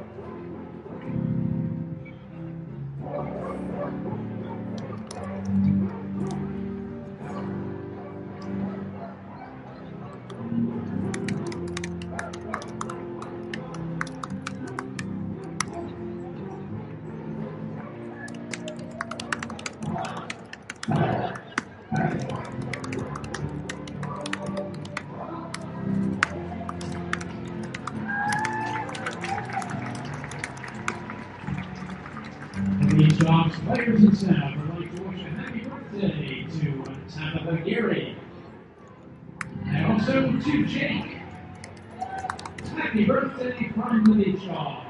Beach Dogs players and staff would like to wish a happy birthday to Tabitha Gary. And also to Jake. Happy birthday from the Beach Dogs.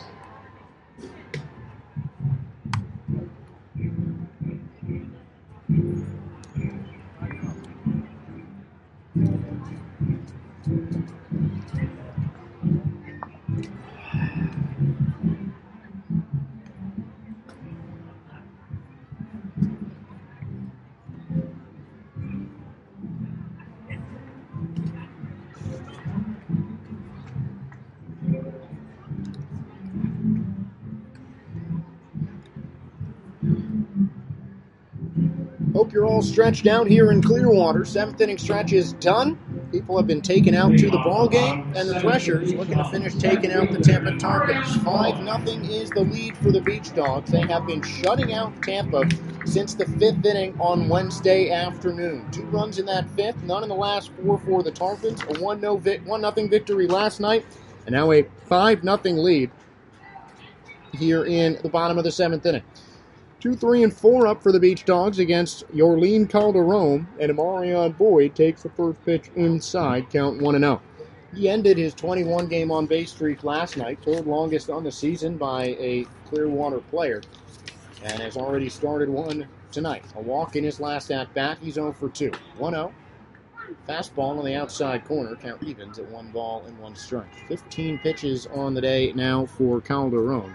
Hope you're all stretched out here in Clearwater. 7th inning stretch is done. People have been taken out to the ball game, and the Threshers looking to finish taking out the Tampa Tarpons. 5-0 is the lead for the Beach Dogs. They have been shutting out Tampa since the 5th inning on Wednesday afternoon. 2 runs in that 5th, none in the last 4 for the Tarpons. A 1-0 victory last night, and now a 5-0 lead here in the bottom of the 7th inning. 2, 3, and 4 up for the Beach Dogs against Yorlene Calderon, and Amarion Boyd takes the first pitch inside, count 1-0. He ended his 21-game on-base streak last night, 3rd longest on the season by a Clearwater player, and has already started one tonight. A walk in his last at-bat, he's 0 for 2. 1-0, fastball on the outside corner, count evens at 1 ball and 1 strike. 15 pitches on the day now for Calderon.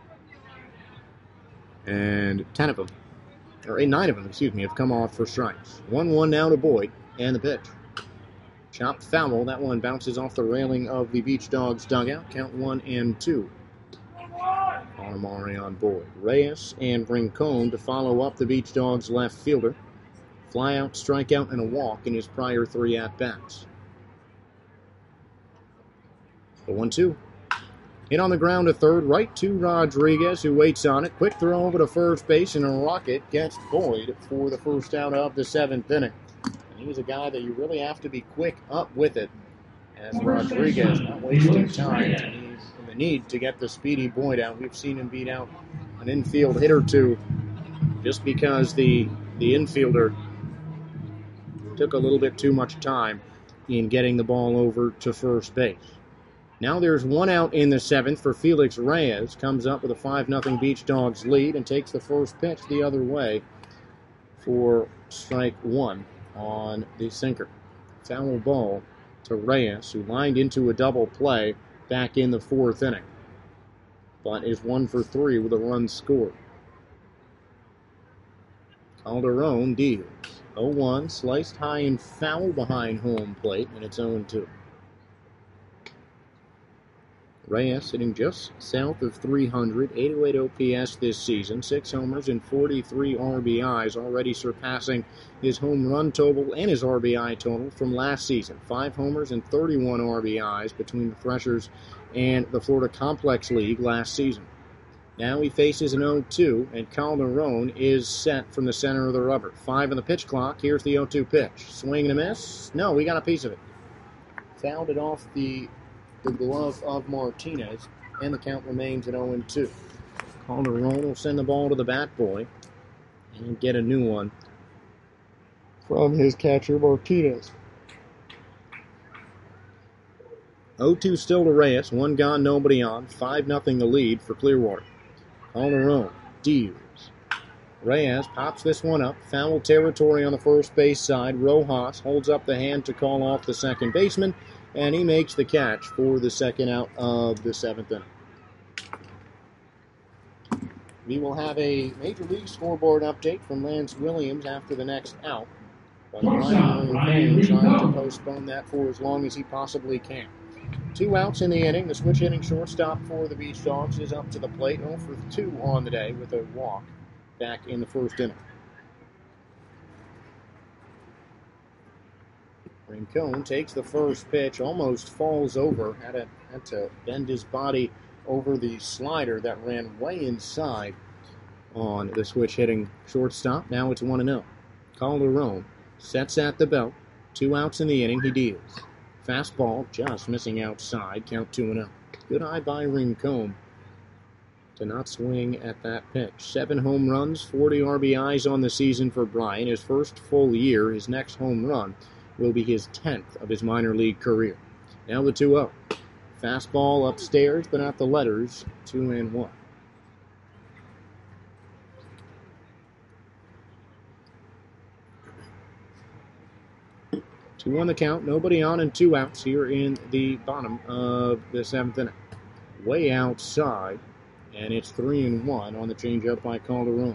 And 9 of them, have come off for strikes. 1-1 now to Boyd, and the pitch. Chopped foul, that one bounces off the railing of the Beach Dogs dugout. Count 1-2 on Amarion Boyd. Reyes and Rincon to follow up the Beach Dogs left fielder. Fly out, strikeout, and a walk in his prior 3 at-bats. The 1-2. Hit on the ground to third, right to Rodriguez, who waits on it. Quick throw over to first base, and a rocket gets Boyd for the first out of the 7th inning. And he's a guy that you really have to be quick up with it, as Rodriguez not wasting time. He's in the need to get the speedy Boyd out. We've seen him beat out an infield hit or two just because the infielder took a little bit too much time in getting the ball over to first base. Now there's 1 out in the 7th for Felix Reyes. Comes up with a 5-0 Beach Dogs lead and takes the first pitch the other way for strike 1 on the sinker. Foul ball to Reyes, who lined into a double play back in the 4th inning, but is 1 for 3 with a run scored. Calderon deals. 0-1, sliced high and foul behind home plate, and it's 0-2. Reyes hitting just south of 300, 808 OPS this season, 6 homers and 43 RBIs, already surpassing his home run total and his RBI total from last season. 5 homers and 31 RBIs between the Threshers and the Florida Complex League last season. Now he faces an 0-2, and Calderon is set from the center of the rubber. 5 on the pitch clock. Here's the 0-2 pitch. Swing and a miss. No, we got a piece of it. Fouled it off the glove of Martinez, and the count remains at 0-2. Calderon will send the ball to the bat boy and get a new one from his catcher, Martinez. 0-2 still to Reyes. 1 gone, nobody on. 5-0 the lead for Clearwater. Calderon deals. Reyes pops this one up. Foul territory on the first base side. Rojas holds up the hand to call off the second baseman, and he makes the catch for the second out of the 7th inning. We will have a Major League scoreboard update from Lance Williams after the next out. But Ryan trying to postpone that for as long as he possibly can. 2 outs in the inning. The switch hitting shortstop for the Beach Dogs is up to the plate. 0 for 2 on the day with a walk back in the first inning. Rincon takes the first pitch, almost falls over, had to bend his body over the slider that ran way inside on the switch hitting shortstop. Now it's 1-0. Calderon sets at the belt. 2 outs in the inning. He deals. Fastball just missing outside. Count 2-0. Good eye by Rincon to not swing at that pitch. 7 home runs, 40 RBIs on the season for Brian. His first full year. His next home run will be his 10th of his minor league career. Now the 2-0. Fastball upstairs, but not the letters. 2-1. 2 on the count, nobody on and 2 outs here in the bottom of the 7th inning. Way outside, and it's 3-1 on the changeup by Calderon.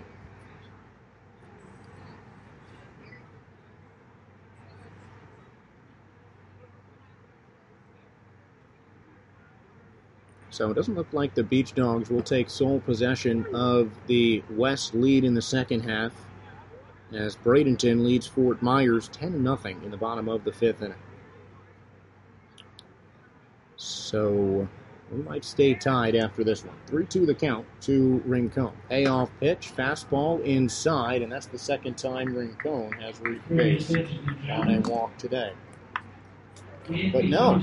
So it doesn't look like the Beach Dogs will take sole possession of the West lead in the second half, as Bradenton leads Fort Myers 10-0 in the bottom of the 5th inning. So we might stay tied after this one. 3-2 the count to Rincon. Payoff pitch, fastball inside, and that's the second time Rincon has reached base on a walk today. But no,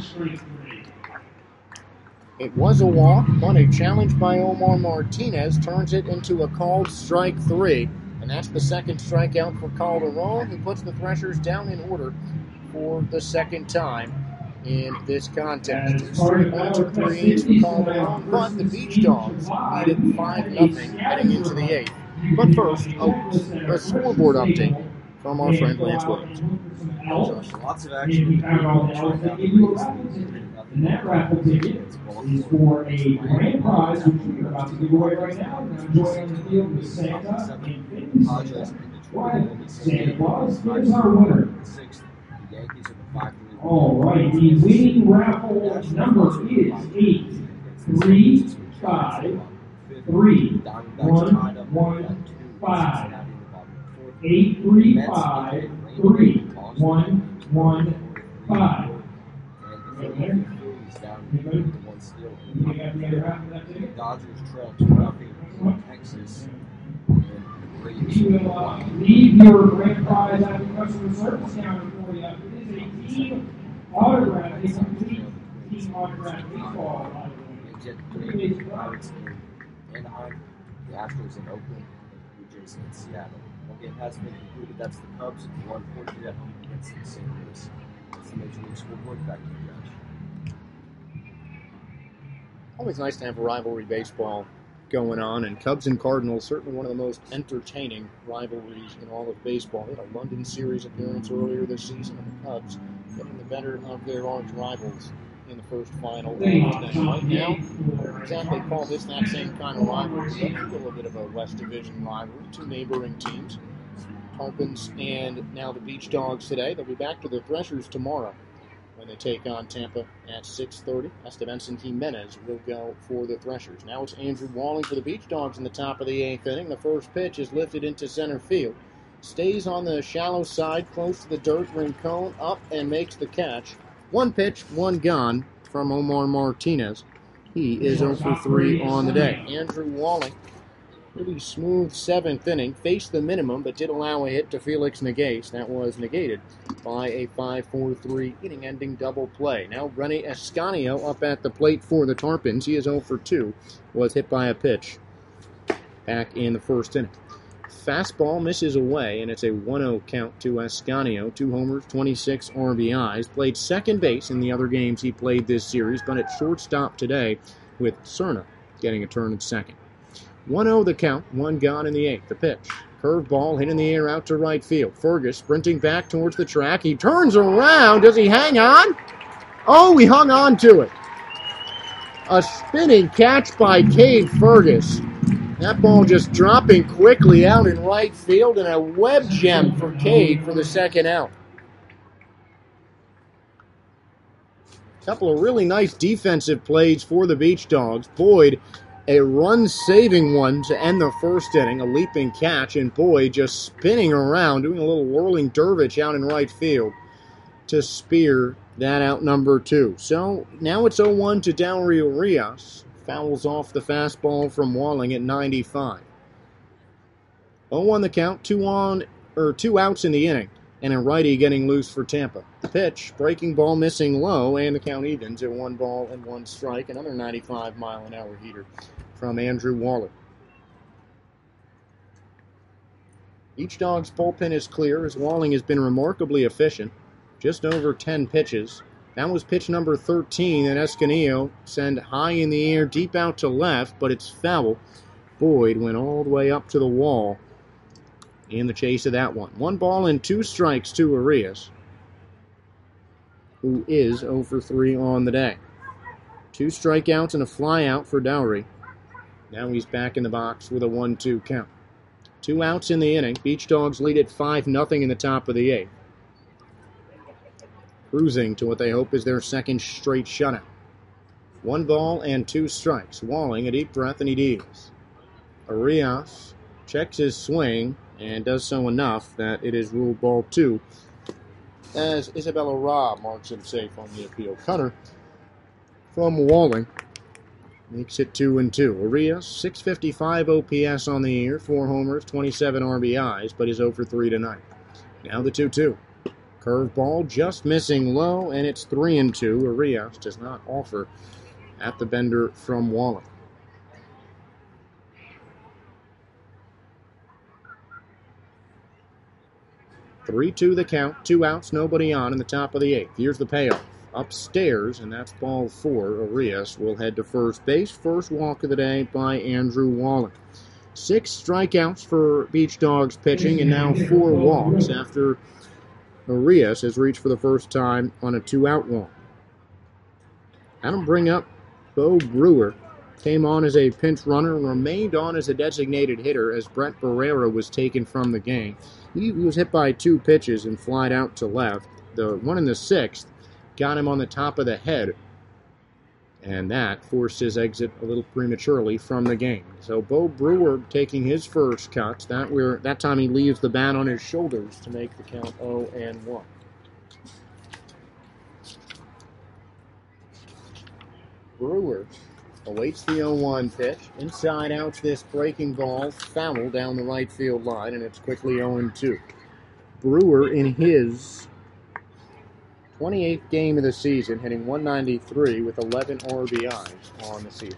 it was a walk, but a challenge by Omar Martinez turns it into a called strike 3. And that's the second strikeout for Calderon, who puts the Threshers down in order for the second time in this contest. 3 points or 3 innings for Calderon, but the Beach Dogs lead it 5-0 heading into the 8th. But first, a scoreboard update from our friend Lance Williams. So lots of action. And that raffle ticket is for a grand prize, which we are about to give away right now. Now join on the field with Santa and Finn. Right, Santa Claus, here's our winner. The Yankees are the 5-3. All right, the winning raffle number is 835 31115. 835 3115. And the down one steal. Dodgers trail 2-0 Texas. Leave your grand prize at the customer service counter for you. It is a team autograph, a complete team autograph baseball, by the way. Anaheim, the Astros in Oakland, and the Blue Jays in Seattle. One game has been concluded. That's the Cubs at 1-4 at home against the St. Louis. That's the Major League scoreboard. Back to you, Josh. Always nice to have rivalry baseball going on, and Cubs and Cardinals, certainly one of the most entertaining rivalries in all of baseball. They had a London Series appearance earlier this season, and the Cubs getting the better of their arch rivals in the first final. Right now, exactly call this that same kind of rivalry, but it's a little bit of a West Division rivalry. 2 neighboring teams, Tarpons and now the Beach Dogs today. They'll be back to the Threshers tomorrow when they take on Tampa at 6:30. Estebanson Jimenez will go for the Threshers. Now it's Andrew Walling for the Beach Dogs in the top of the 8th inning. The first pitch is lifted into center field. Stays on the shallow side, close to the dirt. Rincon up and makes the catch. 1 pitch, 1 gone from Omar Martinez. He is 0 for 3 on the day. Andrew Walling, really smooth seventh inning, faced the minimum, but did allow a hit to Felix Negase. That was negated by a 5-4-3 inning-ending double play. Now Rennie Escanio up at the plate for the Tarpons. He is 0 for 2, was hit by a pitch back in the first inning. Fastball misses away, and it's a 1-0 count to Escanio. 2 homers, 26 RBIs. Played second base in the other games he played this series, but at shortstop today with Cerna getting a turn at second. 1-0 the count, 1 gone in the 8th. The pitch. Curveball hit in the air out to right field. Fergus sprinting back towards the track. He turns around. Does he hang on? Oh, he hung on to it. A spinning catch by Cade Fergus. That ball just dropping quickly out in right field, and a web gem for Cade for the second out. A couple of really nice defensive plays for the Beach Dogs. Boyd, a run-saving one to end the first inning, a leaping catch, and Boyd just spinning around, doing a little whirling dervish out in right field to spear that out number 2. So now it's 0-1 to Dowry Urias. Fouls off the fastball from Walling at 95. 0-1 the count, 2 outs in the inning, and a righty getting loose for Tampa. The pitch, breaking ball missing low, and the count evens at 1 ball and 1 strike. Another 95-mile-an-hour heater from Andrew Walling. Each Dog's bullpen is clear as Walling has been remarkably efficient. Just over 10 pitches. That was pitch number 13 that Escanio sent high in the air, deep out to left, but it's foul. Boyd went all the way up to the wall in the chase of that one. 1 ball and 2 strikes to Urias, who is 0 for 3 on the day. 2 strikeouts and a fly out for Dowry. Now he's back in the box with a 1-2 count. 2 outs in the inning. Beach Dogs lead at 5-0 in the top of the 8th. Cruising to what they hope is their second straight shutout. 1 ball and 2 strikes. Walling a deep breath and he deals. Urias checks his swing and does so enough that it is ruled ball 2 as Isabella Ra marks him safe on the appeal. Cutter from Walling makes it 2-2. Urias, 655 OPS on the year, 4 homers, 27 RBIs, but is 0 for 3 tonight. Now the 2-2. Curveball just missing low, and it's 3-2. Urias does not offer at the bender from Walling. 3-2 the count, 2 outs, nobody on in the top of the 8th. Here's the payoff. Upstairs, and that's ball 4. Urias will head to first base. First walk of the day by Andrew Walling. 6 strikeouts for Beach Dogs pitching, and now 4 walks after Urias has reached for the first time on a 2-out walk. Adam bring up Bo Brewer. Came on as a pinch runner and remained on as a designated hitter as Brett Barrera was taken from the game. He was hit by 2 pitches and flied out to left. The one in the 6th got him on the top of the head, and that forced his exit a little prematurely from the game. So Bo Brewer taking his first cuts. That time he leaves the bat on his shoulders to make the count 0-1. Brewer awaits the 0-1 pitch. Inside outs this breaking ball, foul down the right field line, and it's quickly 0-2. Brewer in his 28th game of the season, hitting 193 with 11 RBIs on the season.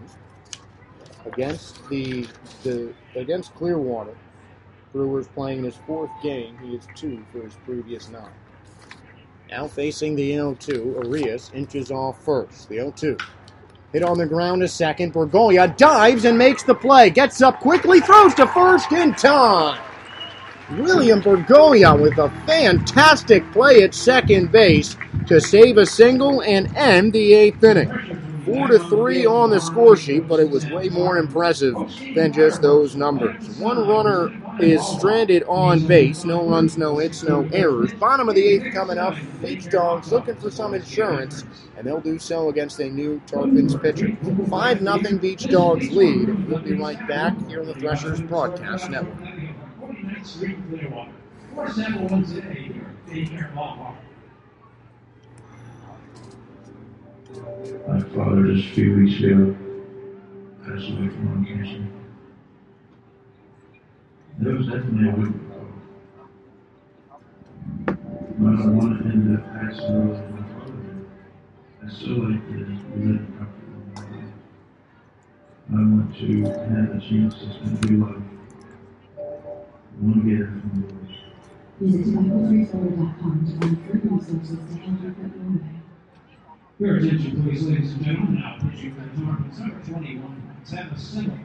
Against Clearwater, Brewer's playing in his 4th game. He is 2 for his previous 9. Now facing the 0-2, Urias inches off first. The 0-2. Hit on the ground to second. Bergolia dives and makes the play. Gets up quickly, throws to first in time. William Bergolia with a fantastic play at second base to save a single and end the 8th inning. 4-3 on the score sheet, but it was way more impressive than just those numbers. 1 runner is stranded on base. No runs, no hits, no errors. Bottom of the 8th coming up. Beach Dogs looking for some insurance, and they'll do so against a new Tarpons pitcher. 5-0 Beach Dogs lead. We'll be right back here on the Threshers Broadcast Network. My father just a few weeks ago passed away from lung cancer. There was definitely a week ago. But I wanted him to pass early in my father. I still like to live comfortable in my life. I want to have a chance to spend good life. I want to get it from the Lord. Visit TobaccoFreeSolar.com to find further resources to help you put your way. Your attention, please, ladies and gentlemen. Now pitching for the Tarpons, number 21, Montana Semmel.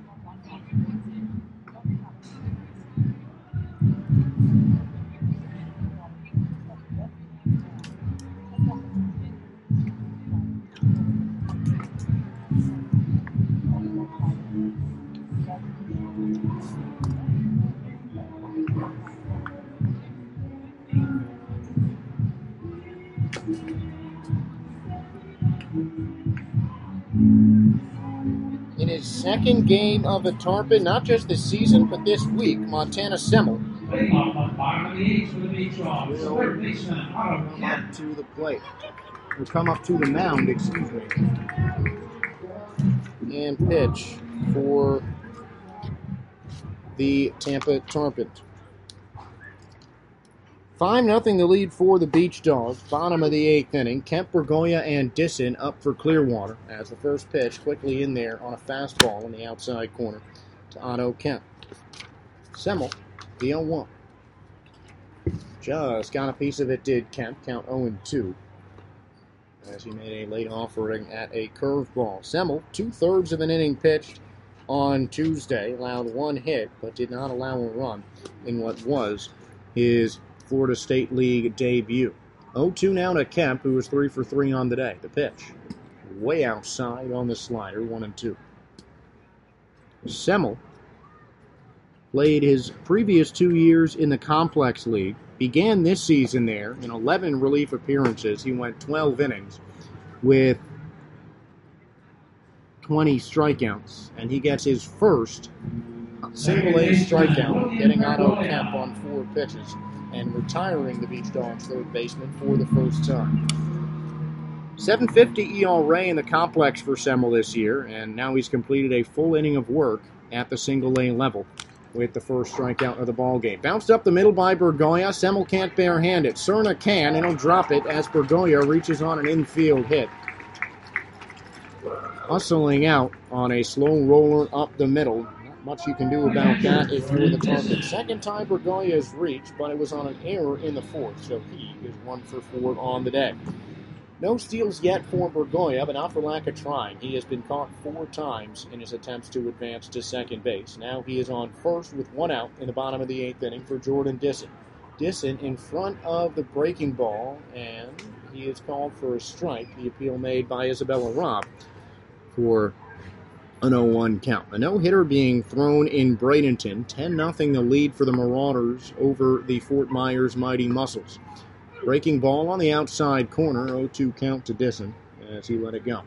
In his second game of the Tarpon, not just this season, but this week, Montana Semmel Leading off on the bottom of the eighth for the Beach Dogs. Third baseman, Otto come Kent. up to the plate. Will come up to the mound, excuse me. And pitch for the Tampa Tarpons. 5-0 the lead for the Beach Dogs. Bottom of the eighth inning. Kemp, Bergoya, and Disson up for Clearwater as the first pitch quickly in there on a fastball in the outside corner to Otto Kemp. Semmel, the 0-1. Just got a piece of it, did Kemp. Count 0-2 as he made a late offering at a curveball. Semmel, 2/3 of an inning pitched on Tuesday, allowed one hit, but did not allow a run in what was his Florida State League debut. 0-2 now to Kemp, who was 3 for 3 on the day. The pitch, way outside on the slider, 1-2. Semmel played his previous 2 years in the Complex League, began this season there in 11 relief appearances. He went 12 innings with 20 strikeouts, and he gets his first single-A strikeout, getting Otto Kemp on 4 pitches and retiring the Beach Dogs third baseman for the first time. 750 ERA in the Complex for Semmel this year, and now he's completed a full inning of work at the single-A level with the first strikeout of the ballgame. Bounced up the middle by Bergoya. Semmel can't barehand it. Cerna can, and he'll drop it as Bergoya reaches on an infield hit. Hustling out on a slow roller up the middle. Not much you can do about that if you're the Tarpon. Second time Bergoya has reached, but it was on an error in the fourth, so he is 1 for 4 on the day. No steals yet for Bergoya, but not for lack of trying. He has been caught 4 times in his attempts to advance to second base. Now he is on first with 1 out in the bottom of the 8th inning for Jordan Disson. Disson in front of the breaking ball, and he is called for a strike. The appeal made by Isabella Robb for an 0-1 count. A no-hitter being thrown in Bradenton. 10-0 the lead for the Marauders over the Fort Myers Mighty Mussels. Breaking ball on the outside corner, 0-2 count to Disson as he let it go.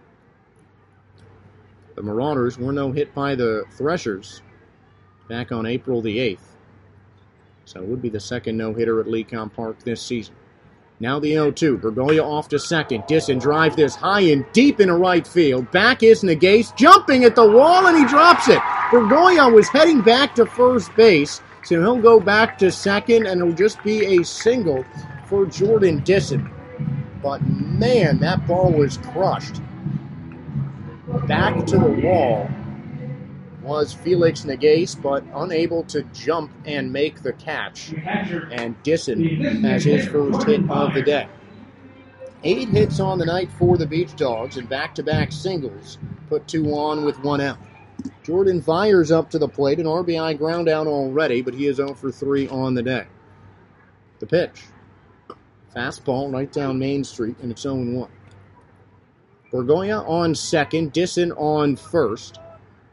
The Marauders were no hit by the Threshers back on April the 8th. So it would be the second no-hitter at Lecom Park this season. Now the 0-2. Bergoya off to second. Disson drives this high and deep into right field. Back is Nagase, jumping at the wall, and he drops it. Bergoya was heading back to first base, so he'll go back to second, and it'll just be a single for Jordan Disson. But man, that ball was crushed. Back to the wall was Felix Nagase, but unable to jump and make the catch. And Disson has his first hit of the day. 8 hits on the night for the Beach Dogs, and back-to-back singles put 2 on with 1 out. Jordan Vyers up to the plate, an RBI ground out already, but he is 0 for 3 on the day. The pitch. Fastball right down Main Street, and it's 0-1. Bergoya on second, Disson on first.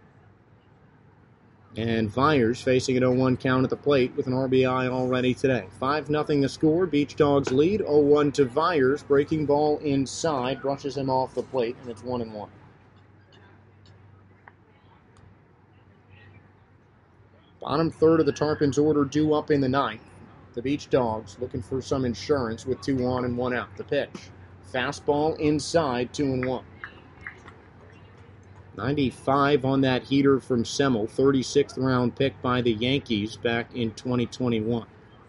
And Vyers facing an 0-1 count at the plate with an RBI already today. 5-0 the score. Beach Dogs lead. 0-1 to Vyers. Breaking ball inside. Brushes him off the plate, and it's 1-1. Bottom third of the Tarpons order due up in the ninth. The Beach Dogs looking for some insurance with 2 on and 1 out. The pitch. Fastball inside, 2-1. 95 on that heater from Semmel, 36th round pick by the Yankees back in 2021.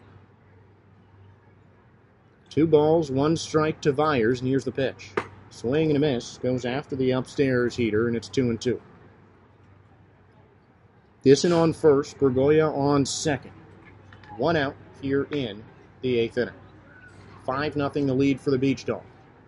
2 balls, 1 strike to Vyers, and here's the pitch. Swing and a miss, goes after the upstairs heater, and it's 2-2. Disson on first, Bergolla on second. 1 out here in the 8th inning. 5-0 the lead for the Beach Dogs.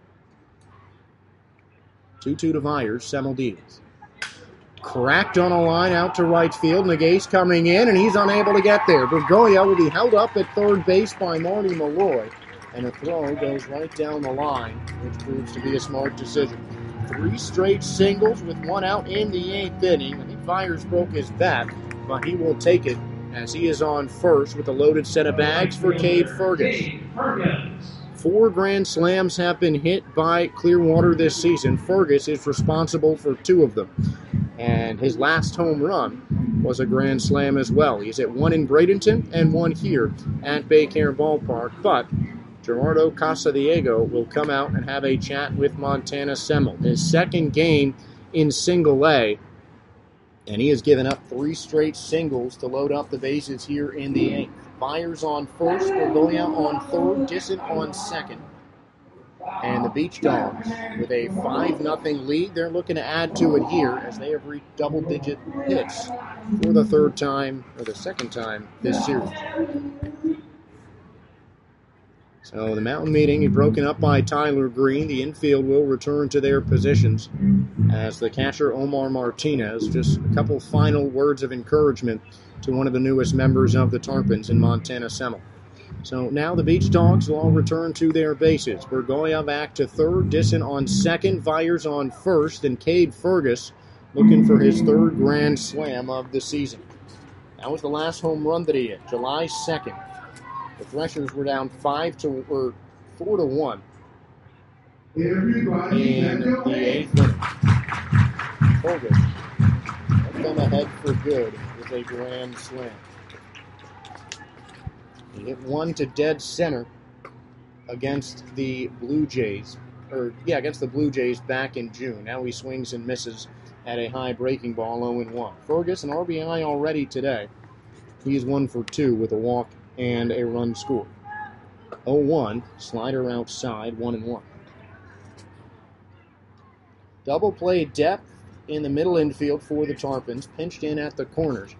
2-2 to Vyers, Semmel deals. Cracked on a line out to right field. Negase coming in, and he's unable to get there. Bergolla will be held up at third base by Marty Malloy, and a throw goes right down the line, which proves to be a smart decision. 3 straight singles with 1 out in the 8th inning. I think Vyers broke his bat, but he will take it as he is on first with a loaded set of bags for Cade Fergus. 4 grand slams have been hit by Clearwater this season. Fergus is responsible for 2 of them. And his last home run was a grand slam as well. He's at 1 in Bradenton and 1 here at Baycare Ballpark. But Gerardo Casadiego will come out and have a chat with Montana Semmel. His second game in single A. And he has given up 3 straight singles to load up the bases here in the 8th. Vyers on first, Bergolla on third, Disson on second. And the Beach Dogs, with a 5-0 lead, they're looking to add to it here as they have reached double-digit hits for the second time this series. So the mountain meeting is broken up by Tyler Green. The infield will return to their positions as the catcher Omar Martinez. Just a couple final words of encouragement to one of the newest members of the Tarpons in Montana Semmel. So now the Beach Dogs will all return to their bases. Bergolla back to third, Disson on second, Vyers on first, and Cade Fergus looking for his 3rd grand slam of the season. That was the last home run that he hit, July 2nd. The Threshers were down 4-1 in the 8th inning. Fergus left them ahead for good with a grand slam. He hit 1 to dead center against the Blue Jays back in June. Now he swings and misses at a high breaking ball, 0-1. Fergus, an RBI already today. He's 1 for 2 with a walk and a run scored. 0-1, slider outside, 1-1. Double play depth in the middle infield for the Tarpons, pinched in at the corners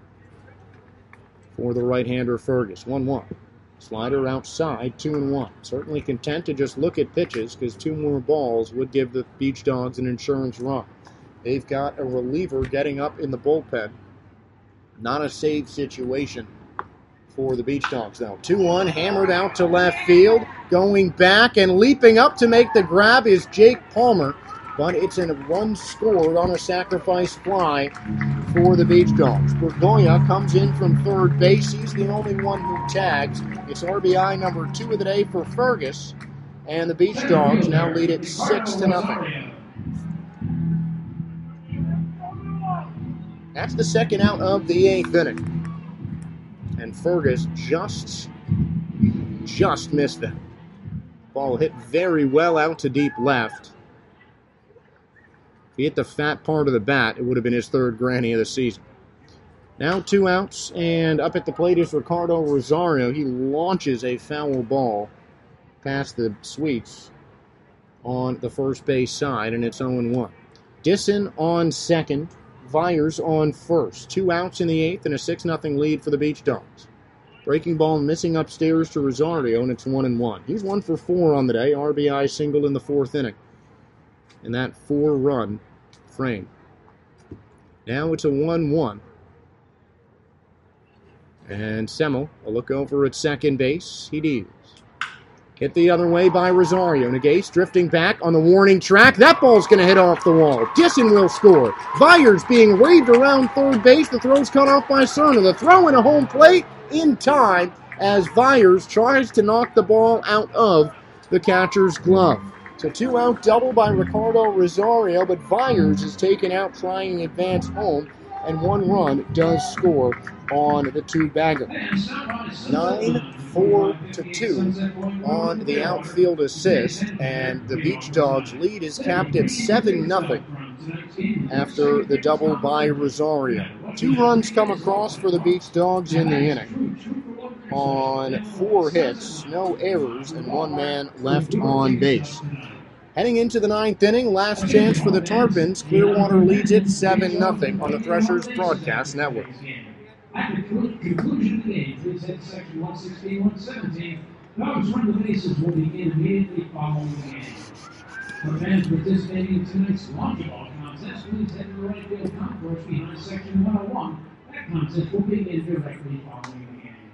for the right-hander Fergus. 1-1. Slider outside, 2-1. Certainly content to just look at pitches because 2 more balls would give the Beach Dogs an insurance run. They've got a reliever getting up in the bullpen. Not a save situation for the Beach Dogs, though. 2-1, hammered out to left field. Going back and leaping up to make the grab is Jake Palmer, but it's a run scored on a sacrifice fly for the Beach Dogs. Bergolla comes in from third base. He's the only one who tags. It's RBI number 2 of the day for Fergus, and the Beach Dogs now lead it 6-0. That's the second out of the 8th inning. And Fergus just missed that. Ball hit very well out to deep left. If he hit the fat part of the bat, it would have been his 3rd granny of the season. Now 2 outs, and up at the plate is Ricardo Rosario. He launches a foul ball past the Sweets on the first base side, and it's 0-1. Disson on second. Vyers on first. 2 outs in the 8th and a 6-0 lead for the Beach Dogs. Breaking ball missing upstairs to Rosario, and it's 1-1. He's 1 for 4 on the day. RBI single in the 4th inning. In that 4-run frame. Now it's a 1-1. And Semmel, a look over at second base. He deals. Hit the other way by Rosario. Negase drifting back on the warning track. That ball's going to hit off the wall. Disson will score. Vyers being waved around third base. The throw's cut off by Cerna. The throw in a home plate in time as Vyers tries to knock the ball out of the catcher's glove. So 2-out double by Ricardo Rosario, but Vyers is taken out trying to advance home, and 1 run does score on the 2-bagger. 9-4-2 on the outfield assist, and the Beach Dogs lead is capped at 7-0 after the double by Rosario. 2 runs come across for the Beach Dogs in the inning on 4 hits, no errors, and 1 man left on base. Heading into the 9th inning, last chance for the Tarpons. Clearwater leads it 7-0 on the Threshers Broadcast Network. At the conclusion of the game, please head to section 116-117. Dogs run the bases will begin immediately following the game. For fans participating in tonight's launch ball contest, please head to the right field concourse behind section 101. That contest will begin directly following the game.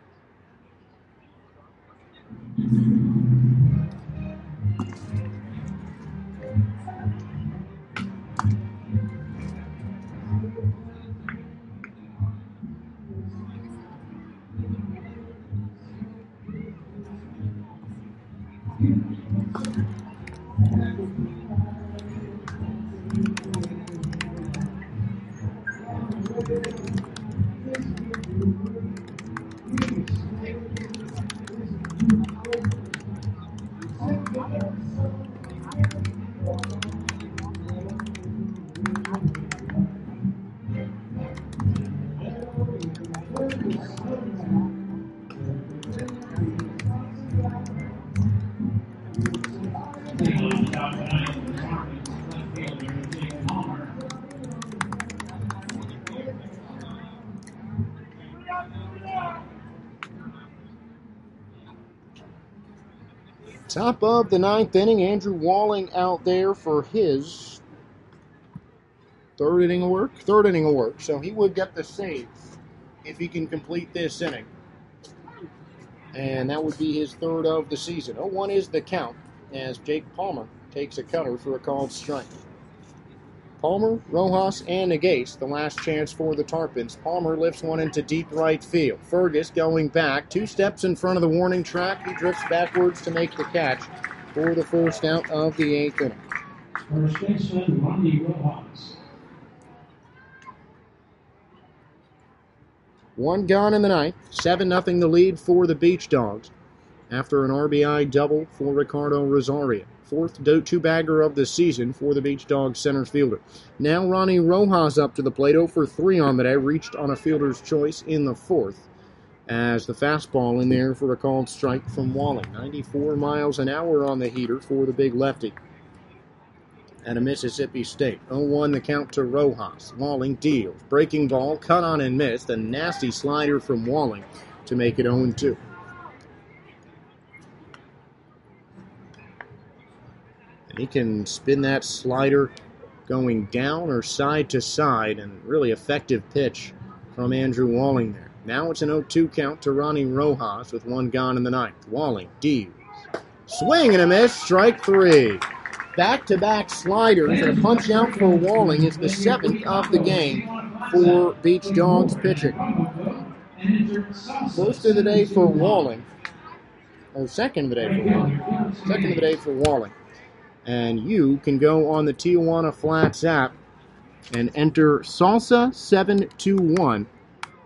Top of the 9th inning, Andrew Walling out there for his third inning of work. So he would get the save if he can complete this inning. And that would be his 3rd of the season. 0-1 is the count as Jake Palmer takes a cutter for a called strike. Palmer, Rojas, and Nagase, the last chance for the Tarpons. Palmer lifts one into deep right field. Fergus going back, 2 steps in front of the warning track. He drifts backwards to make the catch for the first out of the 8th inning. First baseman, Ronnie Rojas. 1 gone in the 9th. 7-0 the lead for the Beach Dogs after an RBI double for Ricardo Rosario. 4th two-bagger of the season for the Beach Dogs center fielder. Now Ronnie Rojas up to the plate, 0 for 3 on the day, reached on a fielder's choice in the 4th as the fastball in there for a called strike from Walling. 94 miles an hour on the heater for the big lefty at a Mississippi State. 0-1 the count to Rojas. Walling deals. Breaking ball, cut on and missed. A nasty slider from Walling to make it 0-2. He can spin that slider going down or side to side, and really effective pitch from Andrew Walling there. Now it's an 0-2 count to Ronnie Rojas with 1 gone in the 9th. Walling deals. Swing and a miss, strike 3. Back-to-back sliders and a punch out for Walling is the 7th of the game for Beach Dogs pitching. First of the day for Walling, or second of the day for Walling. Second of the day for Walling. And you can go on the Tijuana Flats app and enter Salsa721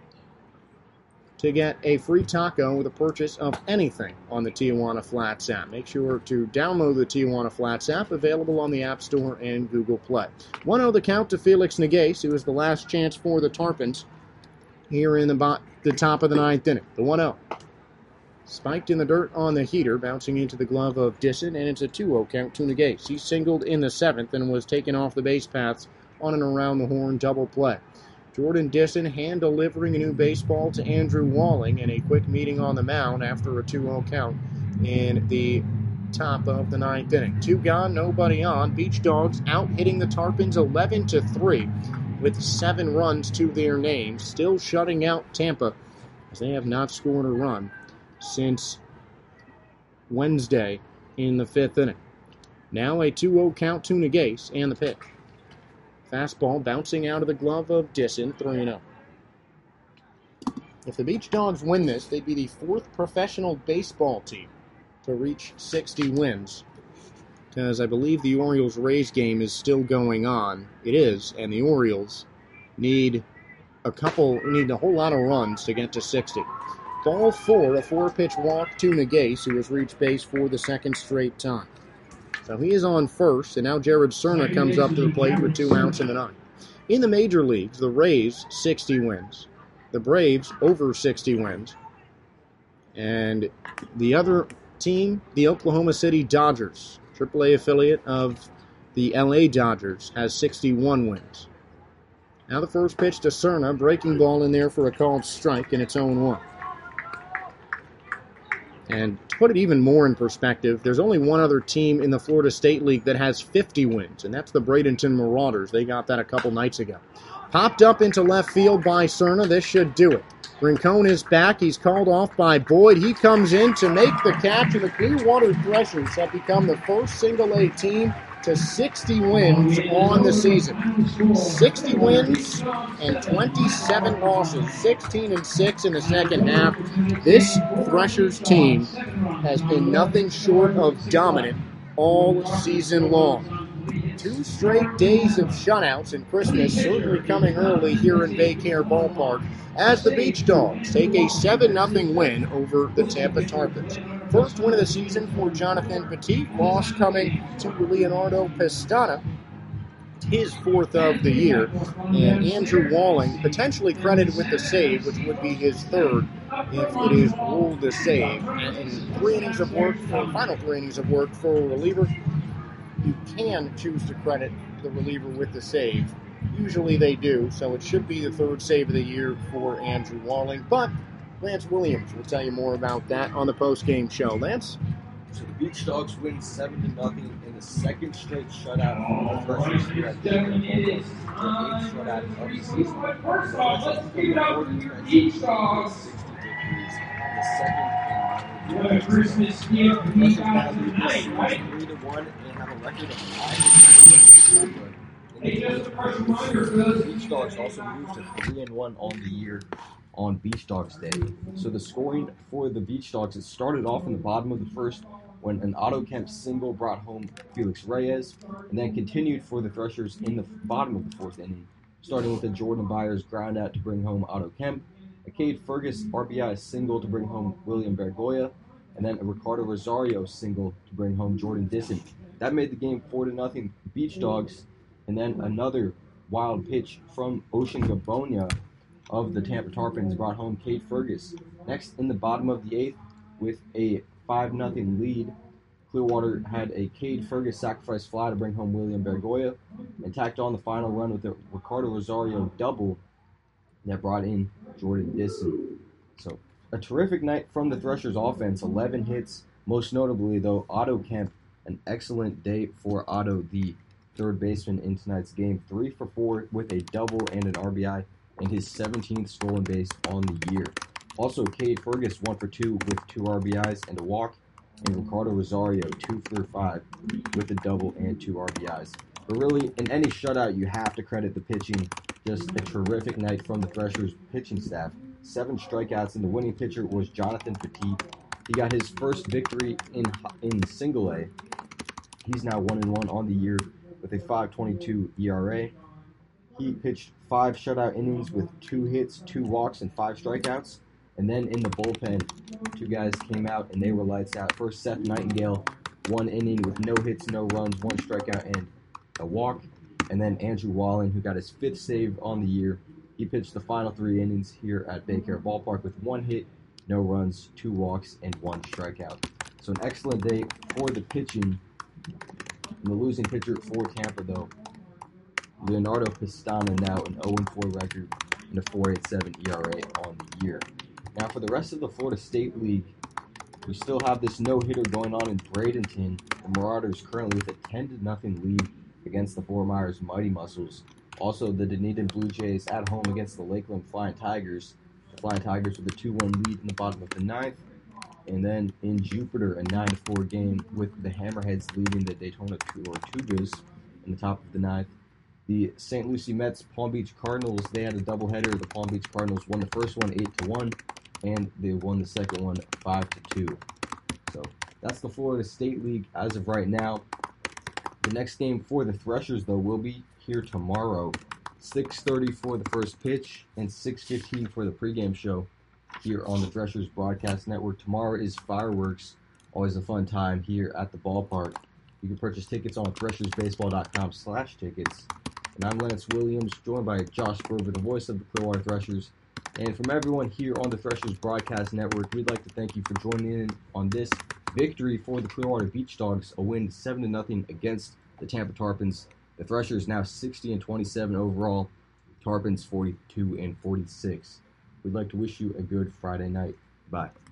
to get a free taco with a purchase of anything on the Tijuana Flats app. Make sure to download the Tijuana Flats app, available on the App Store and Google Play. 1-0 the count to Felix Nagase, who is the last chance for the Tarpons here in the top of the 9th inning. The 1-0. Spiked in the dirt on the heater, bouncing into the glove of Disson, and it's a 2-0 count to Nagase. He singled in the 7th and was taken off the base paths on an around the horn double play. Jordan Disson hand-delivering a new baseball to Andrew Walling in a quick meeting on the mound after a 2-0 count in the top of the 9th inning. 2 gone, nobody on. Beach Dogs out-hitting the Tarpons 11-3 with 7 runs to their name, still shutting out Tampa as they have not scored a run since Wednesday in the 5th inning. Now a 2-0 count to Nagase and the pitch. Fastball bouncing out of the glove of Disson, 3-0. If the Beach Dogs win this, they'd be the 4th professional baseball team to reach 60 wins. Because I believe the Orioles-Rays game is still going on. It is, and the Orioles need a whole lot of runs to get to 60. Ball 4, a 4-pitch walk to Nagase, who has reached base for the 2nd straight time. So he is on first, and now Jared Cerna comes up to the plate with 2 outs in the ninth. In the major leagues, the Rays, 60 wins. The Braves, over 60 wins. And the other team, the Oklahoma City Dodgers, AAA affiliate of the LA Dodgers, has 61 wins. Now the first pitch to Cerna, breaking ball in there for a called strike, and it's 0-1. And to put it even more in perspective, there's only one other team in the Florida State League that has 50 wins, and that's the Bradenton Marauders. They got that a couple nights ago. Popped up into left field by Cerna. This should do it. Rincon is back. He's called off by Boyd. He comes in to make the catch, and the Clearwater Threshers have become the first single-A team to 60 wins on the season. 60 wins and 27 losses, 16-6 in the second half. This Threshers team has been nothing short of dominant all season long. 2 straight days of shutouts, and Christmas certainly coming early here in Baycare Ballpark as the Beach Dogs take a 7-0 win over the Tampa Tarpons. First win of the season for Jonathan Petit, loss coming to Leonardo Pestana, his 4th of the year, and Andrew Walling potentially credited with the save, which would be his 3rd if it is ruled a save. And in 3 innings of work, final 3 innings of work for a reliever, you can choose to credit the reliever with the save. Usually they do, so it should be the 3rd save of the year for Andrew Walling. But Lance Williams will tell you more about that on the post-game show. Lance? So the Beach Dogs win 7-0 in the second straight shutout of the Threshers here at the 8th shutout of the season. Let's give it up for your Beach Dogs. 60 victories in the second What a Christmas gift we got tonight, right? 3-1 and have a record of 5-1. Hey, just a first reminder for those Beach Dogs also moved to 3-1 on the year on Beach Dogs Day. So the scoring for the Beach Dogs, it started off in the bottom of the first when an Otto Kemp single brought home Felix Reyes, and then continued for the Threshers in the bottom of the 4th inning, starting with a Jordan Byers ground out to bring home Otto Kemp, a Cade Fergus RBI single to bring home William Bergoya, and then a Ricardo Rosario single to bring home Jordan Disson. That made the game 4-0 Beach Dogs, and then another wild pitch from Ocean Gabonia of the Tampa Tarpons brought home Cade Fergus. Next, in the bottom of the 8th, with a 5-0 lead, Clearwater had a Cade Fergus sacrifice fly to bring home William Bergoya, and tacked on the final run with a Ricardo Rosario double that brought in Jordan Disson. So, a terrific night from the Threshers offense, 11 hits, most notably, though, Otto Kemp, an excellent day for Otto, the 3rd baseman in tonight's game, 3 for 4 with a double and an RBI, and his 17th stolen base on the year. Also, Cade Fergus 1 for 2 with 2 RBIs and a walk, and Ricardo Rosario 2 for 5 with a double and 2 RBIs. But really, in any shutout, you have to credit the pitching. Just a terrific night from the Threshers pitching staff. 7 strikeouts, and the winning pitcher was Jonathan Petit. He got his first victory in single A. He's now 1-1 on the year with a 5.22 ERA. He pitched 5 shutout innings with 2 hits, 2 walks, and 5 strikeouts. And then in the bullpen, 2 guys came out and they were lights out. First, Seth Nightingale, 1 inning with no hits, no runs, 1 strikeout, and a walk. And then Andrew Walling, who got his 5th save on the year. He pitched the final 3 innings here at Baycare Ballpark with 1 hit, no runs, 2 walks, and 1 strikeout. So an excellent day for the pitching. And the losing pitcher for Tampa, though, Leonardo Pestana, now an 0-4 record and a 4.87 ERA on the year. Now for the rest of the Florida State League, we still have this no-hitter going on in Bradenton. The Marauders currently with a 10-0 lead against the Fort Myers Mighty Muscles. Also, the Dunedin Blue Jays at home against the Lakeland Flying Tigers. The Flying Tigers with a 2-1 lead in the bottom of the 9th. And then in Jupiter, a 9-4 game with the Hammerheads leading the Daytona Tortugas in the top of the 9th. The St. Lucie Mets, Palm Beach Cardinals, they had a doubleheader. The Palm Beach Cardinals won the first one 8-1, and they won the second one 5-2. So that's the Florida State League as of right now. The next game for the Threshers, though, will be here tomorrow. 6:30 for the first pitch and 6:15 for the pregame show here on the Threshers Broadcast Network. Tomorrow is fireworks, always a fun time here at the ballpark. You can purchase tickets on threshersbaseball.com/tickets. And I'm Lennox Williams, joined by Josh Grover, the voice of the Clearwater Threshers. And from everyone here on the Threshers Broadcast Network, we'd like to thank you for joining in on this victory for the Clearwater Beach Dogs, a win 7-0 against the Tampa Tarpons. The Threshers now 60-27 overall, Tarpons 42-46. We'd like to wish you a good Friday night. Bye.